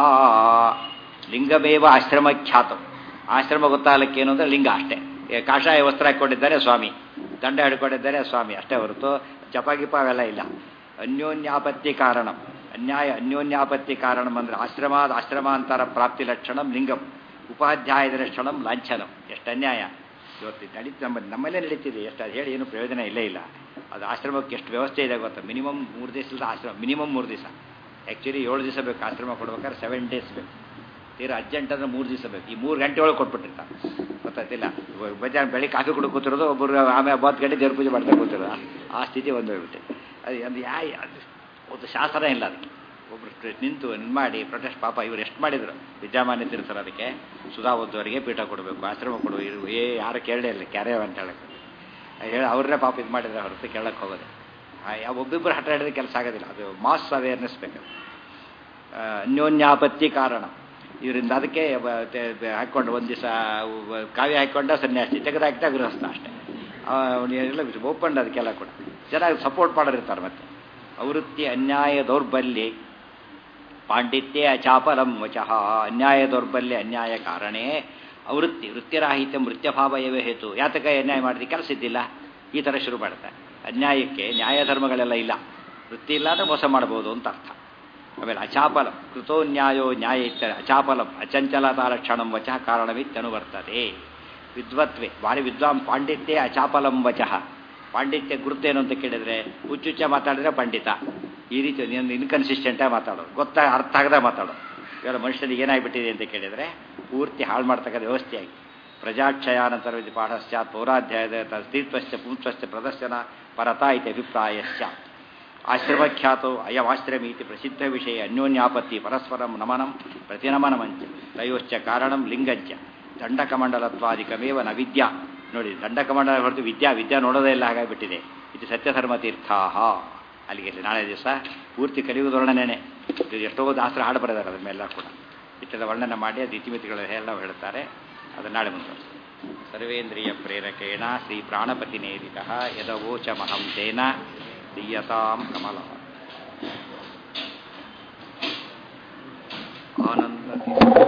ಲಿಂಗಮೇವ ಆಶ್ರಮಖ್ಯಾತಂ ಆಶ್ರಮ ಗೊತ್ತಾಗಲಿಕ್ಕೆ ಏನು ಅಂದರೆ ಲಿಂಗ ಅಷ್ಟೇ ಕಾಷಾಯ ವಸ್ತ್ರ ಹಾಕ್ಕೊಂಡಿದ್ದಾರೆ ಸ್ವಾಮಿ ದಂಡ ಹಿಡ್ಕೊಂಡಿದ್ದಾರೆ ಸ್ವಾಮಿ ಅಷ್ಟೇ ಹೊರತು ಜಪಗಿಪ ಅವೆಲ್ಲ ಇಲ್ಲ ಅನ್ಯೋನ್ಯಾಪತ್ತಿ ಕಾರಣಂ ಅನ್ಯೋನ್ಯಾಪತ್ತಿ ಕಾರಣಂ ಅಂದರೆ ಆಶ್ರಮಾಂತರ ಪ್ರಾಪ್ತಿ ಲಕ್ಷಣಂ ಲಿಂಗಂ ಉಪಾಧ್ಯಾಯದ ಲಕ್ಷಣಂ ಲಾಂಛನಂ ಎಷ್ಟು ಅನ್ಯಾಯ ಇವತ್ತು ನಮ್ಮಲ್ಲೇ ನಡೀತಿದೆ ಎಷ್ಟು ಅದು ಹೇಳಿ ಏನು ಪ್ರಯೋಜನ ಇಲ್ಲೇ ಇಲ್ಲ ಅದು ಆಶ್ರಮಕ್ಕೆ ಎಷ್ಟು ವ್ಯವಸ್ಥೆ ಇದೆ ಗೊತ್ತಾ ಮಿನಿಮಮ್ 3 ದಿವಸದ ಆಶ್ರಮ ಮಿನಿಮಮ್ 3 ದಿವಸ ಆ್ಯಕ್ಚುಲಿ 7 ದಿವಸ ಬೇಕು ಆಶ್ರಮ ಕೊಡ್ಬೇಕಾದ್ರೆ 7 ಡೇಸ್ ಬೇಕು ತೀರಾ ಅರ್ಜೆಂಟ್ ಅಂದರೆ 3 ದಿವಸ ಬೇಕು ಈ 3 ಗಂಟೆ ಒಳಗೆ ಕೊಟ್ಬಿಟ್ಟಿರ್ತಾರೆ ಗೊತ್ತಾಯ್ತಿಲ್ಲ ಬಜಾರ್ ಬೆಳಿಗ್ಗೆ ಕಾಫಿ ಕುಡಿದು ಕೂತಿರೋದು ಒಬ್ಬರು ಆಮೇಲೆ 10 ಗಂಟೆ ದೇವ್ರ ಪೂಜೆ ಮಾಡ್ತಾ ಕೂತಿರೋದು ಆ ಸ್ಥಿತಿ ಒಂದು ಹೋಗ್ಬಿಟ್ಟೆ ಅದು ಒಂದು ಶಾಸನ ಇಲ್ಲ ಅದಕ್ಕೆ ಒಬ್ಬರು ನಿಂತು ಮಾಡಿ ಪ್ರೊಟೆಸ್ಟ್ ಪಾಪ ಇವರು ಎಷ್ಟು ಮಾಡಿದರು ವಿದ್ಯಾಮಾನ್ಯ ತೀರ್ಥರು ಅದಕ್ಕೆ ಸುಧಾ ಓದುವವರಿಗೆ ಪೀಠ ಕೊಡಬೇಕು ಆಶ್ರಮ ಕೊಡುವ ಯಾರು ಕೇಳಲೇ ಇಲ್ಲ ಕ್ಯಾರೇ ಅಂತ ಹೇಳಕ್ಕೆ ಹೇಳಿ ಅವ್ರನ್ನೇ ಪಾಪ ಇದು ಮಾಡಿದ್ರೆ ಹೊರತು ಕೇಳಕ್ಕೆ ಹೋಗೋದು ಒಬ್ಬಿಬ್ಬರು ಹಠ ಹಿಡಿದ್ರೆ ಕೆಲಸ ಆಗೋದಿಲ್ಲ ಅದು ಮಾಸ್ ಅವೇರ್ನೆಸ್ ಬೇಕು ಅನ್ಯೋನ್ಯಾಪತ್ತಿ ಕಾರಣ ಇದರಿಂದ ಅದಕ್ಕೆ ಹಾಕ್ಕೊಂಡು ಒಂದು ದಿವಸ ಕಾವ್ಯ ಹಾಕ್ಕೊಂಡ ಸನ್ಯಾಸಿ ತೆಗೆದು ಹಾಕಿದ ಗೃಹಸ್ಥ ಅಷ್ಟೇ ಎಲ್ಲ ಓಪನ್ ಅದಕ್ಕೆಲ್ಲ ಕೂಡ ಚೆನ್ನಾಗಿ ಸಪೋರ್ಟ್ ಮಾಡೋರಿರ್ತಾರೆ ಮತ್ತೆ ಅವೃತ್ತಿ ಅನ್ಯಾಯ ದೌರ್ಬಲ್ಯ ಪಾಂಡಿತ್ಯೆ ಅಚಾಪಲಂ ವಚಃ ಅನ್ಯಾಯ ದೌರ್ಬಲ್ಯ ಅನ್ಯಾಯ ಕಾರಣೇ ಅವೃತ್ತಿ ವೃತ್ತಿರಾಹಿತ್ಯ ಮೃತ್ಯಭಾವಯವೇ ಹೇತು ಯಾತಕ ಅನ್ಯಾಯ ಮಾಡಿದ್ರೆ ಕೆಲಸ ಇದ್ದಿಲ್ಲ ಈ ಥರ ಶುರು ಮಾಡ್ತಾರೆ ಅನ್ಯಾಯಕ್ಕೆ ನ್ಯಾಯ ಧರ್ಮಗಳೆಲ್ಲ ಇಲ್ಲ ವೃತ್ತಿ ಇಲ್ಲ ಅಂದರೆ ಮೋಸ ಮಾಡ್ಬೋದು ಅಂತ ಅರ್ಥ ಆಮೇಲೆ ಅಚಾಪಲಂ ಕೃತೋ ನ್ಯಾಯೋ ನ್ಯಾಯ ಇತ್ಯಾದಿ ಅಚಾಪಲಂ ಅಚಂಚಲತಾ ಲಕ್ಷಣಂ ವಚಃ ಕಾರಣವಿತ್ಯನುವರ್ತದೆ ವಿದ್ವತ್ವೆ ಭಾರಿ ವಿದ್ವಾಂ ಪಾಂಡಿತ್ಯೆ ಅಚಾಪಲಂ ವಚಃ ಪಾಂಡಿತ್ಯ ಗುರುತೇನು ಅಂತ ಕೇಳಿದ್ರೆ ಹುಚ್ಚುಚ್ಚ ಮಾತಾಡಿದ್ರೆ ಪಂಡಿತ ಈ ರೀತಿ ಇನ್ಕನ್ಸಿಸ್ಟೆಂಟಾಗಿ ಮಾತಾಡೋದು ಅರ್ಥ ಆಗದ ಮಾತಾಡೋದು ಇವೆಲ್ಲ ಮನುಷ್ಯನಿಗೆ ಏನಾಗಿಬಿಟ್ಟಿದೆ ಅಂತ ಕೇಳಿದರೆ ಪೂರ್ತಿ ಹಾಳು ಮಾಡ್ತಕ್ಕಂಥ ವ್ಯವಸ್ಥೆಯಾಗಿ ಪ್ರಜಾಕ್ಷಯಾನಂತರ ಪಾಠಶ್ಚಾತ್ ಪೌರಾಧ್ಯಾಯದ ಸ್ತ್ರೀತ್ವಶ್ಚ ಪುಂಸ್ವಶ್ಚ ಪ್ರದರ್ಶನ ಪರತಾ ಇತಿ ಅಭಿಪ್ರಾಯಶ್ಚ ಆಶ್ರಮಖ್ಯಾತೋ ಅಯಮಾಶ್ರಮೀತಿ ಪ್ರಸಿದ್ಧ ವಿಷಯ ಅನ್ಯೋನ್ಯಾಪತ್ತಿ ಪರಸ್ಪರಂ ನಮನಂ ಪ್ರತಿನಮನಮಂಚ ತಯೋಶ್ಚ ಕಾರಣಂ ಲಿಂಗಂಚ ದಂಡಕಮಂಡಲತ್ವಾದಿಕಮೇವ ನ ವಿದ್ಯಾ ನೋಡಿ ದಂಡಕಮಂಡಲ ಹೊರತು ವಿದ್ಯಾ ನೋಡೋದೇ ಇಲ್ಲ ಹಾಗಾಗಿಬಿಟ್ಟಿದೆ ಇದು ಸತ್ಯಧರ್ಮತೀರ್ಥಾಹ ಅಲ್ಲಿಗೆ ನಾಳೆ ದಿವಸ ಪೂರ್ತಿ ಕಲಿಯುವುದು ವರ್ಣನೆ ಎಷ್ಟೋ ದಾಸರ ಹಾಡು ಬರೆದಾರೆ ಅದ್ರ ಮೇಲೆಲ್ಲ ಕೂಡ ಇಷ್ಟದ ವರ್ಣನೆ ಮಾಡಿ ಅದು ಇತಿಮಿತಿಗಳು ಎಲ್ಲ ಹೇಳ್ತಾರೆ ಅದನ್ನು ನಾಳೆ ಮುಂದುವರಿಸಿ ಸರ್ವೇಂದ್ರಿಯ ಪ್ರೇರಕೇಣ ಶ್ರೀ ಪ್ರಾಣಪತಿನೇರಿತ ಯದವೋಚಮಹಂ ತೇನ ದೀಯತಾಂ ಕಮಲ ಆನಂದ